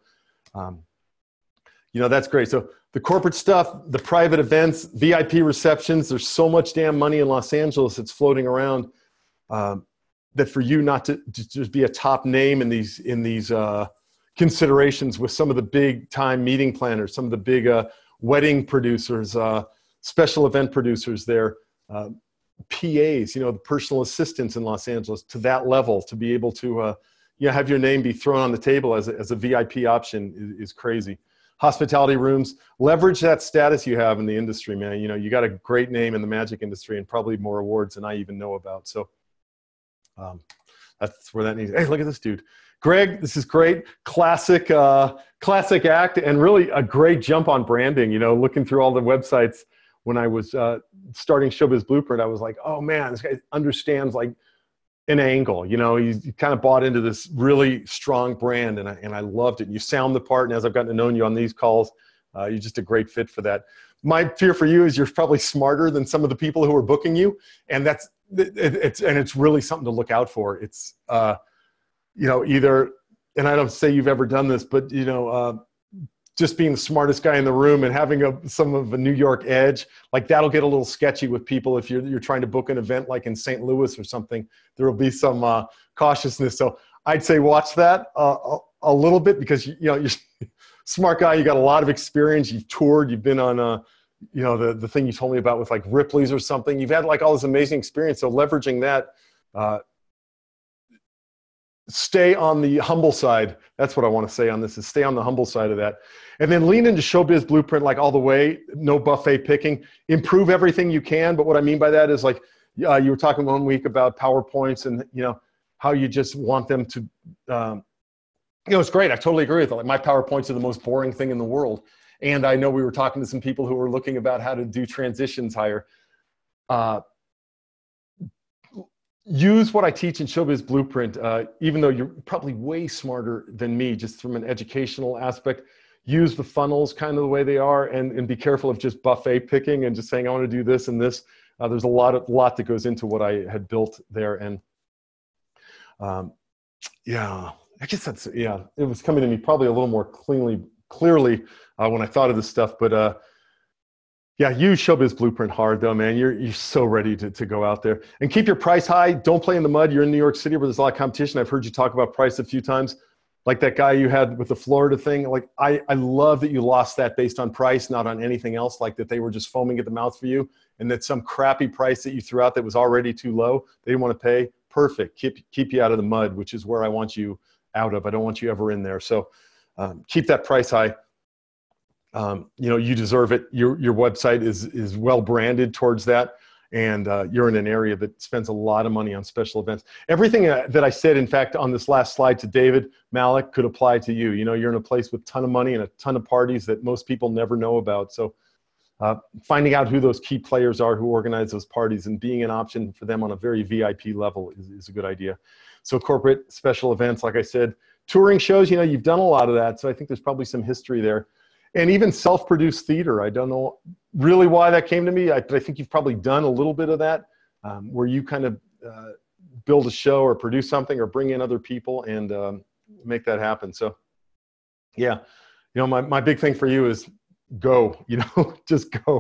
that's great. So the corporate stuff, the private events, VIP receptions, there's so much damn money in Los Angeles that's floating around that for you not to just be a top name in these considerations with some of the big time meeting planners, some of the big wedding producers, special event producers there, PAs, the personal assistants in Los Angeles, to that level, to be able to have your name be thrown on the table as a VIP option is crazy. Hospitality rooms, leverage that status you have in the industry, man. You got a great name in the magic industry and probably more awards than I even know about. So that's where that needs. Hey, look at this dude. Greg, this is great. Classic act, and really a great jump on branding. Looking through all the websites when I was starting Showbiz Blueprint, I was like, oh man, this guy understands like an angle. He kind of bought into this really strong brand, and I loved it. And you sound the part, and as I've gotten to know you on these calls, you're just a great fit for that. My fear for you is you're probably smarter than some of the people who are booking you, and it's really something to look out for. It's either, and I don't say you've ever done this, but just being the smartest guy in the room and having some of a New York edge, like that'll get a little sketchy with people if you're trying to book an event like in St. Louis or something. There will be some cautiousness. So I'd say watch that a little bit, because you're a smart guy. You got a lot of experience. You've toured. You've been on the thing you told me about with like Ripley's or something. You've had like all this amazing experience. So leveraging that. Stay on the humble side. That's what I want to say on this, is stay on the humble side of that. And then lean into Showbiz Blueprint like all the way, no buffet picking. Improve everything you can. But what I mean by that is like, you were talking one week about PowerPoints and, how you just want them to, it's great. I totally agree with it. Like my PowerPoints are the most boring thing in the world. And I know we were talking to some people who were looking about how to do transitions higher. Use what I teach in Showbiz Blueprint, even though you're probably way smarter than me, just from an educational aspect. Use the funnels kind of the way they are, and be careful of just buffet picking and just saying, I want to do this and this. There's a lot that goes into what I had built there. And I guess it was coming to me probably a little more clearly when I thought of this stuff. But use Showbiz Blueprint hard though, man. You're so ready to go out there, and keep your price high. Don't play in the mud. You're in New York City where there's a lot of competition. I've heard you talk about price a few times, like that guy you had with the Florida thing. Like I love that you lost that based on price, not on anything else. Like that they were just foaming at the mouth for you, and that some crappy price that you threw out that was already too low, they didn't want to pay. Perfect. Keep you out of the mud, which is where I want you out of. I don't want you ever in there. So keep that price high. You deserve it. Your website is well branded towards that, and you're in an area that spends a lot of money on special events. Everything that I said, in fact, on this last slide to David Malik could apply to you. You're in a place with a ton of money and a ton of parties that most people never know about. So finding out who those key players are who organize those parties and being an option for them on a very VIP level is a good idea. So corporate special events, like I said, touring shows, you've done a lot of that. So I think there's probably some history there. And even self-produced theater. I don't know really why that came to me. I think you've probably done a little bit of that, where you kind of build a show or produce something or bring in other people and make that happen. So yeah, my big thing for you is go, just go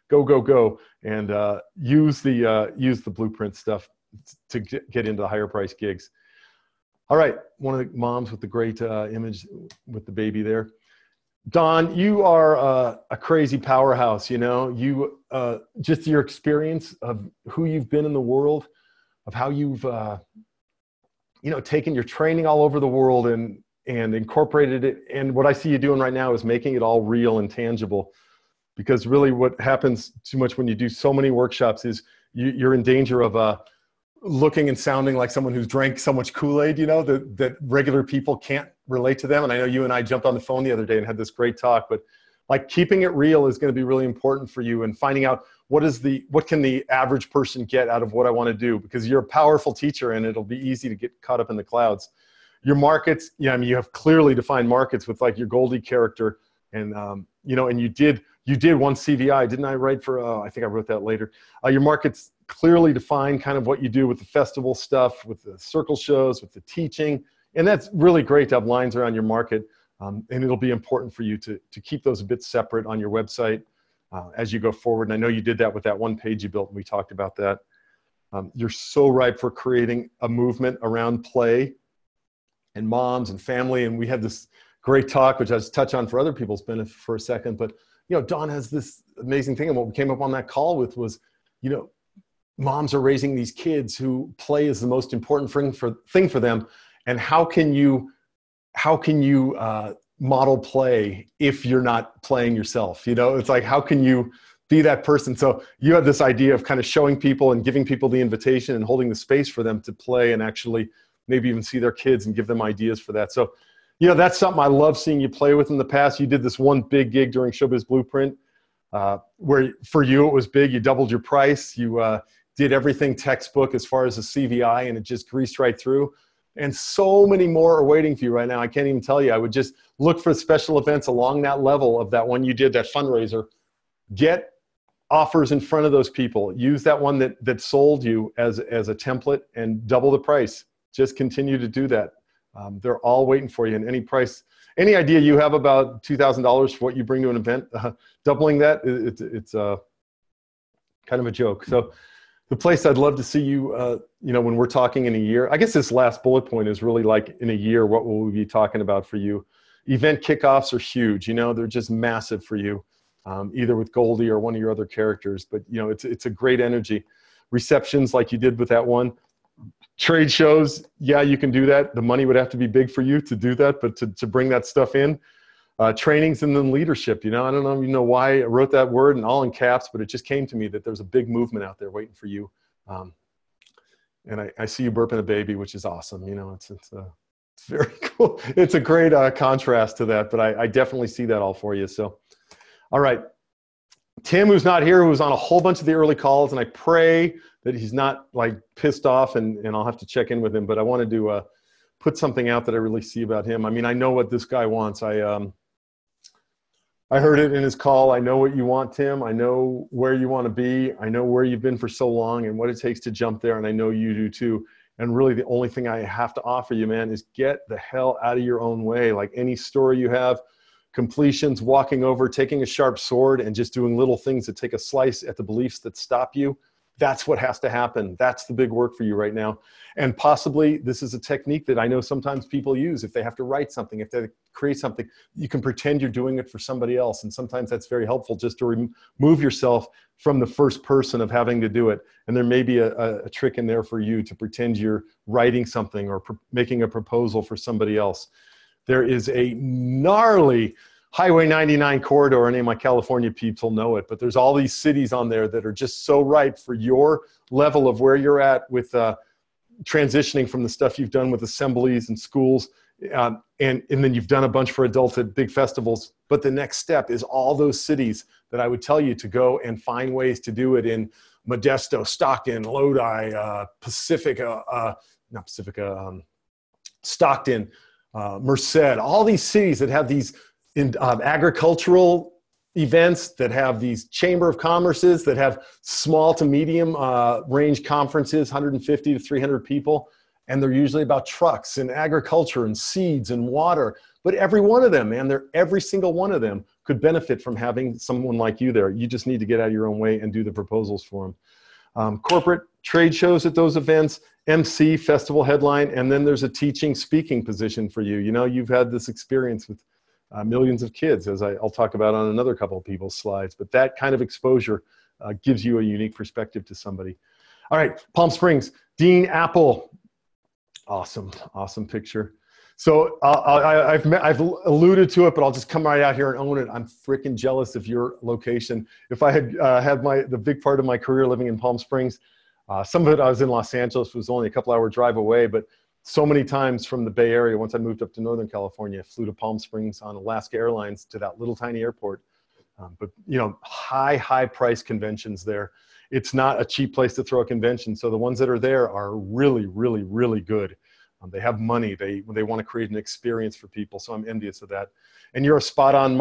go, go, go, and use the Blueprint stuff to get into the higher price gigs. All right, one of the moms with the great image with the baby there. Don, you are a crazy powerhouse, you know. You just your experience of who you've been in the world, of how you've you know, taken your training all over the world and incorporated it. And what I see you doing right now is making it all real and tangible. Because really what happens too much when you do so many workshops is you're in danger of looking and sounding like someone who's drank so much Kool-Aid, you know, that regular people can't relate to them. And I know you and I jumped on the phone the other day and had this great talk, but like keeping it real is going to be really important for you, and finding out what can the average person get out of what I want to do, because you're a powerful teacher and it'll be easy to get caught up in the clouds. Your markets, yeah, I mean, you have clearly defined markets with like your Goldie character, and you know, and you did one CVI, didn't I? Write for I think I wrote that later. Your markets clearly define kind of what you do with the festival stuff, with the circle shows, with the teaching, and that's really great to have lines around your market. And it'll be important for you to keep those a bit separate on your website as you go forward. And I know you did that with that one page you built, and we talked about that. You're so ripe for creating a movement around play and moms and family. And we had this great talk, which I was touch on for other people's benefit for a second. But, you know, Don has this amazing thing. And what we came up on that call with was, you know, moms are raising these kids who play is the most important thing for them. And how can you model play if you're not playing yourself? You know, it's like, how can you be that person? So you have this idea of kind of showing people and giving people the invitation and holding the space for them to play and actually maybe even see their kids and give them ideas for that. So, you know, that's something I love seeing you play with in the past. You did this one big gig during Showbiz Blueprint where for you it was big. You doubled your price. You did everything textbook as far as a CVI, and it just greased right through. And so many more are waiting for you right now. I can't even tell you. I would just look for special events along that level of that one you did, that fundraiser. Get offers in front of those people. Use that one that sold you as a template and double the price. Just continue to do that. They're all waiting for you. And any price, any idea you have about $2,000 for what you bring to an event, doubling that, it's kind of a joke. So the place I'd love to see you, you know, when we're talking in a year, I guess this last bullet point is really like in a year, what will we be talking about for you? Event kickoffs are huge. You know, they're just massive for you, either with Goldie or one of your other characters. But, you know, it's a great energy. Receptions like you did with that one. Trade shows, yeah, you can do that. The money would have to be big for you to do that, but to bring that stuff in. Trainings and then leadership, you know, I don't know, you know why I wrote that word and all in caps, but it just came to me that there's a big movement out there waiting for you. And I see you burping a baby, which is awesome. You know, it's very cool. It's a great contrast to that, but I definitely see that all for you. So, all right. Tim, who's not here, who was on a whole bunch of the early calls, and I pray that he's not like pissed off, and I'll have to check in with him, but I wanted to put something out that I really see about him. I mean, I know what this guy wants. I heard it in his call. I know what you want, Tim. I know where you want to be. I know where you've been for so long and what it takes to jump there, and I know you do too. And really the only thing I have to offer you, man, is get the hell out of your own way. Like any story you have, completions, walking over, taking a sharp sword and just doing little things that take a slice at the beliefs that stop you. That's what has to happen. That's the big work for you right now. And possibly this is a technique that I know sometimes people use. If they have to write something, if they create something, you can pretend you're doing it for somebody else. And sometimes that's very helpful just to remove yourself from the first person of having to do it. And there may be a trick in there for you to pretend you're writing something or making a proposal for somebody else. There is a gnarly Highway 99 corridor, any of my California people know it, but there's all these cities on there that are just so ripe for your level of where you're at with transitioning from the stuff you've done with assemblies and schools, and then you've done a bunch for adults at big festivals. But the next step is all those cities that I would tell you to go and find ways to do it in Modesto, Stockton, Lodi, Stockton, Merced, all these cities that have these agricultural events, that have these chamber of commerces, that have small to medium range conferences, 150 to 300 people. And they're usually about trucks and agriculture and seeds and water. But every one of them, man, every single one of them could benefit from having someone like you there. You just need to get out of your own way and do the proposals for them. Corporate trade shows at those events, MC, festival headline, and then there's a teaching, speaking position for you. You know, you've had this experience with millions of kids, as I'll talk about on another couple of people's slides, but that kind of exposure gives you a unique perspective to somebody. All right, Palm Springs, Dean Apple. Awesome, awesome picture. So I've alluded to it, but I'll just come right out here and own it. I'm freaking jealous of your location. If I had had the big part of my career living in Palm Springs, some of it I was in Los Angeles, it was only a couple hour drive away, but so many times from the Bay Area, once I moved up to Northern California, I flew to Palm Springs on Alaska Airlines to that little tiny airport. But you know, high price conventions there. It's not a cheap place to throw a convention. So the ones that are there are really, really, really good. They have money. They want to create an experience for people. So I'm envious of that. And you're a spot on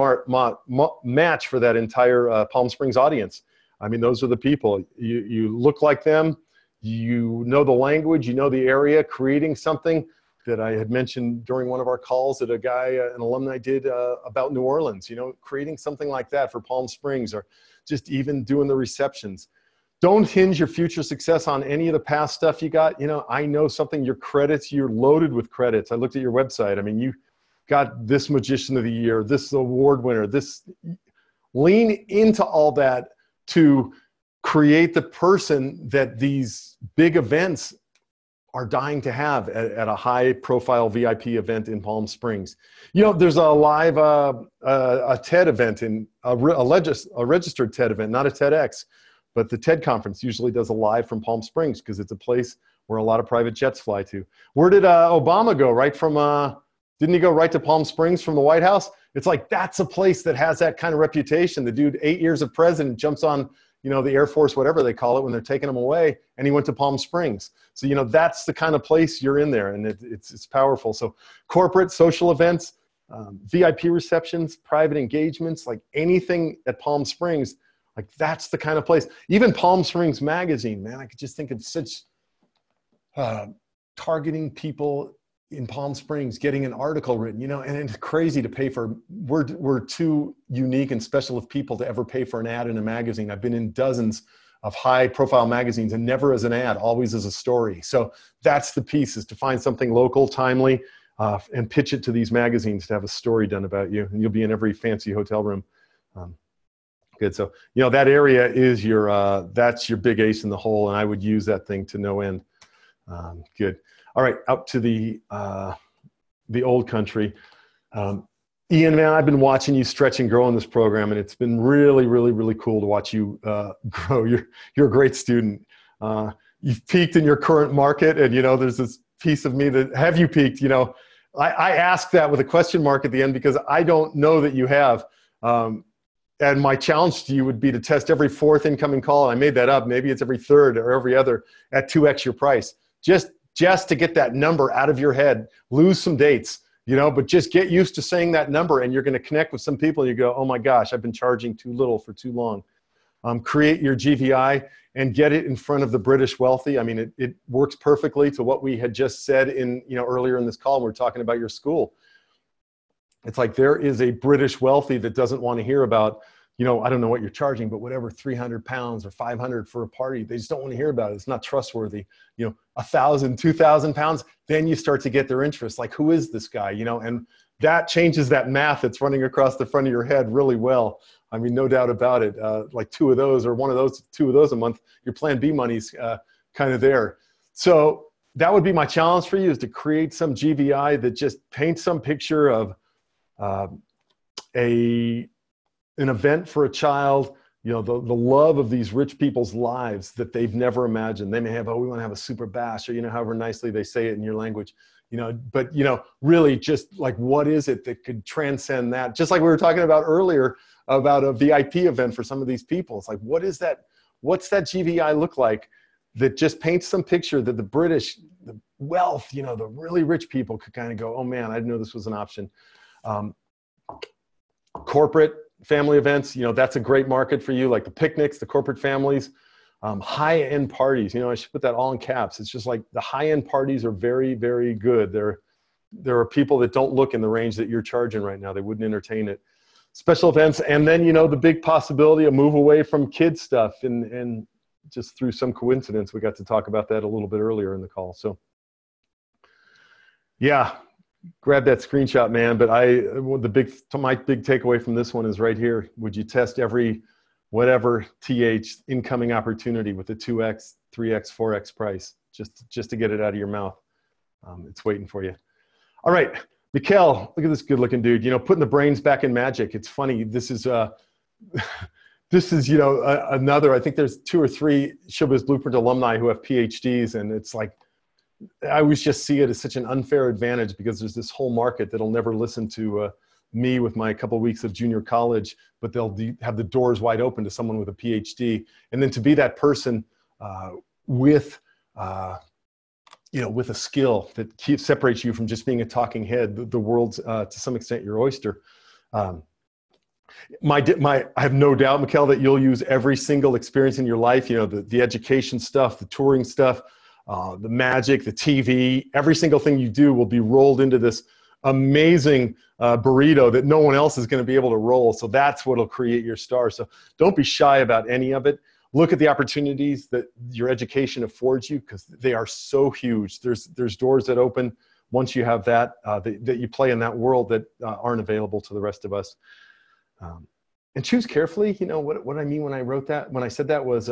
match for that entire Palm Springs audience. I mean, those are the people. You look like them. You know the language. You know the area. Creating something that I had mentioned during one of our calls that an alumni did about New Orleans. You know, creating something like that for Palm Springs, or just even doing the receptions. Don't hinge your future success on any of the past stuff you got. You know, I know something, your credits, you're loaded with credits. I looked at your website. I mean, you got this Magician of the Year, this award winner, this. Lean into all that to create the person that these big events are dying to have at a high profile VIP event in Palm Springs. You know, there's a live, a TED event, a registered TED event, not a TEDx. But the TED conference usually does a live from Palm Springs because it's a place where a lot of private jets fly to. Where did Obama go? Right from, didn't he go right to Palm Springs from the White House? It's like, that's a place that has that kind of reputation. The dude, 8 years of president, jumps on, you know, the Air Force, whatever they call it, when they're taking him away, and he went to Palm Springs. So, you know, that's the kind of place you're in there, and it's powerful. So corporate, social events, VIP receptions, private engagements, like anything at Palm Springs, like that's the kind of place. Even Palm Springs Magazine, man, I could just think of such targeting people in Palm Springs, getting an article written, you know, and it's crazy to pay for, we're too unique and special of people to ever pay for an ad in a magazine. I've been in dozens of high profile magazines and never as an ad, always as a story. So that's the piece, is to find something local, timely, and pitch it to these magazines to have a story done about you. And you'll be in every fancy hotel room. Good. So, you know, that area is your, that's your big ace in the hole, and I would use that thing to no end. Good. All right, up to the old country. Ian, man, I've been watching you stretch and grow in this program, and it's been really, really, really cool to watch you grow. You're a great student. You've peaked in your current market, and, you know, there's this piece of me that, have you peaked? You know, I ask that with a question mark at the end because I don't know that you have. And my challenge to you would be to test every fourth incoming call. I made that up. Maybe it's every third or every other at 2x your price. Just to get that number out of your head. Lose some dates, you know, but just get used to saying that number, and you're going to connect with some people. And you go, oh my gosh, I've been charging too little for too long. Create your GVI and get it in front of the British wealthy. I mean, it works perfectly to what we had just said in, you know, earlier in this call. We're talking about your school. It's like there is a British wealthy that doesn't want to hear about, you know, I don't know what you're charging, but whatever, 300 pounds or 500 for a party, they just don't want to hear about it. It's not trustworthy. You know, 1,000, 2,000 pounds, then you start to get their interest. Like, who is this guy? You know, and that changes that math that's running across the front of your head really well. I mean, no doubt about it. Like two of those or two of those a month, your Plan B money's kind of there. So that would be my challenge for you, is to create some GVI that just paints some picture of an event for a child, you know, the love of these rich people's lives that they've never imagined. They may have, oh, we want to have a super bash, or, you know, however nicely they say it in your language, you know, but, you know, really just like, what is it that could transcend that? Just like we were talking about earlier about a VIP event for some of these people. It's like, what is that? What's that GVI look like that just paints some picture that the British, the wealth, you know, the really rich people could kind of go, oh man, I didn't know this was an option. Corporate family events, you know, that's a great market for you, like the picnics, the corporate families, high-end parties. You know, I should put that all in caps. It's just like the high-end parties are very, very good. There are people that don't look in the range that you're charging right now. They wouldn't entertain it. special events, and then, you know, the big possibility, a move away from kid stuff, and just through some coincidence, we got to talk about that a little bit earlier in the call. So yeah, grab that screenshot, man. But my big takeaway from this one is right here. Would you test every whatever incoming opportunity with the 2x, 3x, 4x price, just to get it out of your mouth? It's waiting for you. All right, Mikkel, look at this good looking dude, you know, putting the brains back in magic. It's funny. This is, you know, another, I think there's 2 or 3 Showbiz Blueprint alumni who have PhDs, and it's like, I always just see it as such an unfair advantage because there's this whole market that'll never listen to me with my couple of weeks of junior college, but they'll have the doors wide open to someone with a PhD. And then to be that person with you know, with a skill that separates you from just being a talking head, the world's to some extent your oyster. I have no doubt, Mikkel, that you'll use every single experience in your life, you know, the education stuff, the touring stuff, the magic, the TV, every single thing you do will be rolled into this amazing burrito that no one else is going to be able to roll. So that's what will create your star. So don't be shy about any of it. Look at the opportunities that your education affords you, because they are so huge. There's doors that open once you have that, that you play in that world that aren't available to the rest of us. And choose carefully. You know, what I mean when I wrote that, when I said that was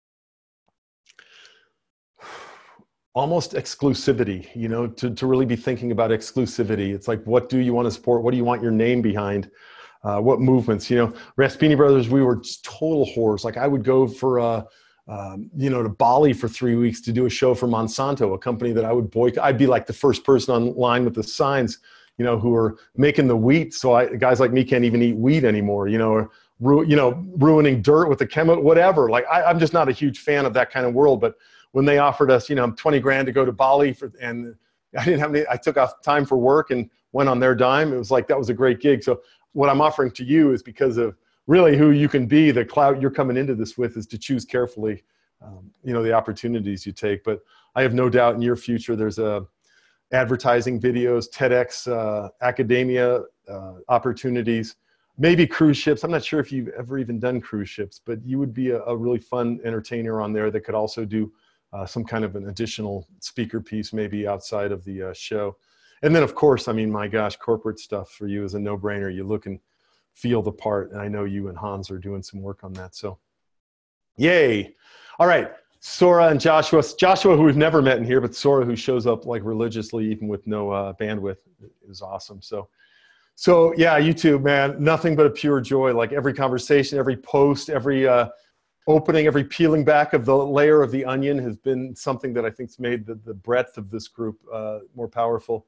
almost exclusivity, you know, to really be thinking about exclusivity. It's like, what do you want to support? What do you want your name behind? What movements, you know, Raspini Brothers, we were just total whores. Like I would go for, you know, to Bali for 3 weeks to do a show for Monsanto, a company that I would boycott. I'd be like the first person online with the signs, you know, who are making the wheat. So guys like me can't even eat wheat anymore, you know, or, ruining dirt with the chemical, whatever. Like I'm just not a huge fan of that kind of world. But when they offered us, you know, 20 grand to go to Bali and I didn't have I took off time for work and went on their dime. It was like, that was a great gig. So what I'm offering to you is because of really who you can be, the clout you're coming into this with, is to choose carefully, you know, the opportunities you take. But I have no doubt in your future, there's advertising videos, TEDx, academia opportunities, maybe cruise ships. I'm not sure if you've ever even done cruise ships, but you would be a really fun entertainer on there that could also do some kind of an additional speaker piece, maybe outside of the show. And then, of course, I mean, my gosh, corporate stuff for you is a no-brainer. You look and feel the part, and I know you and Hans are doing some work on that. So, yay. All right, Sora and Joshua. Joshua, who we've never met in here, but Sora, who shows up like religiously, even with no bandwidth, is awesome. So yeah, YouTube, man, nothing but a pure joy. Like every conversation, every post, every opening, every peeling back of the layer of the onion has been something that I think's made the breadth of this group more powerful.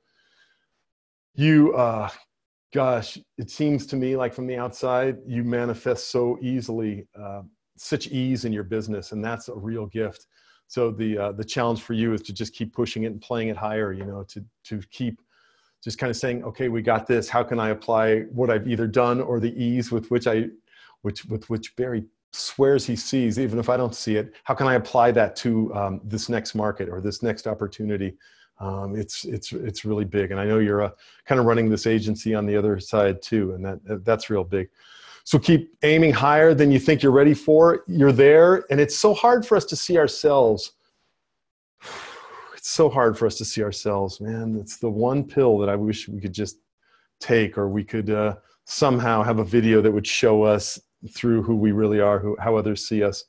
You, gosh, it seems to me like from the outside, you manifest so easily, such ease in your business, and that's a real gift. So the challenge for you is to just keep pushing it and playing it higher, you know, to keep just kind of saying, okay, we got this. How can I apply what I've either done or the ease with which which Barry swears he sees, even if I don't see it? How can I apply that to this next market or this next opportunity? It's really big, and I know you're kind of running this agency on the other side too, and that's real big. So keep aiming higher than you think you're ready for. You're there, and it's so hard for us to see ourselves. It's so hard for us to see ourselves, man. It's the one pill that I wish we could just take, or we could somehow have a video that would show us through who we really are, how others see us.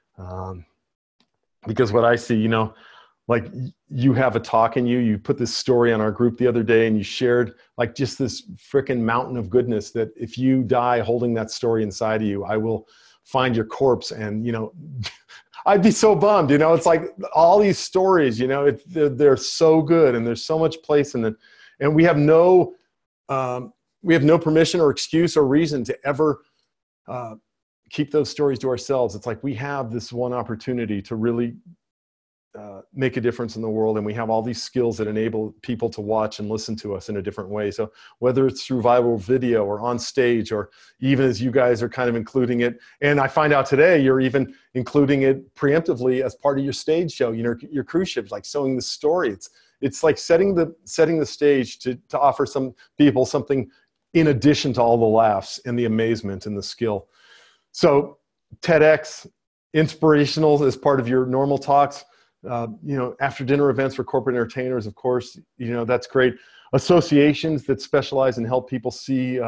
Because what I see, you know, like you have a talk in you, you put this story on our group the other day and you shared like just this freaking mountain of goodness that if you die holding that story inside of you, I will find your corpse and, you know, I'd be so bummed, you know. It's like all these stories, you know, they're so good and there's so much place in it. And we have no permission or excuse or reason to ever keep those stories to ourselves. It's like we have this one opportunity to really make a difference in the world, and we have all these skills that enable people to watch and listen to us in a different way. So whether it's through viral video or on stage, or even as you guys are kind of including it, and I find out today you're even including it preemptively as part of your stage show, you know, your cruise ships, like sewing the story. It's like setting the stage to offer some people something in addition to all the laughs and the amazement and the skill. So TEDx, inspirational as part of your normal talks, after dinner events for corporate entertainers, of course, that's great. Associations that specialize and help people see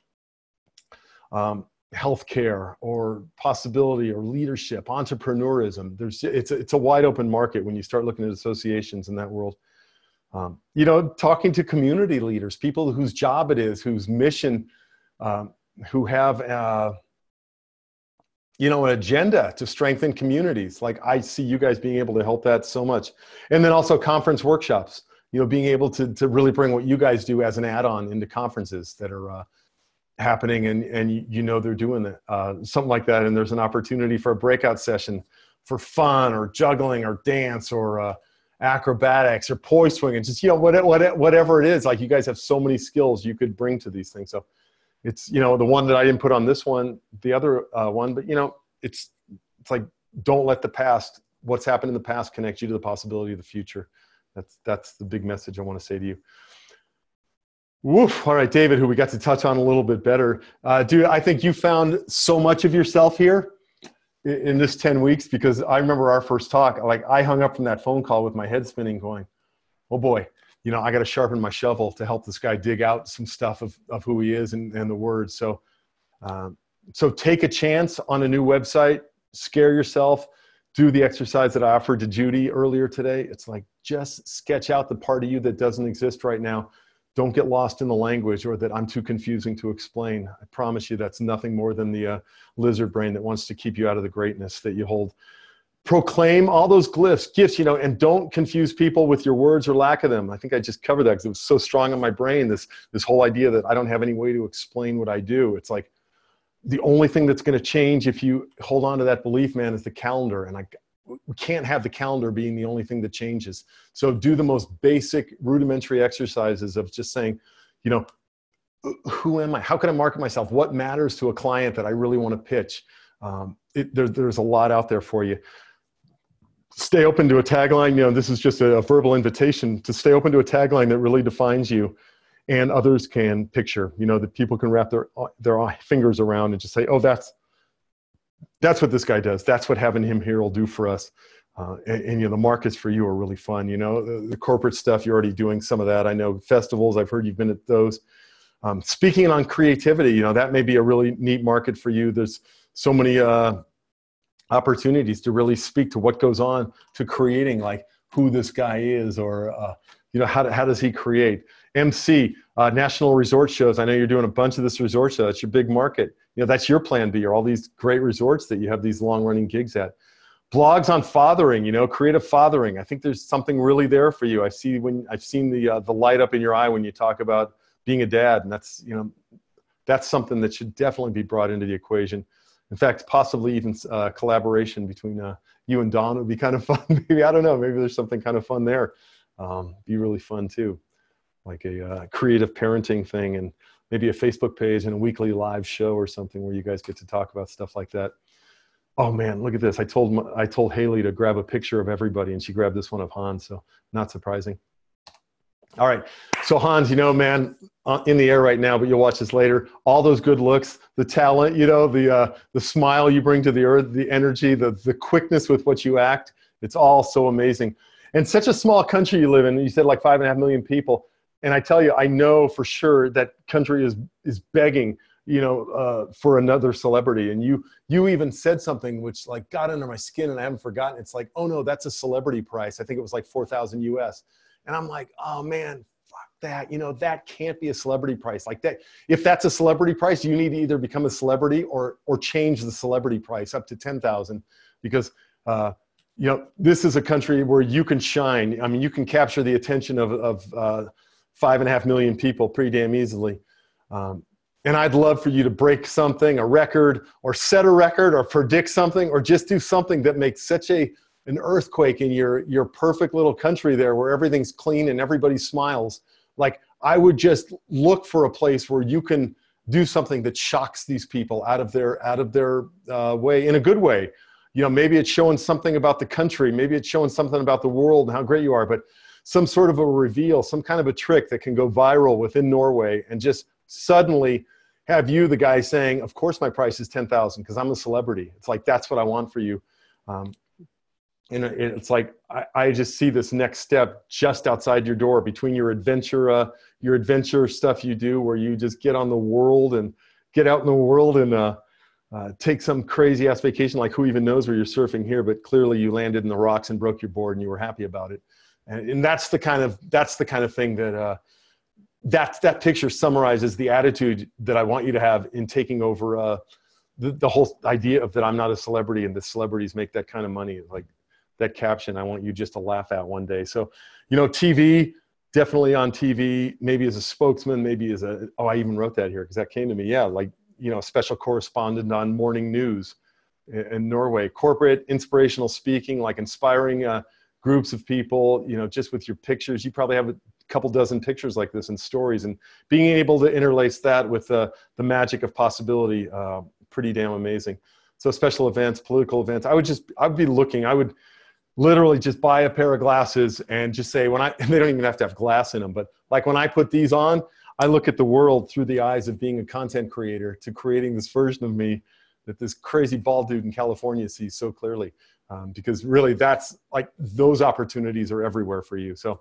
healthcare or possibility or leadership, entrepreneurism. It's a wide open market when you start looking at associations in that world. Talking to community leaders, people whose job it is, whose mission, who have an agenda to strengthen communities. Like I see you guys being able to help that so much. And then also conference workshops, being able to really bring what you guys do as an add-on into conferences that are happening, and they're doing that, something like that. And there's an opportunity for a breakout session for fun or juggling or dance or acrobatics or poise swing, and just, whatever it is. Like you guys have so many skills you could bring to these things. So it's, the one that I didn't put on this one, the other one, but it's like, don't let what's happened in the past connect you to the possibility of the future. That's the big message I want to say to you. Woof. All right, David, who we got to touch on a little bit better. Dude, I think you found so much of yourself here in this 10 weeks, because I remember our first talk, like I hung up from that phone call with my head spinning going, oh boy, I got to sharpen my shovel to help this guy dig out some stuff of who he is and the words. So take a chance on a new website, scare yourself, do the exercise that I offered to Judy earlier today. It's like, just sketch out the part of you that doesn't exist right now. Don't get lost in the language or that I'm too confusing to explain. I promise you that's nothing more than the lizard brain that wants to keep you out of the greatness that you hold. Proclaim all those gifts, and don't confuse people with your words or lack of them. I think I just covered that because it was so strong in my brain, this whole idea that I don't have any way to explain what I do. It's like the only thing that's going to change if you hold on to that belief, man, is the calendar. And we can't have the calendar being the only thing that changes. So do the most basic rudimentary exercises of just saying, who am I? How can I market myself? What matters to a client that I really want to pitch? There's a lot out there for you. Stay open to a tagline. This is just a verbal invitation to stay open to a tagline that really defines you and others can picture, that people can wrap their fingers around and just say, oh, that's what this guy does. That's what having him here will do for us. And the markets for you are really fun. The corporate stuff, you're already doing some of that. I know festivals, I've heard you've been at those. Speaking on creativity, that may be a really neat market for you. There's so many opportunities to really speak to what goes on to creating, like who this guy is, or how does he create. MC, national resort shows. I know you're doing a bunch of this resort show. That's your big market. That's your plan B, or all these great resorts that you have these long running gigs at. Blogs on fathering, creative fathering. I think there's something really there for you. I've seen the light up in your eye when you talk about being a dad, and that's something that should definitely be brought into the equation. In fact, possibly even collaboration between you and Don would be kind of fun. Maybe, I don't know, maybe there's something kind of fun there. Be really fun too, like a creative parenting thing, and maybe a Facebook page and a weekly live show or something where you guys get to talk about stuff like that. Oh man, look at this. I told Haley to grab a picture of everybody, and she grabbed this one of Hans, so not surprising. All right, so Hans, man, in the air right now, but you'll watch this later. All those good looks, the talent, the smile you bring to the earth, the energy, the quickness with which you act, it's all so amazing. And such a small country you live in. You said like 5.5 million people. And I tell you, I know for sure that country is begging, for another celebrity. And you even said something which like got under my skin, and I haven't forgotten. It's like, oh no, that's a celebrity price. I think it was like 4,000 US. And I'm like, oh man, fuck that. That can't be a celebrity price like that. If that's a celebrity price, you need to either become a celebrity or change the celebrity price up to 10,000, because this is a country where you can shine. I mean, you can capture the attention of 5.5 million people pretty damn easily. And I'd love for you to break something, a record, or set a record, or predict something, or just do something that makes such an earthquake in your perfect little country there, where everything's clean and everybody smiles. Like, I would just look for a place where you can do something that shocks these people out of their way, in a good way. Maybe it's showing something about the country, maybe it's showing something about the world and how great you are, but some sort of a reveal, some kind of a trick that can go viral within Norway and just suddenly have you, the guy, saying, of course my price is 10,000 because I'm a celebrity. It's like, that's what I want for you. And it's like, I just see this next step just outside your door between your adventure stuff you do, where you just get on the world and get out in the world and take some crazy ass vacation. Like, who even knows where you're surfing here, but clearly you landed in the rocks and broke your board and you were happy about it. And that's the kind of thing that, that picture summarizes the attitude that I want you to have in taking over the whole idea of that I'm not a celebrity and the celebrities make that kind of money. Like that caption, I want you just to laugh at one day. So, you know, TV, definitely on TV, maybe as a spokesman, maybe as I even wrote that here because that came to me. Yeah, like, you know, special correspondent on morning news in Norway. Corporate inspirational speaking, like inspiring groups of people, you know, just with your pictures. You probably have a couple dozen pictures like this and stories, and being able to interlace that with the magic of possibility, pretty damn amazing. So special events, political events, I'd be looking, I would literally just buy a pair of glasses and just say, and they don't even have to have glass in them, but like when I put these on, I look at the world through the eyes of being a content creator to creating this version of me that this crazy bald dude in California sees so clearly. Because really that's like, those opportunities are everywhere for you. So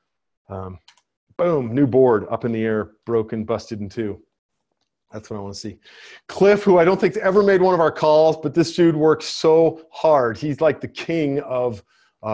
boom, new board up in the air, broken, busted in two. That's what I want to see. Cliff, who I don't think's ever made one of our calls, but this dude works so hard. He's like the king of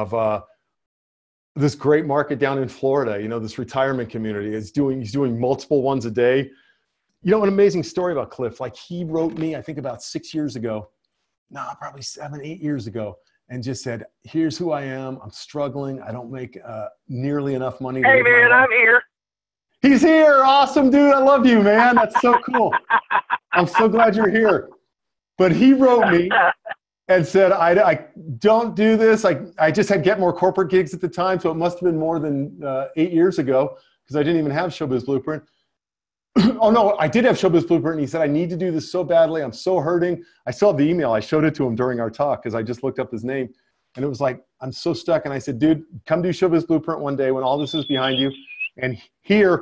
this great market down in Florida, you know, this retirement community. He's doing multiple ones a day. You know, an amazing story about Cliff. Like, he wrote me, I think about 6 years ago, probably 7, 8 years ago, and just said, here's who I am. I'm struggling. I don't make nearly enough money. Hey, man, I'm here. He's here. Awesome, dude. I love you, man. That's so cool. I'm so glad you're here. But he wrote me and said, I don't do this. I just had Get More corporate gigs at the time, so it must have been more than 8 years ago because I didn't even have Showbiz Blueprint. Oh, no, I did have Showbiz Blueprint, and he said, I need to do this so badly. I'm so hurting. I still have the email. I showed it to him during our talk because I just looked up his name. And it was like, I'm so stuck. And I said, dude, come do Showbiz Blueprint one day when all this is behind you. And here's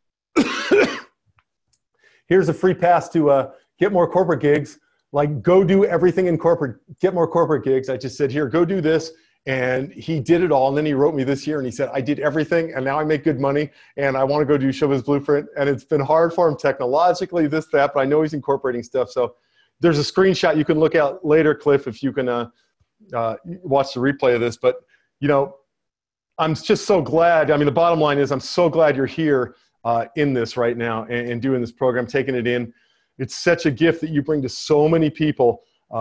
a free pass to Get More corporate gigs. Like, go do everything in corporate, Get More corporate gigs. I just said, here, go do this. And he did it all. And then he wrote me this year and he said, I did everything and now I make good money and I want to go do Showbiz Blueprint. And it's been hard for him technologically, this, that, but I know he's incorporating stuff. So there's a screenshot you can look at later, Cliff, if you can watch the replay of this. But, you know, I'm just so glad. I mean, the bottom line is I'm so glad you're here in this right now and doing this program, taking it in. It's such a gift that you bring to so many people.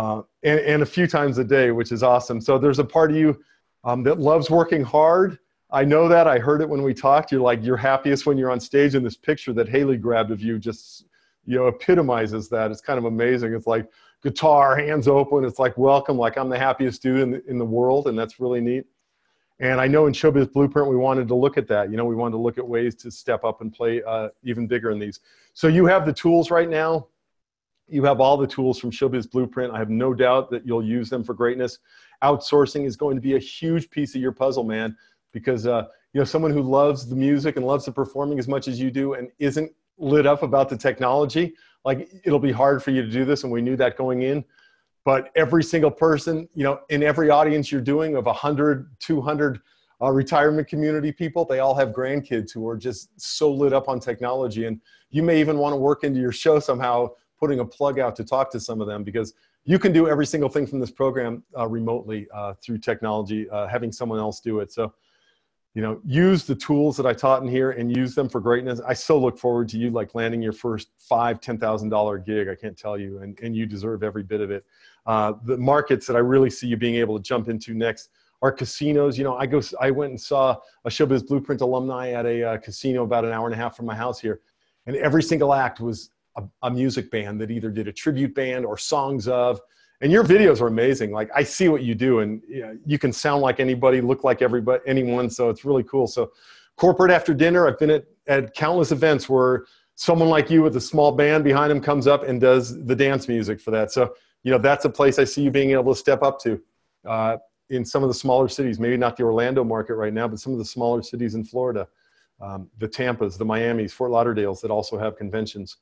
And a few times a day, which is awesome. So there's a part of you that loves working hard. I know that. I heard it when we talked. You're like, you're happiest when you're on stage, and this picture that Haley grabbed of you just, you know, epitomizes that. It's kind of amazing. It's like guitar, hands open. It's like, welcome, like I'm the happiest dude in the world, and that's really neat. And I know in Showbiz Blueprint, we wanted to look at that. You know, we wanted to look at ways to step up and play even bigger in these. So you have the tools right now. You have all the tools from Showbiz Blueprint. I have no doubt that you'll use them for greatness. Outsourcing is going to be a huge piece of your puzzle, man, because you know, someone who loves the music and loves the performing as much as you do and isn't lit up about the technology, like, it'll be hard for you to do this, and we knew that going in. But every single person, you know, in every audience you're doing of 100, 200 retirement community people, they all have grandkids who are just so lit up on technology. And you may even want to work into your show somehow, putting a plug out to talk to some of them, because you can do every single thing from this program remotely through technology, having someone else do it. So, you know, use the tools that I taught in here and use them for greatness. I so look forward to you like landing your first $5,000, $10,000 gig. I can't tell you, and you deserve every bit of it. The markets that I really see you being able to jump into next are casinos. You know, I went and saw a Showbiz Blueprint alumni at a casino about an hour and a half from my house here, and every single act was a music band that either did a tribute band or songs of, and your videos are amazing. Like, I see what you do, and you know, you can sound like anybody, look like anyone. So it's really cool. So corporate after dinner, I've been at countless events where someone like you with a small band behind him comes up and does the dance music for that. So, you know, that's a place I see you being able to step up to in some of the smaller cities, maybe not the Orlando market right now, but some of the smaller cities in Florida. the Tampas, the Miamis, Fort Lauderdales that also have conventions.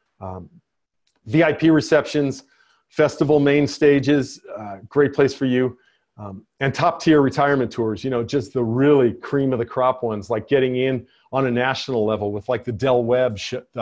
VIP receptions, festival main stages, great place for you. And top tier retirement tours, you know, just the really cream of the crop ones, like getting in on a national level with like the Del Webb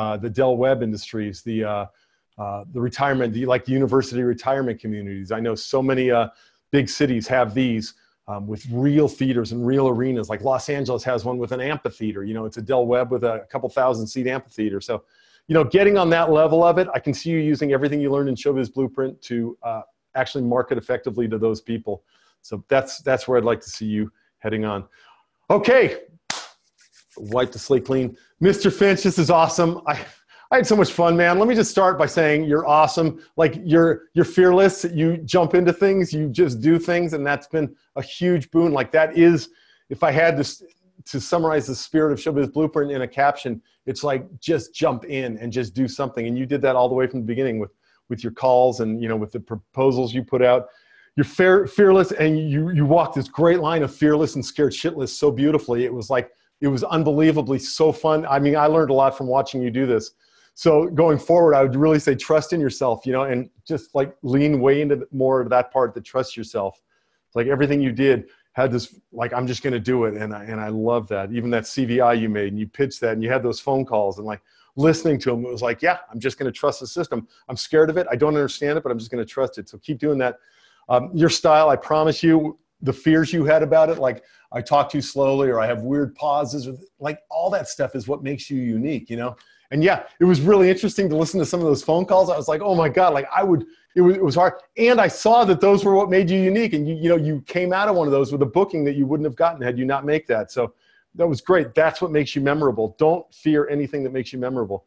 Industries, the retirement, like the university retirement communities. I know so many big cities have these with real theaters and real arenas. Like Los Angeles has one with an amphitheater. You know, it's a Del Webb with a couple thousand seat amphitheater. So, you know, getting on that level of it, I can see you using everything you learned in Showbiz Blueprint to actually market effectively to those people. So that's where I'd like to see you heading on. Okay, wipe the slate clean. Mr. Finch, this is awesome. I had so much fun, man. Let me just start by saying you're awesome. Like you're fearless. You jump into things, you just do things, and that's been a huge boon. Like that is, if I had to summarize the spirit of Showbiz Blueprint in a caption, it's like just jump in and just do something. And you did that all the way from the beginning with your calls and, you know, with the proposals you put out. You're fearless, and you walked this great line of fearless and scared shitless so beautifully. It was like, it was unbelievably so fun. I mean, I learned a lot from watching you do this. So going forward, I would really say trust in yourself, you know, and just like lean way into more of that part that trust yourself. It's like everything you did had this, like, I'm just going to do it. And I love that. Even that CVI you made, and you pitched that, and you had those phone calls, and like listening to them, it was like, yeah, I'm just going to trust the system. I'm scared of it. I don't understand it, but I'm just going to trust it. So keep doing that. Your style, I promise you, the fears you had about it, like I talk too slowly or I have weird pauses, or like all that stuff is what makes you unique, you know? And yeah, it was really interesting to listen to some of those phone calls. I was like, oh my God, like it was hard. And I saw that those were what made you unique. And you know, you came out of one of those with a booking that you wouldn't have gotten had you not make that. So that was great. That's what makes you memorable. Don't fear anything that makes you memorable.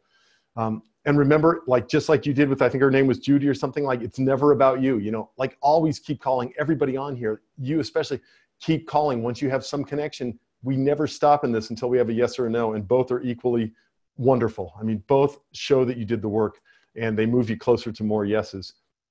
And remember, like, just like you did with, I think her name was Judy or something, like, it's never about you, you know, like always keep calling everybody on here. You especially keep calling. Once you have some connection, we never stop in this until we have a yes or a no. And both are equally wonderful. I mean, both show that you did the work and they move you closer to more yeses.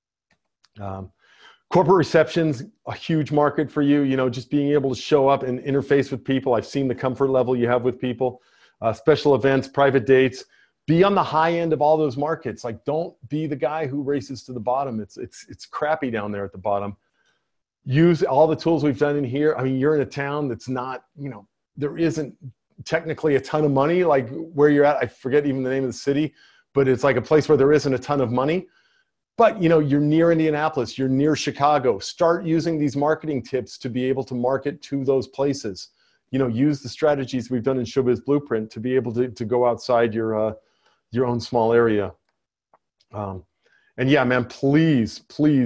Corporate receptions, a huge market for you, you know, just being able to show up and interface with people. I've seen the comfort level you have with people, special events, private dates. Be on the high end of all those markets. Like, don't be the guy who races to the bottom. It's crappy down there at the bottom. Use all the tools we've done in here. I mean, you're in a town that's not, you know, there isn't technically a ton of money, like where you're at. I forget even the name of the city, but it's like a place where there isn't a ton of money. But, you know, you're near Indianapolis, you're near Chicago. Start using these marketing tips to be able to market to those places. You know, use the strategies we've done in Showbiz Blueprint to be able to go outside your own small area. And yeah, man, please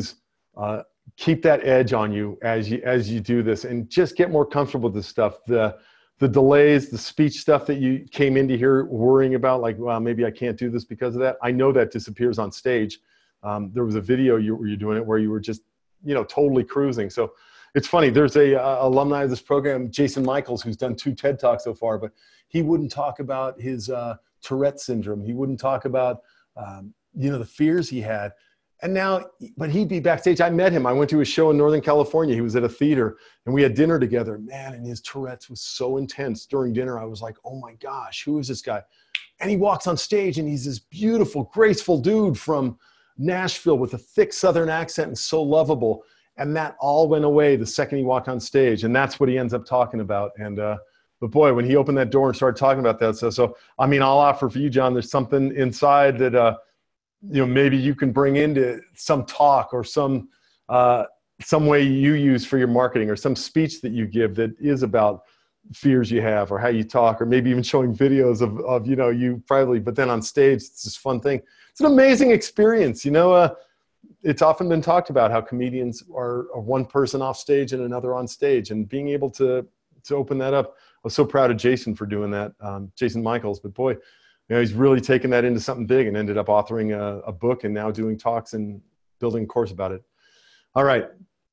keep that edge on you as you do this, and just get more comfortable with this stuff. The delays, the speech stuff that you came into here worrying about, like, well, maybe I can't do this because of that. I know that disappears on stage. There was a video where you're doing it where you were just, you know, totally cruising. So it's funny. There's a alumni of this program, Jason Michaels, who's done 2 TED Talks so far, but he wouldn't talk about his Tourette syndrome. He wouldn't talk about, you know, the fears he had. And now, but he'd be backstage. I met him. I went to a show in Northern California. He was at a theater and we had dinner together. Man, and his Tourette's was so intense during dinner. I was like, oh my gosh, who is this guy? And he walks on stage and he's this beautiful, graceful dude from Nashville with a thick Southern accent and so lovable. And that all went away the second he walked on stage. And that's what he ends up talking about. And, but boy, when he opened that door and started talking about that, so I mean, I'll offer for you, John, there's something inside that, you know, maybe you can bring into some talk or some way you use for your marketing, or some speech that you give that is about fears you have or how you talk, or maybe even showing videos of you know, you privately, but then on stage, it's this fun thing. It's an amazing experience. You know, it's often been talked about how comedians are one person off stage and another on stage, and being able to open that up. I was so proud of Jason for doing that, Jason Michaels, but boy, you know, he's really taken that into something big and ended up authoring a book and now doing talks and building a course about it. All right.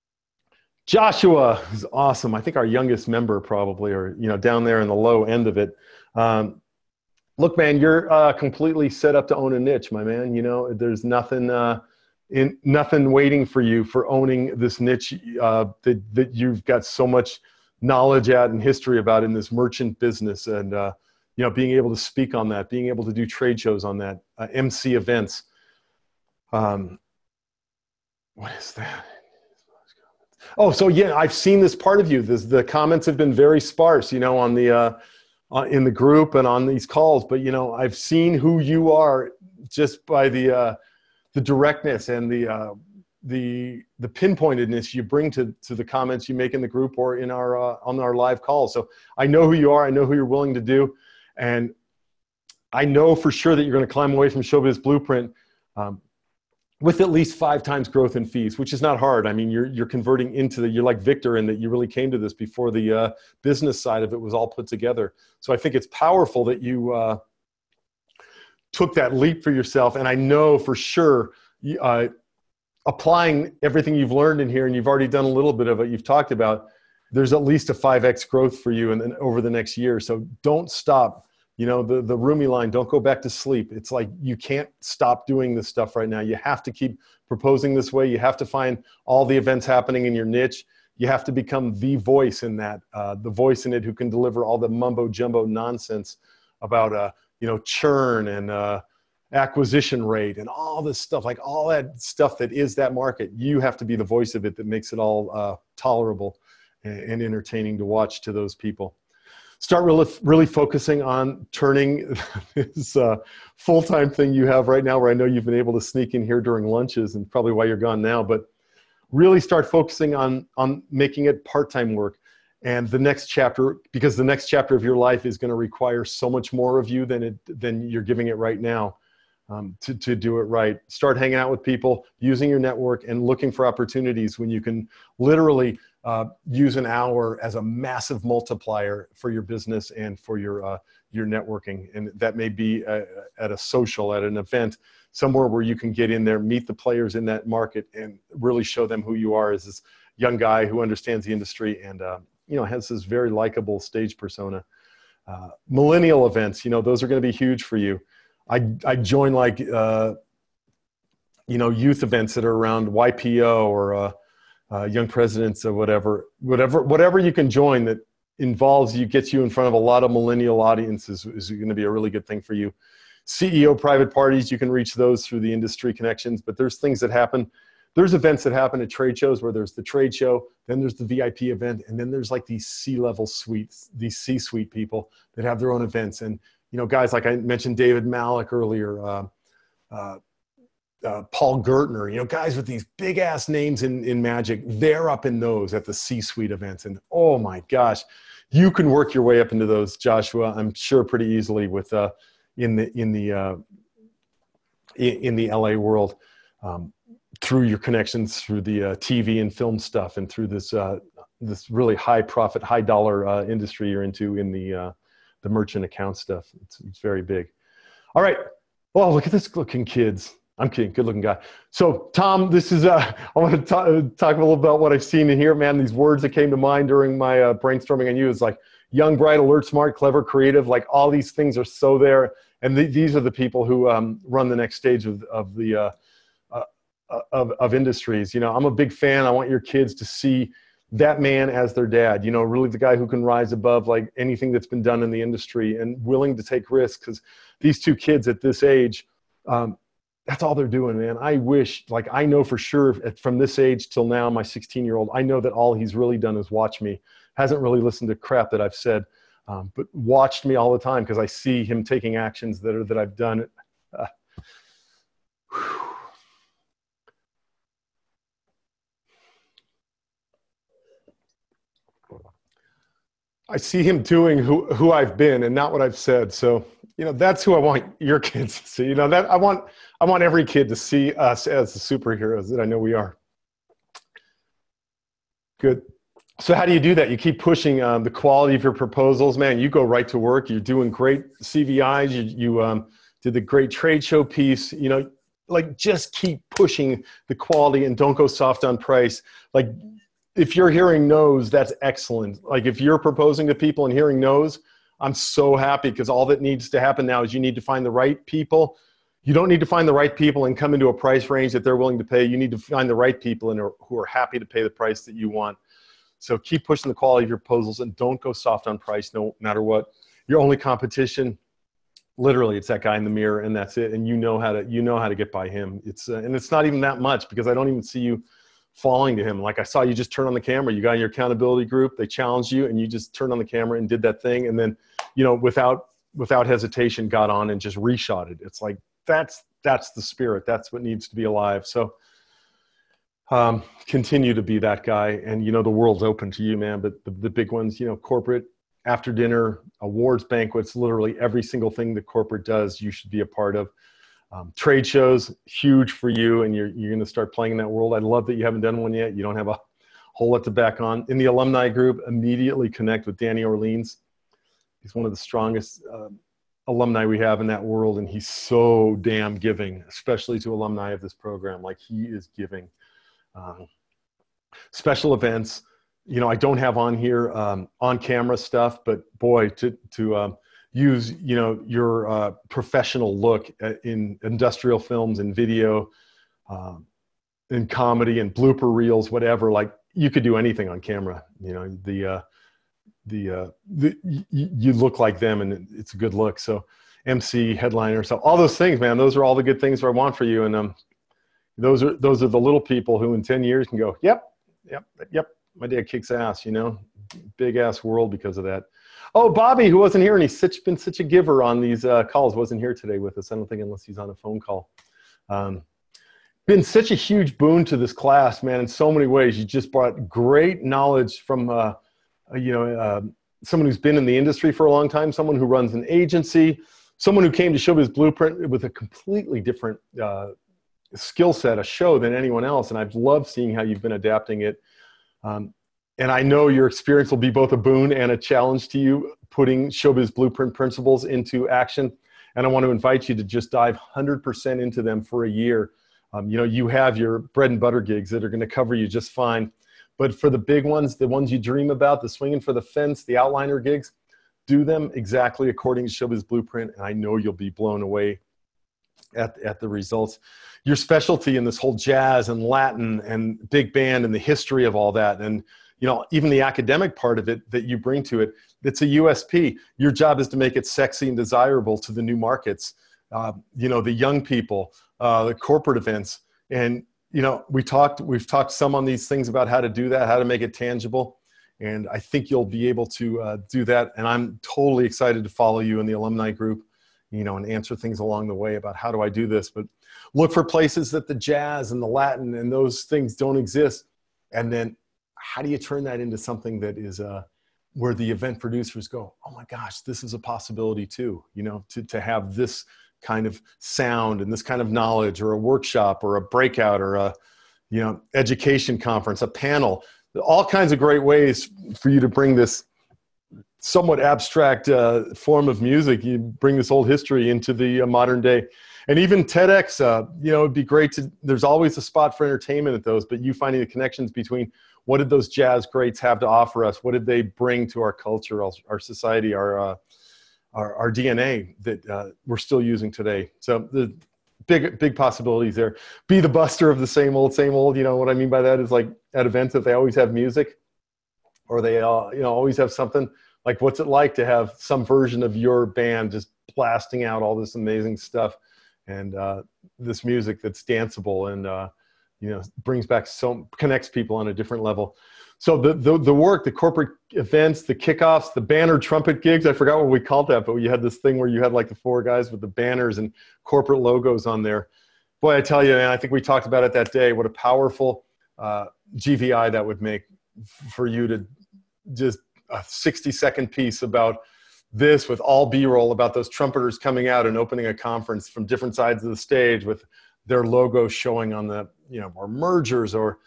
Joshua is awesome. I think our youngest member probably, or, you know, down there in the low end of it. Look, man, you're completely set up to own a niche, my man. You know, there's nothing nothing waiting for you for owning this niche that you've got so much knowledge at and history about in this merchant business. And being able to speak on that, being able to do trade shows on that, MC events. What is that? Oh, so yeah, I've seen this part of you. The comments have been very sparse, on the in the group and on these calls. But I've seen who you are just by the directness and the pinpointedness you bring to the comments you make in the group or in our on our live calls. So I know who you are. I know who you're willing to do, and I know for sure that you're going to climb away from Showbiz Blueprint with at least 5 times growth in fees, which is not hard. I mean, you're converting into you're like Victor in that you really came to this before the business side of it was all put together. So I think it's powerful that you took that leap for yourself. And I know for sure, applying everything you've learned in here, and you've already done a little bit of it, you've talked about, there's at least a 5x growth for you and then over the next year. So don't stop. The Rumi line, don't go back to sleep. It's like you can't stop doing this stuff right now. You have to keep proposing this way. You have to find all the events happening in your niche. You have to become the voice in that, the voice in it who can deliver all the mumbo jumbo nonsense about, churn and acquisition rate and all this stuff, like all that stuff that is that market. You have to be the voice of it that makes it all tolerable and entertaining to watch to those people. Start really focusing on turning this full-time thing you have right now, where I know you've been able to sneak in here during lunches and probably why you're gone now, but really start focusing on making it part-time work. And the next chapter, because the next chapter of your life is going to require so much more of you than you're giving it right now to do it right. Start hanging out with people, using your network, and looking for opportunities when you can literally use an hour as a massive multiplier for your business and for your networking. And that may be at a social, at an event, somewhere where you can get in there, meet the players in that market, and really show them who you are as this young guy who understands the industry and has this very likable stage persona. Millennial events, those are going to be huge for you. I join like youth events that are around YPO or Young Presidents or whatever you can join that involves you, gets you in front of a lot of millennial audiences is going to be a really good thing for you. CEO private parties, you can reach those through the industry connections, but there's things that happen. There's events that happen at trade shows where there's the trade show, then there's the VIP event, and then there's like these C-level suites, these C-suite people that have their own events. And, guys like I mentioned David Malik earlier, Paul Gertner, guys with these big ass names in Magic, they're up in those at the C-suite events. And oh my gosh, you can work your way up into those, Joshua, I'm sure pretty easily with in the LA world, through your connections, through the TV and film stuff, and through this really high profit, high dollar industry you're into in the merchant account stuff. It's very big. All right. Oh, look at this looking kids. I'm kidding. Good looking guy. So Tom, this is, I want to talk a little about what I've seen in here, man. These words that came to mind during my brainstorming on you is like young, bright, alert, smart, clever, creative. Like all these things are so there. And these are the people who run the next stage of industries. I'm a big fan. I want your kids to see that man as their dad, really the guy who can rise above like anything that's been done in the industry and willing to take risks. Because these two kids at this age, that's all they're doing, man. I wish, like, I know for sure from this age till now, my 16-year-old, I know that all he's really done is watch me. Hasn't really listened to crap that I've said, but watched me all the time because I see him taking actions that I've done. I see him doing who I've been and not what I've said. So, that's who I want your kids to see. That I want every kid to see us as the superheroes that I know we are. Good. So how do you do that? You keep pushing the quality of your proposals, man. You go right to work. You're doing great CVIs. You did the great trade show piece. Like just keep pushing the quality and don't go soft on price. Like, if you're hearing no's, that's excellent. Like if you're proposing to people and hearing no's, I'm so happy because all that needs to happen now is you need to find the right people. You don't need to find the right people and come into a price range that they're willing to pay. You need to find the right people who are happy to pay the price that you want. So keep pushing the quality of your proposals and don't go soft on price no matter what. your only competition, literally, it's that guy in the mirror, and that's it. And you know how to get by him. And it's not even that much, because I don't even see you falling to him. Like, I saw you just turn on the camera. You got in your accountability group. They challenged you, and you just turned on the camera and did that thing. And then, without hesitation, got on and just reshot it. It's like, that's the spirit. That's what needs to be alive. So continue to be that guy. And, the world's open to you, man. But the big ones, corporate, after dinner, awards, banquets, literally every single thing that corporate does, you should be a part of. Trade shows, huge for you, and you're going to start playing in that world. I love that you haven't done one yet. You don't have a whole lot to back on. In the alumni group, immediately connect with Danny Orleans. He's one of the strongest alumni we have in that world, and he's so damn giving, especially to alumni of this program. Like, he is giving. Special events, I don't have on here on camera stuff, but boy, to use your professional look in industrial films and video, in comedy and blooper reels, whatever. Like, you could do anything on camera. You look like them, and it's a good look. So MC, headliner, so all those things, man, those are all the good things I want for you. And those are the little people who in 10 years can go, yep, my dad kicks ass, big ass world because of that. Oh, Bobby, who wasn't here, and he's been such a giver on these calls, wasn't here today with us, I don't think, unless he's on a phone call. Been such a huge boon to this class, man, in so many ways. You just brought great knowledge from someone who's been in the industry for a long time, someone who runs an agency, someone who came to Showbiz Blueprint with a completely different skill set, a show, than anyone else. And I've loved seeing how you've been adapting it. And I know your experience will be both a boon and a challenge to you, putting Showbiz Blueprint principles into action. And I want to invite you to just dive 100% into them for a year. You have your bread and butter gigs that are going to cover you just fine. But for the big ones, the ones you dream about, the swinging for the fence, the outliner gigs, do them exactly according to Showbiz Blueprint, and I know you'll be blown away at the results. Your specialty in this whole jazz and Latin and big band and the history of all that, and even the academic part of it that you bring to it, it's a USP. Your job is to make it sexy and desirable to the new markets, the young people, the corporate events. And we've talked some on these things about how to do that, how to make it tangible. And I think you'll be able to do that. And I'm totally excited to follow you in the alumni group, and answer things along the way about how do I do this. But look for places that the jazz and the Latin and those things don't exist. And then how do you turn that into something that is where the event producers go, oh my gosh, this is a possibility too, to have this kind of sound and this kind of knowledge, or a workshop or a breakout or a education conference, a panel, all kinds of great ways for you to bring this somewhat abstract form of music. You bring this old history into the modern day. And even TEDx, it'd be great to, there's always a spot for entertainment at those, but you finding the connections between what did those jazz greats have to offer us? What did they bring to our culture, our society, our DNA that we're still using today? So the big possibilities there. Be the buster of the same old. What I mean by that is, like, at events that they always have music, or they always have something. Like, what's it like to have some version of your band just blasting out all this amazing stuff and this music that's danceable and brings back, connects people on a different level. So the work, the corporate events, the kickoffs, the banner trumpet gigs, I forgot what we called that, but you had this thing where you had like the 4 guys with the banners and corporate logos on there. Boy, I tell you, and I think we talked about it that day, what a powerful GVI that would make for you to just a 60-second piece about this with all B-roll about those trumpeters coming out and opening a conference from different sides of the stage with their logos showing on the, or mergers or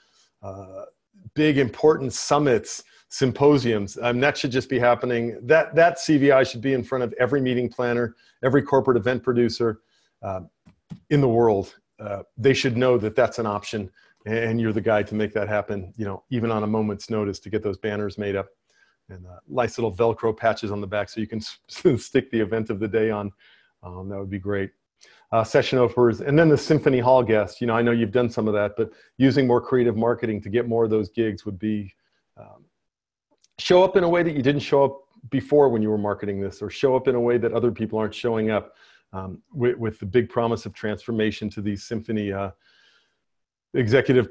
big important summits, symposiums. That should just be happening. That CVI should be in front of every meeting planner, every corporate event producer in the world. They should know that that's an option, and you're the guy to make that happen, even on a moment's notice, to get those banners made up. And nice little Velcro patches on the back so you can stick the event of the day on. That would be great. Session openers, and then the Symphony Hall guests. I know you've done some of that, but using more creative marketing to get more of those gigs would be show up in a way that you didn't show up before when you were marketing this, or show up in a way that other people aren't showing up, with the big promise of transformation to these symphony executive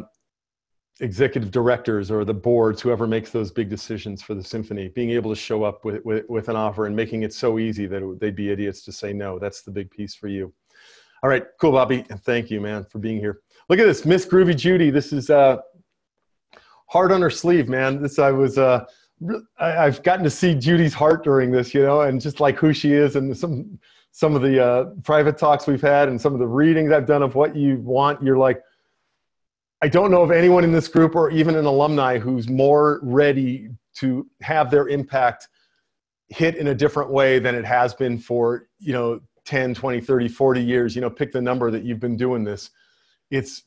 directors or the boards, whoever makes those big decisions for the symphony, being able to show up with an offer and making it so easy that they'd be idiots to say no. That's the big piece for you. All right, cool, Bobby. And thank you, man, for being here. Look at this, Miss Groovy Judy. This is heart on her sleeve, man. I've gotten to see Judy's heart during this, and just like who she is, and some of the private talks we've had and some of the readings I've done of what you want. You're like, I don't know of anyone in this group or even an alumni who's more ready to have their impact hit in a different way than it has been for, 10, 20, 30, 40 years. Pick the number that you've been doing this. It's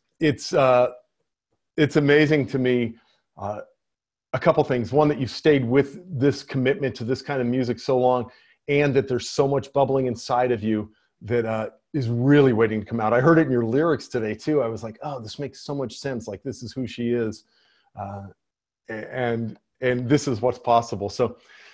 amazing to me. A couple things. One, that you've stayed with this commitment to this kind of music so long, and that there's so much bubbling inside of you that is really waiting to come out. I heard it in your lyrics today too. I was like, oh, this makes so much sense. Like, this is who she is. And this is what's possible. So,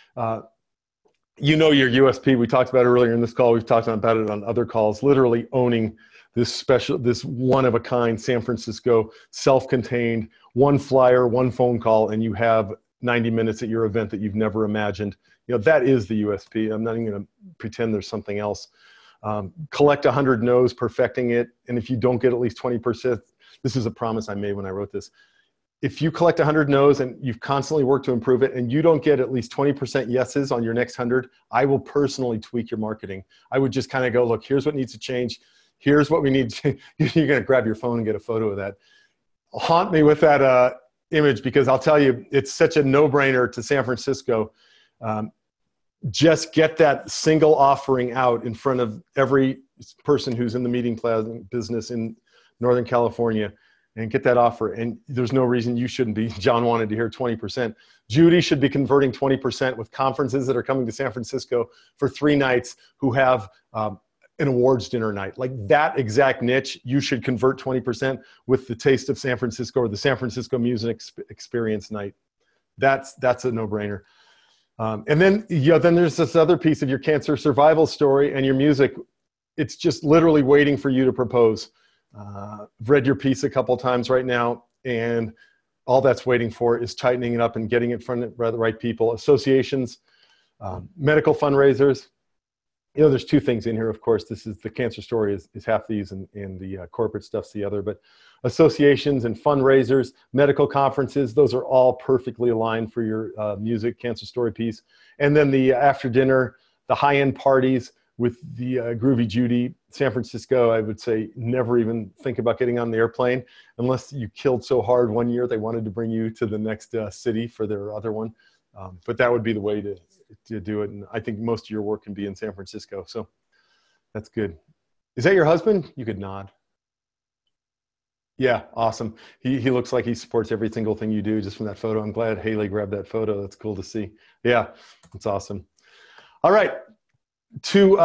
your USP, we talked about it earlier in this call. We've talked about it on other calls, literally owning this one of a kind San Francisco, self-contained, one flyer, one phone call, and you have 90 minutes at your event that you've never imagined. That is the USP. I'm not even going to pretend there's something else. Collect 100 no's, perfecting it. And if you don't get at least 20%, this is a promise I made when I wrote this. If you collect 100 no's and you've constantly worked to improve it, and you don't get at least 20% yeses on your next 100, I will personally tweak your marketing. I would just kind of go, look, here's what needs to change. Here's what we need to, you're going to grab your phone and get a photo of that. Haunt me with that image, because I'll tell you, it's such a no-brainer to San Francisco. Just get that single offering out in front of every person who's in the meeting plaza business in Northern California, and get that offer. And there's no reason you shouldn't be. John wanted to hear 20%. Judy should be converting 20% with conferences that are coming to San Francisco for 3 nights, who have an awards dinner night. Like that exact niche, you should convert 20% with the Taste of San Francisco or the San Francisco Music Experience night. That's a no-brainer. And then, then there's this other piece of your cancer survival story and your music. It's just literally waiting for you to propose. I've read your piece a couple times right now, and all that's waiting for is tightening it up and getting it in front of the right people. Associations, medical fundraisers. There's 2 things in here, of course. This is the cancer story is half these, and the corporate stuff's the other. But associations and fundraisers, medical conferences, those are all perfectly aligned for your music cancer story piece. And then the after dinner, the high-end parties with the Groovy Judy, San Francisco, I would say never even think about getting on the airplane unless you killed so hard one year they wanted to bring you to the next city for their other one. But that would be the way to do it. And I think most of your work can be in San Francisco. So that's good. Is that your husband? You could nod. Yeah, awesome. He looks like he supports every single thing you do just from that photo. I'm glad Haley grabbed that photo. That's cool to see. Yeah, that's awesome. All right. To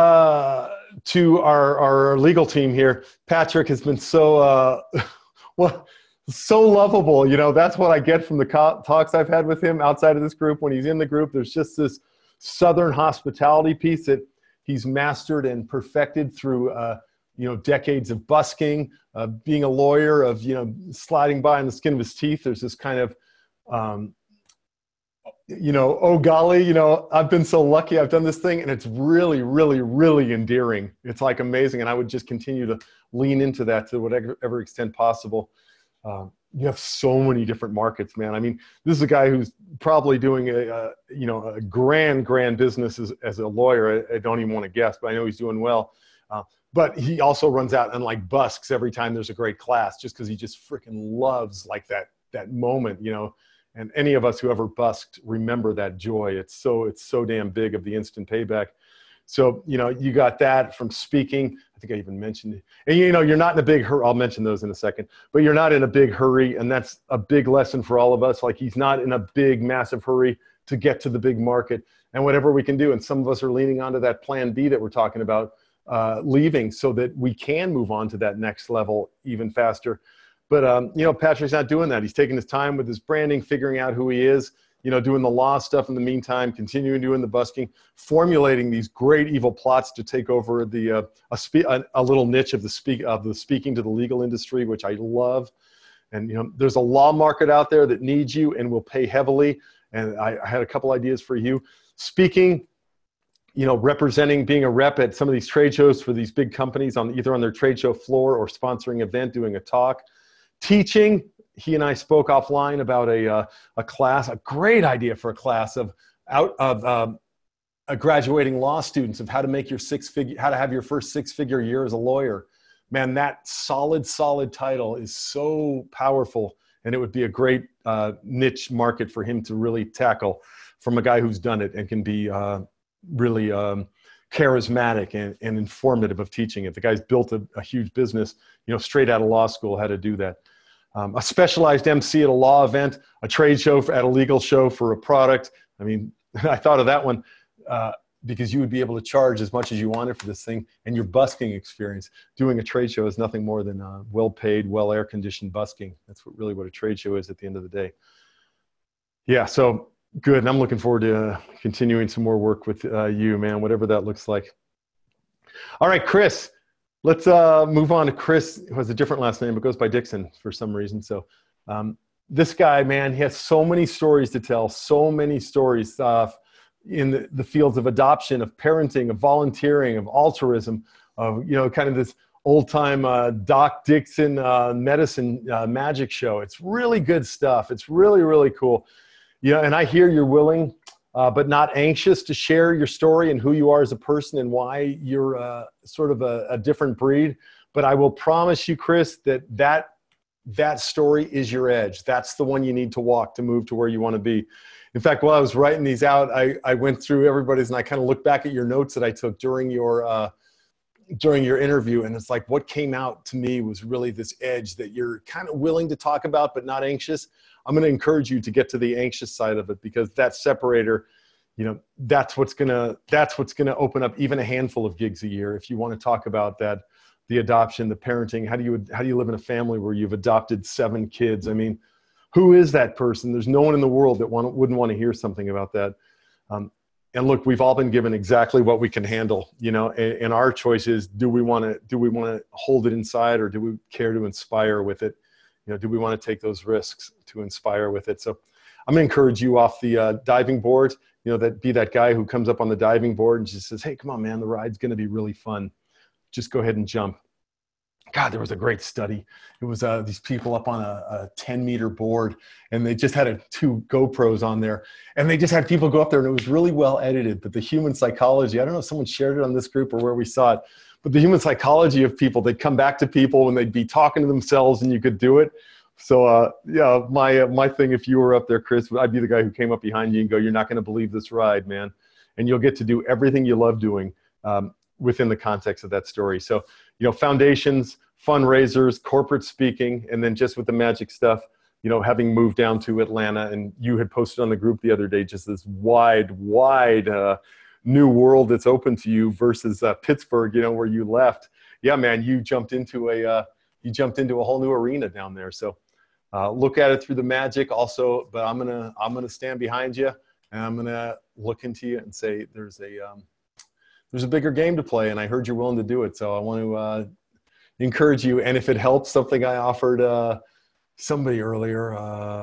our legal team here, Patrick has been so so lovable. That's what I get from the talks I've had with him outside of this group. When he's in the group, there's just this Southern hospitality piece that he's mastered and perfected through decades of busking, being a lawyer, of sliding by on the skin of his teeth. There's this kind of oh golly, I've been so lucky I've done this thing, and it's really, really, really endearing. It's like amazing, and I would just continue to lean into that to whatever extent possible. You have so many different markets, man. I mean, this is a guy who's probably doing a grand business as a lawyer. I don't even want to guess, but I know he's doing well. But he also runs out and like busks every time there's a great class, just because he just freaking loves like that moment, And any of us who ever busked remember that joy. It's so damn big of the instant payback. So, you got that from speaking. I think I even mentioned it. And, you're not in a big hurry. I'll mention those in a second. But you're not in a big hurry, and that's a big lesson for all of us. Like, he's not in a big, massive hurry to get to the big market. And whatever we can do, and some of us are leaning onto that plan B that we're talking about, leaving so that we can move on to that next level even faster. But, Patrick's not doing that. He's taking his time with his branding, figuring out who he is. doing the law stuff in the meantime, continuing doing the busking, formulating these great evil plots to take over the a little niche of the speaking to the legal industry, which I love. And there's a law market out there that needs you and will pay heavily. And I had a couple ideas for you. Speaking, representing, being a rep at some of these trade shows for these big companies either on their trade show floor or sponsoring an event, doing a talk. Teaching, he and I spoke offline about a class, a great idea for a class of graduating law students of how to make how to have your first six-figure year as a lawyer. Man, that solid title is so powerful, and it would be a great niche market for him to really tackle from a guy who's done it and can be really charismatic and informative of teaching it. The guy's built a huge business, straight out of law school, how to do that. A specialized MC at a law event, a trade show at a legal show for a product. I mean, I thought of that one because you would be able to charge as much as you wanted for this thing, and your busking experience. Doing a trade show is nothing more than well-paid, well-air-conditioned busking. That's really what a trade show is at the end of the day. Yeah, so good. And I'm looking forward to continuing some more work with you, man, whatever that looks like. All right, Chris. Let's move on to Chris, who has a different last name, but goes by Dixon for some reason. So this guy, man, he has so many stories to tell, so many stories in the fields of adoption, of parenting, of volunteering, of altruism, of, kind of this old-time Doc Dixon medicine magic show. It's really good stuff. It's really, really cool. And I hear you're willing but not anxious to share your story and who you are as a person and why you're sort of a different breed. But I will promise you, Chris, that story is your edge. That's the one you need to walk to move to where you want to be. In fact, while I was writing these out, I went through everybody's and I kind of looked back at your notes that I took during your interview. And it's like what came out to me was really this edge that you're kind of willing to talk about, but not anxious. I'm going to encourage you to get to the anxious side of it, because that separator, that's what's going to open up even a handful of gigs a year. If you want to talk about that, the adoption, the parenting, how do you live in a family where you've adopted 7 kids? I mean, who is that person? There's no one in the world that wouldn't want to hear something about that. And look, we've all been given exactly what we can handle, and our choice is, do we want to hold it inside, or do we care to inspire with it? Do we want to take those risks to inspire with it? So I'm going to encourage you off the diving board, be that guy who comes up on the diving board and just says, hey, come on, man, the ride's going to be really fun. Just go ahead and jump. God, there was a great study. It was these people up on a 10-meter board, and they just had 2 GoPros on there, and they just had people go up there, and it was really well edited. But the human psychology, I don't know if someone shared it on this group or where we saw it, but the human psychology of people, they'd come back to people and they'd be talking to themselves, and you could do it. So yeah, my thing, if you were up there, Chris, I'd be the guy who came up behind you and go, you're not going to believe this ride, man. And you'll get to do everything you love doing within the context of that story. So, foundations, fundraisers, corporate speaking, and then just with the magic stuff, having moved down to Atlanta, and you had posted on the group the other day, just this wide new world that's open to you versus Pittsburgh, where you left. Yeah, man, you jumped into a whole new arena down there. So look at it through the magic also, but I'm gonna stand behind you, and I'm gonna look into you and say there's a bigger game to play, and I heard you're willing to do it. So I want to encourage you. And if it helps, something I offered somebody earlier,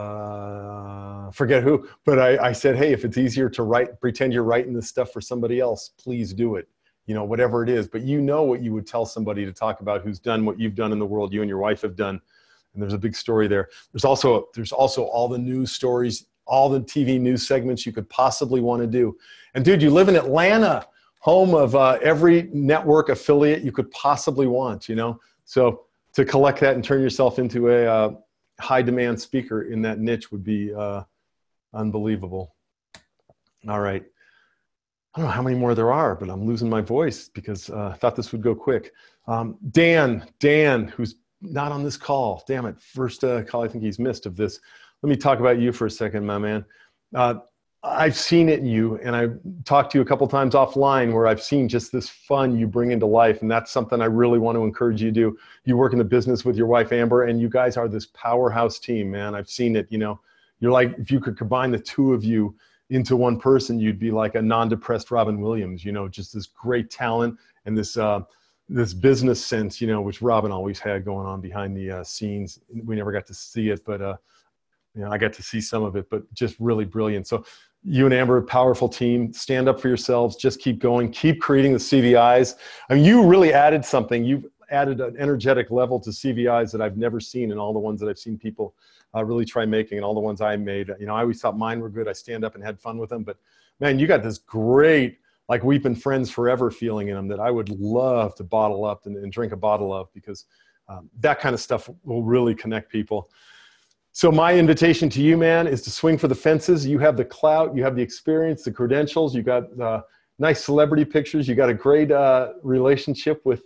forget who, but I said, hey, if it's easier to pretend you're writing this stuff for somebody else, please do it. Whatever it is, but what you would tell somebody to talk about who's done what you've done in the world, you and your wife have done. And there's a big story there. There's also all the news stories, all the TV news segments you could possibly want to do. And dude, you live in Atlanta, home of every network affiliate you could possibly want, So to collect that and turn yourself into a high demand speaker in that niche would be unbelievable. All right. I don't know how many more there are, but I'm losing my voice because I thought this would go quick. Dan, who's not on this call. Damn it. First call I think he's missed of this. Let me talk about you for a second, my man. I've seen it in you, and I've talked to you a couple times offline where I've seen just this fun you bring into life, and that's something I really want to encourage you to do. You work in the business with your wife, Amber, and you guys are this powerhouse team, man. I've seen it, You're like, if you could combine the two of you into one person, you'd be like a non-depressed Robin Williams, you know, just this great talent and this business sense, you know, which Robin always had going on behind the scenes. We never got to see it, but you know, I got to see some of it, but just really brilliant. So you and Amber, a powerful team. Stand up for yourselves. Just keep going. Keep creating the CVIs. I mean, you really added something. You've added an energetic level to CVIs that I've never seen in all the ones that I've seen people really try making, and all the ones I made. You know, I always thought mine were good. I stand up and had fun with them. But man, you got this great, like we've been friends forever feeling in them that I would love to bottle up and drink a bottle of, because that kind of stuff will really connect people. So my invitation to you, man, is to swing for the fences. You have the clout, you have the experience, the credentials, you got nice celebrity pictures, you got a great relationship with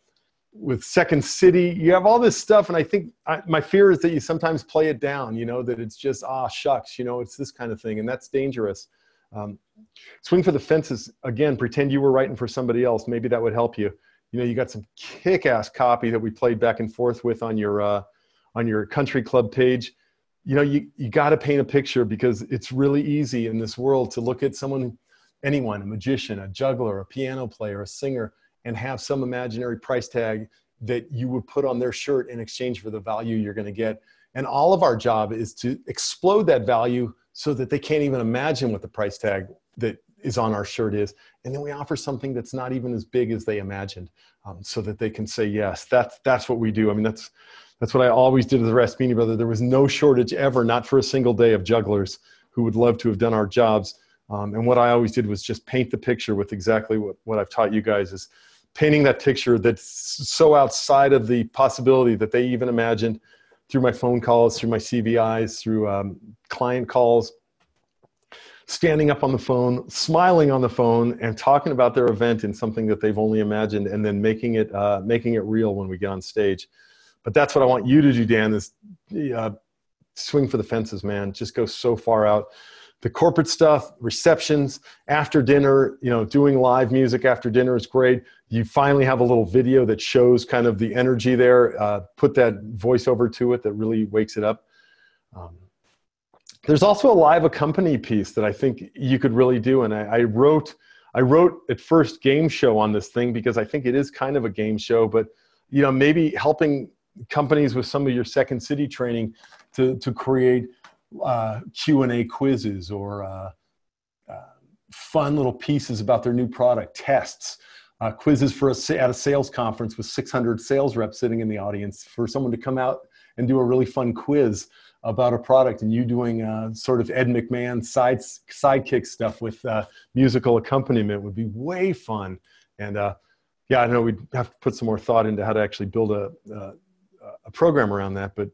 Second City. You have all this stuff, and I think my fear is that you sometimes play it down, you know, that it's just, shucks, you know, it's this kind of thing, and that's dangerous. Swing for the fences, again, pretend you were writing for somebody else. Maybe that would help you. You know, you got some kick-ass copy that we played back and forth with on your country club page. You know, you got to paint a picture, because it's really easy in this world to look at someone, anyone, a magician, a juggler, a piano player, a singer, and have some imaginary price tag that you would put on their shirt in exchange for the value you're going to get. And all of our job is to explode that value so that they can't even imagine what the price tag that is on our shirt is. And then we offer something that's not even as big as they imagined, so that they can say, yes, that's what we do. I mean, that's what I always did with the Raspini Brother. There was no shortage ever, not for a single day, of jugglers who would love to have done our jobs. And what I always did was just paint the picture with exactly what I've taught you guys, is painting that picture that's so outside of the possibility that they even imagined, through my phone calls, through my CVIs, through client calls, standing up on the phone, smiling on the phone, and talking about their event in something that they've only imagined, and then making it real when we get on stage. But that's what I want you to do, Dan, is swing for the fences, man. Just go so far out. The corporate stuff, receptions, after dinner, you know, doing live music after dinner is great. You finally have a little video that shows kind of the energy there. Put that voiceover to it that really wakes it up. There's also a live accompany piece that I think you could really do. And I wrote at first game show on this thing, because I think it is kind of a game show, but, you know, maybe helping companies with some of your Second City training to create Q&A quizzes, or fun little pieces about their new product, tests, quizzes for at a sales conference with 600 sales reps sitting in the audience, for someone to come out and do a really fun quiz about a product, and you doing sort of Ed McMahon sidekick stuff with musical accompaniment would be way fun. And yeah, I know we'd have to put some more thought into how to actually build a program around that, but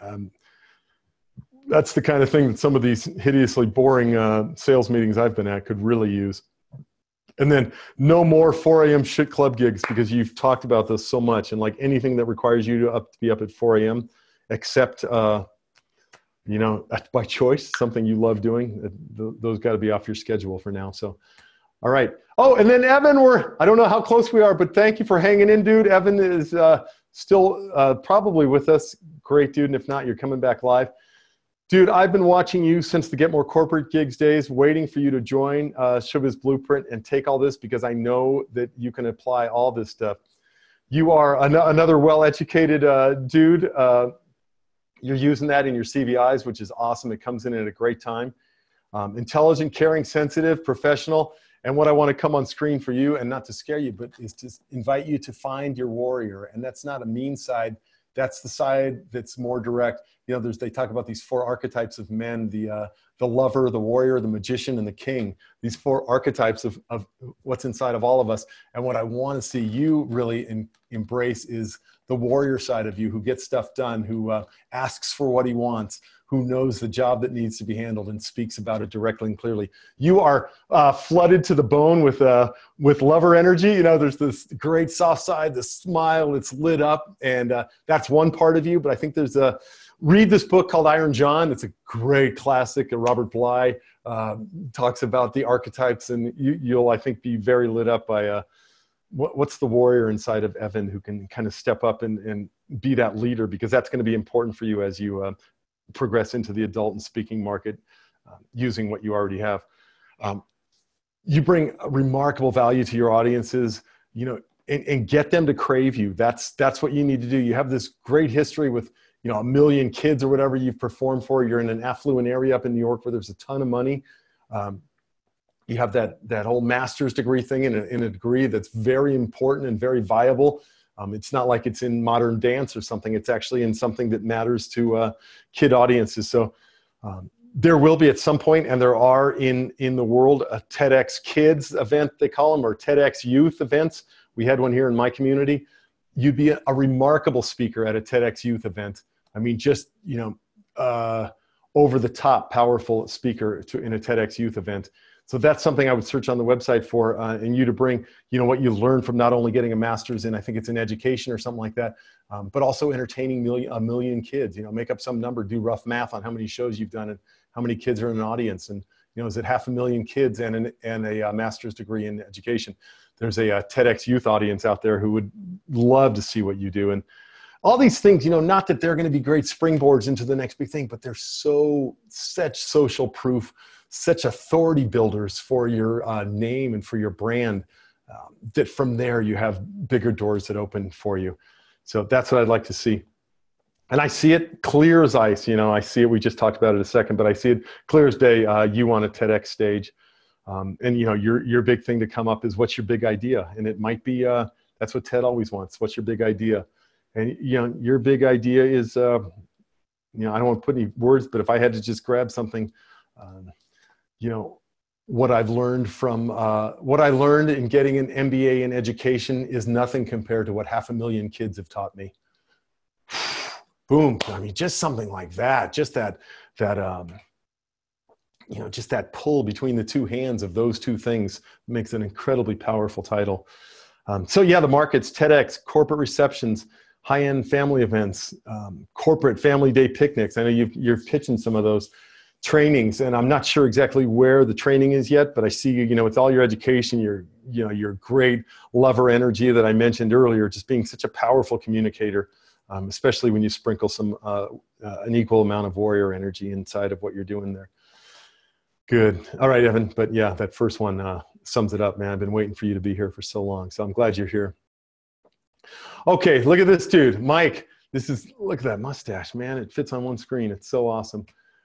that's the kind of thing that some of these hideously boring sales meetings I've been at could really use. And then no more 4 a.m. shit club gigs, because you've talked about this so much, and like anything that requires you to be up at 4 a.m. except, you know, by choice, something you love doing, those got to be off your schedule for now. So, all right. Oh, and then Evan, I don't know how close we are, but thank you for hanging in, dude. Evan is still probably with us. Great, dude. And if not, you're coming back live. Dude, I've been watching you since the Get More Corporate Gigs days, waiting for you to join Showbiz Blueprint and take all this, because I know that you can apply all this stuff. You are another well-educated dude. You're using that in your CVIs, which is awesome. It comes in at a great time. Intelligent, caring, sensitive, professional. And what I want to come on screen for you, and not to scare you, but is to invite you to find your warrior. And that's not a mean side. That's the side that's more direct. You know, they talk about these 4 archetypes of men, the lover, the warrior, the magician, and the king. These 4 archetypes of what's inside of all of us. And what I want to see you really embrace is the warrior side of you, who gets stuff done, who asks for what he wants, who knows the job that needs to be handled and speaks about it directly and clearly. You are flooded to the bone with lover energy. You know, there's this great soft side, the smile, it's lit up, and that's one part of you. But I think there's read this book called Iron John. It's a great classic. Robert Bly talks about the archetypes, and you'll, I think, be very lit up by what's the warrior inside of Evan, who can kind of step up and be that leader, because that's going to be important for you as you progress into the adult and speaking market using what you already have. You bring a remarkable value to your audiences, you know, and get them to crave you. That's what you need to do. You have this great history with, you know, 1 million kids or whatever you've performed for. You're in an affluent area up in New York where there's a ton of money. You have that whole master's degree thing in a degree that's very important and very viable. It's not like it's in modern dance or something. It's actually in something that matters to kid audiences. So there will be at some point, and there are in the world, a TEDx Kids event, they call them, or TEDx Youth events. We had one here in my community. You'd be a remarkable speaker at a TEDx Youth event. I mean, just, you know, over the top, powerful speaker in a TEDx Youth event. So that's something I would search on the website for, and you to bring, you know, what you learned from not only getting a master's in, I think it's in education or something like that, but also entertaining 1 million kids. You know, make up some number, do rough math on how many shows you've done and how many kids are in an audience. And, you know, is it 500,000 kids and a master's degree in education? There's a TEDx Youth audience out there who would love to see what you do. And all these things, you know, not that they're going to be great springboards into the next big thing, but they're such social proof, such authority builders for your name and for your brand, that from there you have bigger doors that open for you. So that's what I'd like to see. And I see it clear as ice. You know, I see it. We just talked about it a second, but I see it clear as day. You on a TEDx stage. And, you know, your big thing to come up is, what's your big idea? And it might be, that's what TED always wants. What's your big idea? And, you know, your big idea is, you know, I don't want to put any words, but if I had to just grab something, you know, what I've learned from, what I learned in getting an MBA in education is nothing compared to what 500,000 kids have taught me. Boom. I mean, just something like that, just that, you know, just that pull between the two hands of those two things makes an incredibly powerful title. So yeah, the markets, TEDx, corporate receptions, high-end family events, corporate family day picnics. I know you're pitching some of those trainings, and I'm not sure exactly where the training is yet, but I see you know, with all your education, your great lover energy that I mentioned earlier, just being such a powerful communicator, especially when you sprinkle some an equal amount of warrior energy inside of what you're doing there. Good. All right, Evan. But yeah, that first one sums it up, man. I've been waiting for you to be here for so long, so I'm glad you're here. Okay, look at this dude, Mike. Look at that mustache, man. It fits on one screen. It's so awesome.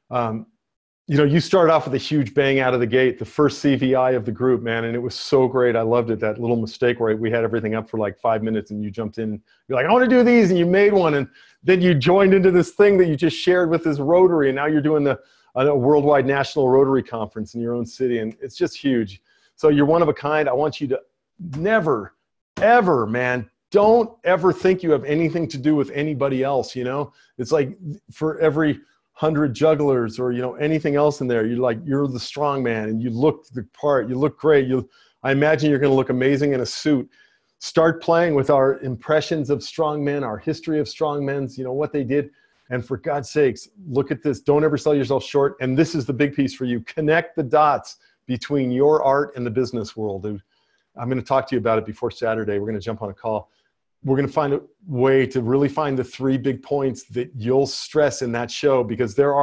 You know, you started off with a huge bang out of the gate, the first CVI of the group, man, and it was so great. I loved it. That little mistake where we had everything up for like 5 minutes and you jumped in. You're like, I want to do these, and you made one, and then you joined into this thing that you just shared with this Rotary, and now you're doing a worldwide national Rotary conference in your own city, and it's just huge. So you're one of a kind. I want you to never, ever, man, don't ever think you have anything to do with anybody else, you know? It's like for every 100 jugglers or, you know, anything else in there, you're the strong man, and you look the part, you look great. I imagine you're going to look amazing in a suit. Start playing with our impressions of strong men, our history of strong men, you know, what they did. And for God's sakes, look at this. Don't ever sell yourself short. And this is the big piece for you. Connect the dots between your art and the business world. I'm going to talk to you about it before Saturday. We're going to jump on a call. We're going to find a way to really find the 3 big points that you'll stress in that show, because there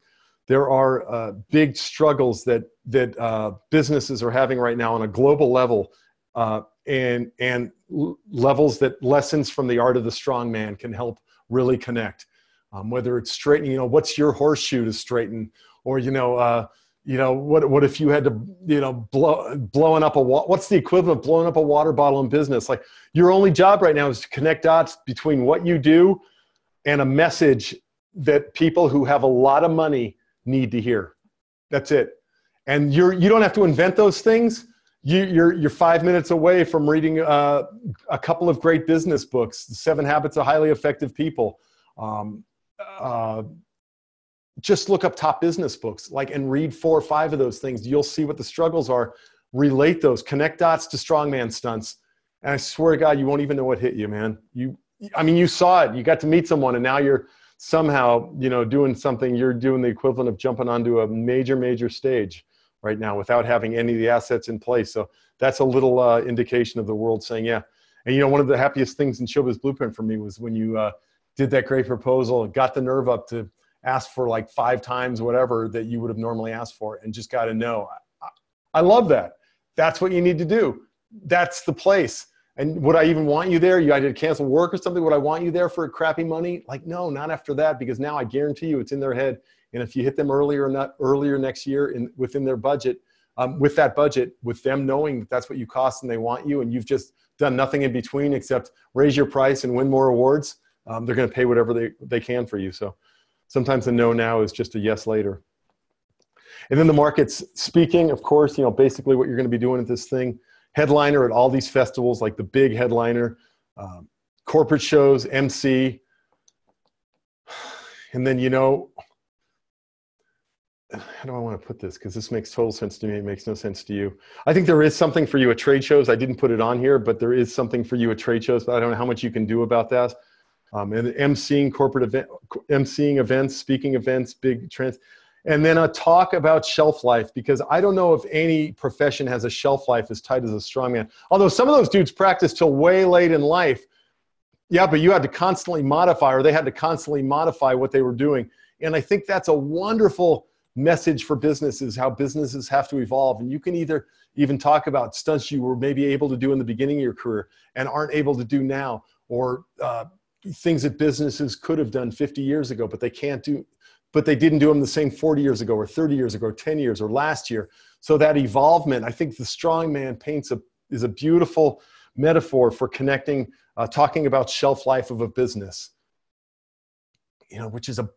are big struggles that businesses are having right now on a global level, and levels that lessons from the art of the strong man can help really connect. Whether it's straightening, you know, what's your horseshoe to straighten, or, what if you had to, you know, blowing up what's the equivalent of blowing up a water bottle in business? Like, your only job right now is to connect dots between what you do and a message that people who have a lot of money need to hear. That's it. And you don't have to invent those things. You're 5 minutes away from reading a couple of great business books, 7 Habits of Highly Effective People. Just look up top business books, and read 4 or 5 of those things. You'll see what the struggles are. Relate those, connect dots to strongman stunts. And I swear to God, you won't even know what hit you, man. You saw it. You got to meet someone, and now you're somehow, you know, doing something. You're doing the equivalent of jumping onto a major stage right now without having any of the assets in place. So that's a little indication of the world saying, yeah. And, you know, one of the happiest things in Showbiz Blueprint for me was when you did that great proposal and got the nerve up to asked for like 5 times whatever that you would have normally asked for, and just got to know. I love that. That's what you need to do. That's the place. And would I even want you there? I did cancel work or something. Would I want you there for crappy money? Like, no, not after that, because now I guarantee you it's in their head. And if you hit them earlier next year within their budget, with that budget, with them knowing that that's what you cost and they want you, and you've just done nothing in between except raise your price and win more awards, they're going to pay whatever they can for you. So sometimes the no now is just a yes later. And then the market's speaking, of course, basically what you're going to be doing at this thing. Headliner at all these festivals, like the big headliner, corporate shows, MC. And then, how do I want to put this? Because this makes total sense to me. It makes no sense to you. I think there is something for you at trade shows. I didn't put it on here, but there is something for you at trade shows. But I don't know how much you can do about that. And MCing MCing events, speaking events, big trends. And then a talk about shelf life, because I don't know if any profession has a shelf life as tight as a strongman. Although some of those dudes practice till way late in life. Yeah, but you had to constantly modify, or they had to constantly modify what they were doing. And I think that's a wonderful message for businesses, how businesses have to evolve. And you can either even talk about stunts you were maybe able to do in the beginning of your career and aren't able to do now, or things that businesses could have done 50 years ago, but they can't do. But they didn't do them the same 40 years ago or 30 years ago, 10 years or last year. So that evolvement, I think the strongman is a beautiful metaphor for connecting, talking about shelf life of a business, which is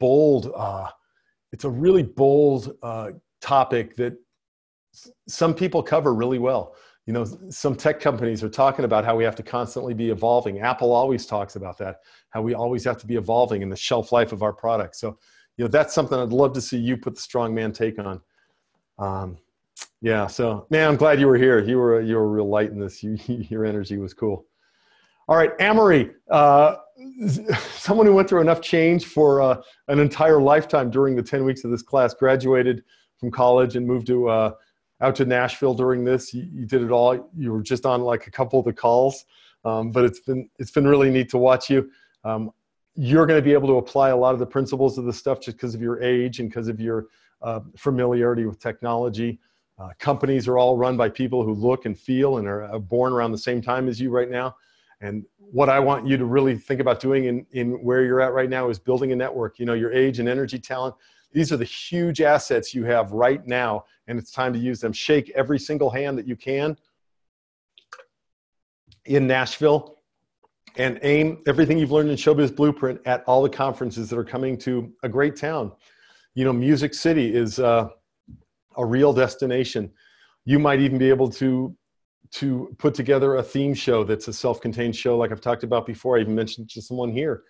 it's a really bold topic that some people cover really well. Some tech companies are talking about how we have to constantly be evolving. Apple always talks about that, how we always have to be evolving in the shelf life of our products. So, that's something I'd love to see you put the strongman take on. Yeah, so man, I'm glad you were here. You were a real light in this. Your energy was cool. All right, Amory, someone who went through enough change for an entire lifetime during the 10 weeks of this class, graduated from college and moved to out to Nashville during this. You did it all. You were just on like a couple of the calls, but it's been really neat to watch you. You're going to be able to apply a lot of the principles of this stuff just because of your age and because of your familiarity with technology. Companies are all run by people who look and feel and are born around the same time as you right now. And what I want you to really think about doing in where you're at right now is building a network. Your age and energy, talent, these are the huge assets you have right now, and it's time to use them. Shake every single hand that you can in Nashville. And aim everything you've learned in Showbiz Blueprint at all the conferences that are coming to a great town. Music City is a real destination. You might even be able to put together a theme show that's a self-contained show, like I've talked about before. I even mentioned to someone here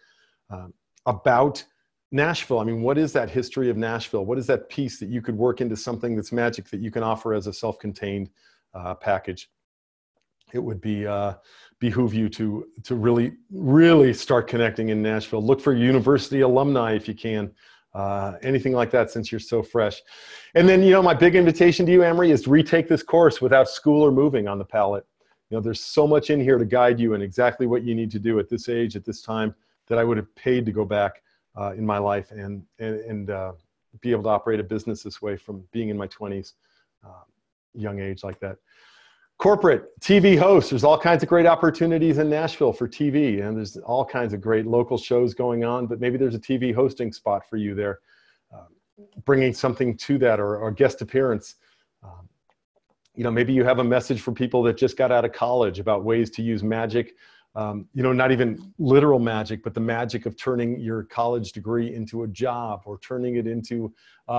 about Nashville. I mean, what is that history of Nashville? What is that piece that you could work into something that's magic that you can offer as a self-contained package? It would behoove you to really, really start connecting in Nashville. Look for university alumni if you can, anything like that, since you're so fresh. And then, my big invitation to you, Amory, is to retake this course without school or moving on the palette. There's so much in here to guide you in exactly what you need to do at this age, at this time, that I would have paid to go back in my life and be able to operate a business this way from being in my 20s, young age like that. Corporate TV hosts, there's all kinds of great opportunities in Nashville for TV, and there's all kinds of great local shows going on, but maybe there's a TV hosting spot for you there, bringing something to that, or a guest appearance. Maybe you have a message for people that just got out of college about ways to use magic, not even literal magic, but the magic of turning your college degree into a job, or turning it into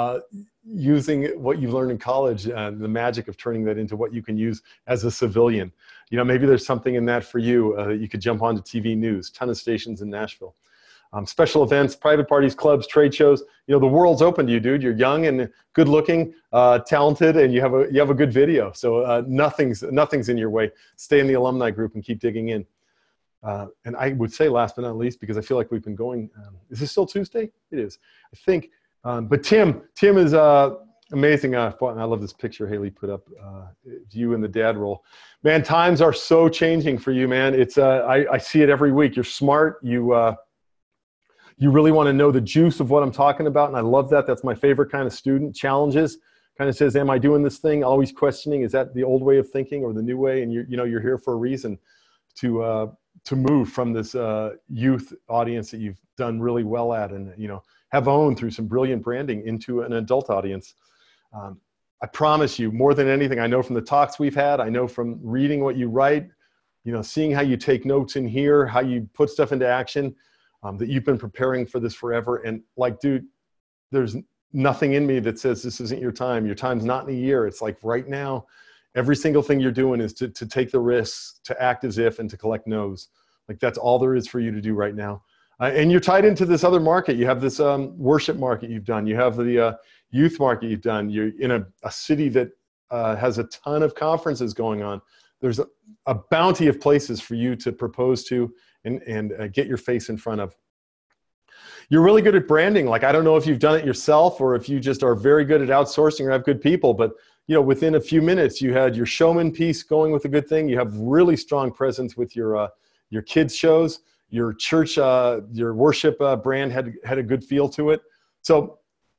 using what you learned in college, the magic of turning that into what you can use as a civilian. Maybe there's something in that for you that you could jump onto TV news, ton of stations in Nashville. Special events, private parties, clubs, trade shows. The world's open to you, dude. You're young and good looking, talented, and you have a good video. So nothing's in your way. Stay in the alumni group and keep digging in. And I would say last but not least, because I feel like we've been going, is this still Tuesday? It is, I think. But Tim is amazing. I love this picture Haley put up, you in the dad role. Man, times are so changing for you, man. It's I see it every week. You're smart. You you really want to know the juice of what I'm talking about. And I love that. That's my favorite kind of student. Challenges, kind of says, am I doing this thing? Always questioning, is that the old way of thinking or the new way? And you're here for a reason to move from this youth audience that you've done really well at and, have owned through some brilliant branding into an adult audience. I promise you, more than anything, I know from the talks we've had, I know from reading what you write, seeing how you take notes in here, how you put stuff into action, that you've been preparing for this forever. And like, dude, there's nothing in me that says this isn't your time. Your time's not in a year. It's like right now, every single thing you're doing is to take the risks, to act as if, and to collect no's. Like that's all there is for you to do right now. And you're tied into this other market. You have this worship market you've done. You have the youth market you've done. You're in a city that has a ton of conferences going on. There's a bounty of places for you to propose to and get your face in front of. You're really good at branding. Like, I don't know if you've done it yourself or if you just are very good at outsourcing or have good people, but within a few minutes, you had your showman piece going with a good thing. You have really strong presence with your kids shows. Your church, your worship brand had a good feel to it. So,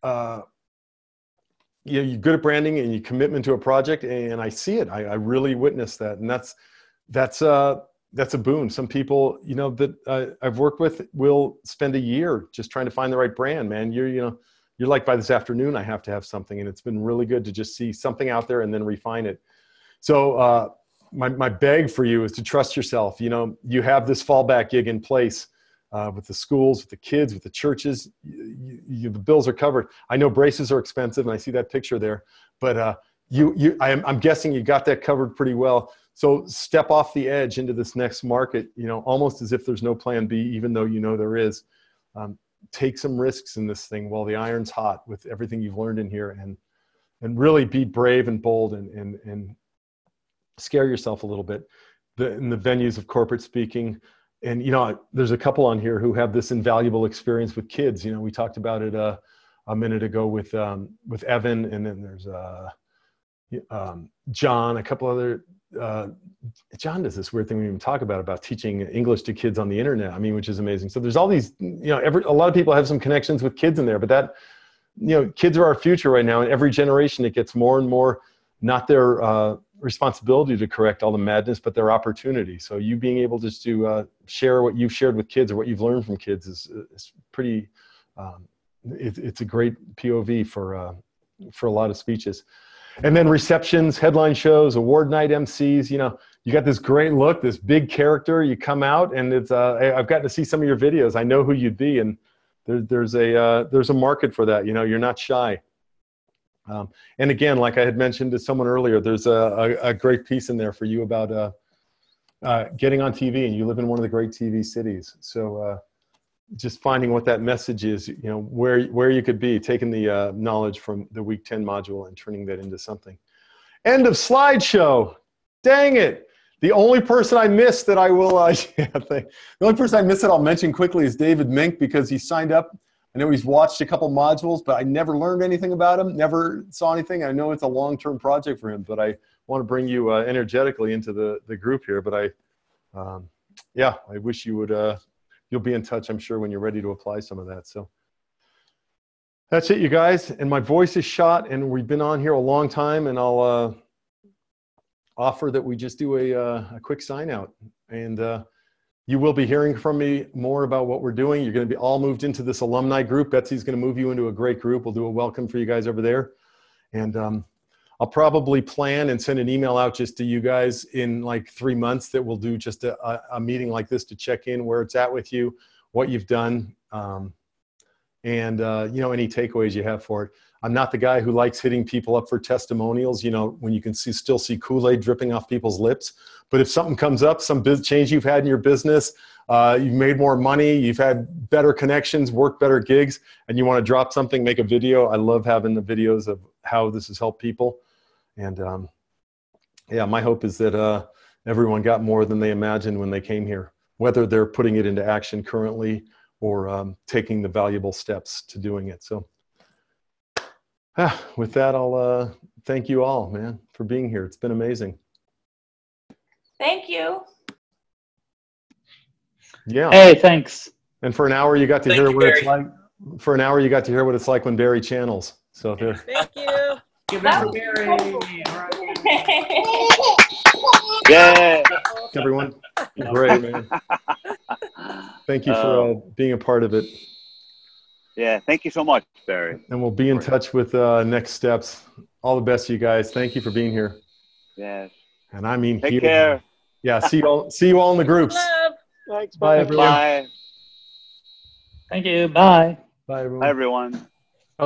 you're good at branding and your commitment to a project, and I see it. I really witnessed that, and that's a boon. Some people, that I've worked with will spend a year just trying to find the right brand. Man, you're like, by this afternoon, I have to have something, and it's been really good to just see something out there and then refine it. So, my beg for you is to trust yourself. You have this fallback gig in place with the schools, with the kids, with the churches. The bills are covered. I know braces are expensive, and I see that picture there. But I'm guessing you got that covered pretty well. So step off the edge into this next market, almost as if there's no plan B, even though there is. Take some risks in this thing while the iron's hot with everything you've learned in here, and really be brave and bold and scare yourself a little bit in the venues of corporate speaking. And, there's a couple on here who have this invaluable experience with kids. We talked about it a minute ago with Evan, and then there's John, a couple other, John does this weird thing we even talk about teaching English to kids on the internet. Which is amazing. So there's all these, a lot of people have some connections with kids in there, but that, kids are our future right now. And every generation, it gets more and more, not their responsibility to correct all the madness, but their opportunity. So you being able just to share what you've shared with kids or what you've learned from kids is pretty, it's a great POV for a lot of speeches. And then receptions, headline shows, award night MCs, you got this great look, this big character, you come out and it's, I've gotten to see some of your videos. I know who you'd be, and there's a market for that. You're not shy. And again, like I had mentioned to someone earlier, there's a great piece in there for you about getting on TV, and you live in one of the great TV cities. So just finding what that message is, where you could be, taking the knowledge from the week 10 module and turning that into something. End of slideshow. Dang it. The only person I missed that I will, the only person I missed that I'll mention quickly is David Mink, because he signed up. I know he's watched a couple modules, but I never learned anything about him, never saw anything. I know it's a long-term project for him, but I want to bring you energetically into the group here. But I wish you would, you'll be in touch, I'm sure, when you're ready to apply some of that. So that's it, you guys. And my voice is shot, and we've been on here a long time, and I'll offer that we just do a quick sign out. And you will be hearing from me more about what we're doing. You're going to be all moved into this alumni group. Betsy's going to move you into a great group. We'll do a welcome for you guys over there. And I'll probably plan and send an email out just to you guys in like 3 months that we'll do just a meeting like this to check in where it's at with you, what you've done, and any takeaways you have for it. I'm not the guy who likes hitting people up for testimonials, when you can still see Kool-Aid dripping off people's lips. But if something comes up, some change you've had in your business, you've made more money, you've had better connections, worked better gigs, and you want to drop something, make a video. I love having the videos of how this has helped people. And my hope is that everyone got more than they imagined when they came here, whether they're putting it into action currently or taking the valuable steps to doing it. So with that, I'll thank you all, man, for being here. It's been amazing. Thank you. Yeah. Hey, thanks. And for an hour, you got to Thank hear you, what it's Barry. like. For an hour, you got to hear what it's like when Barry channels. So there. Thank you. Give it for Barry. Yeah. Everyone, great, man. Thank you for being a part of it. Yeah, thank you so much, Barry. And we'll be in touch with next steps. All the best to you guys. Thank you for being here. Yes. And I mean, Take here. care. Yeah, see you all in the groups. Thanks. Bye, everyone. Bye. Thank you. Bye. Bye, everyone. Bye, everyone.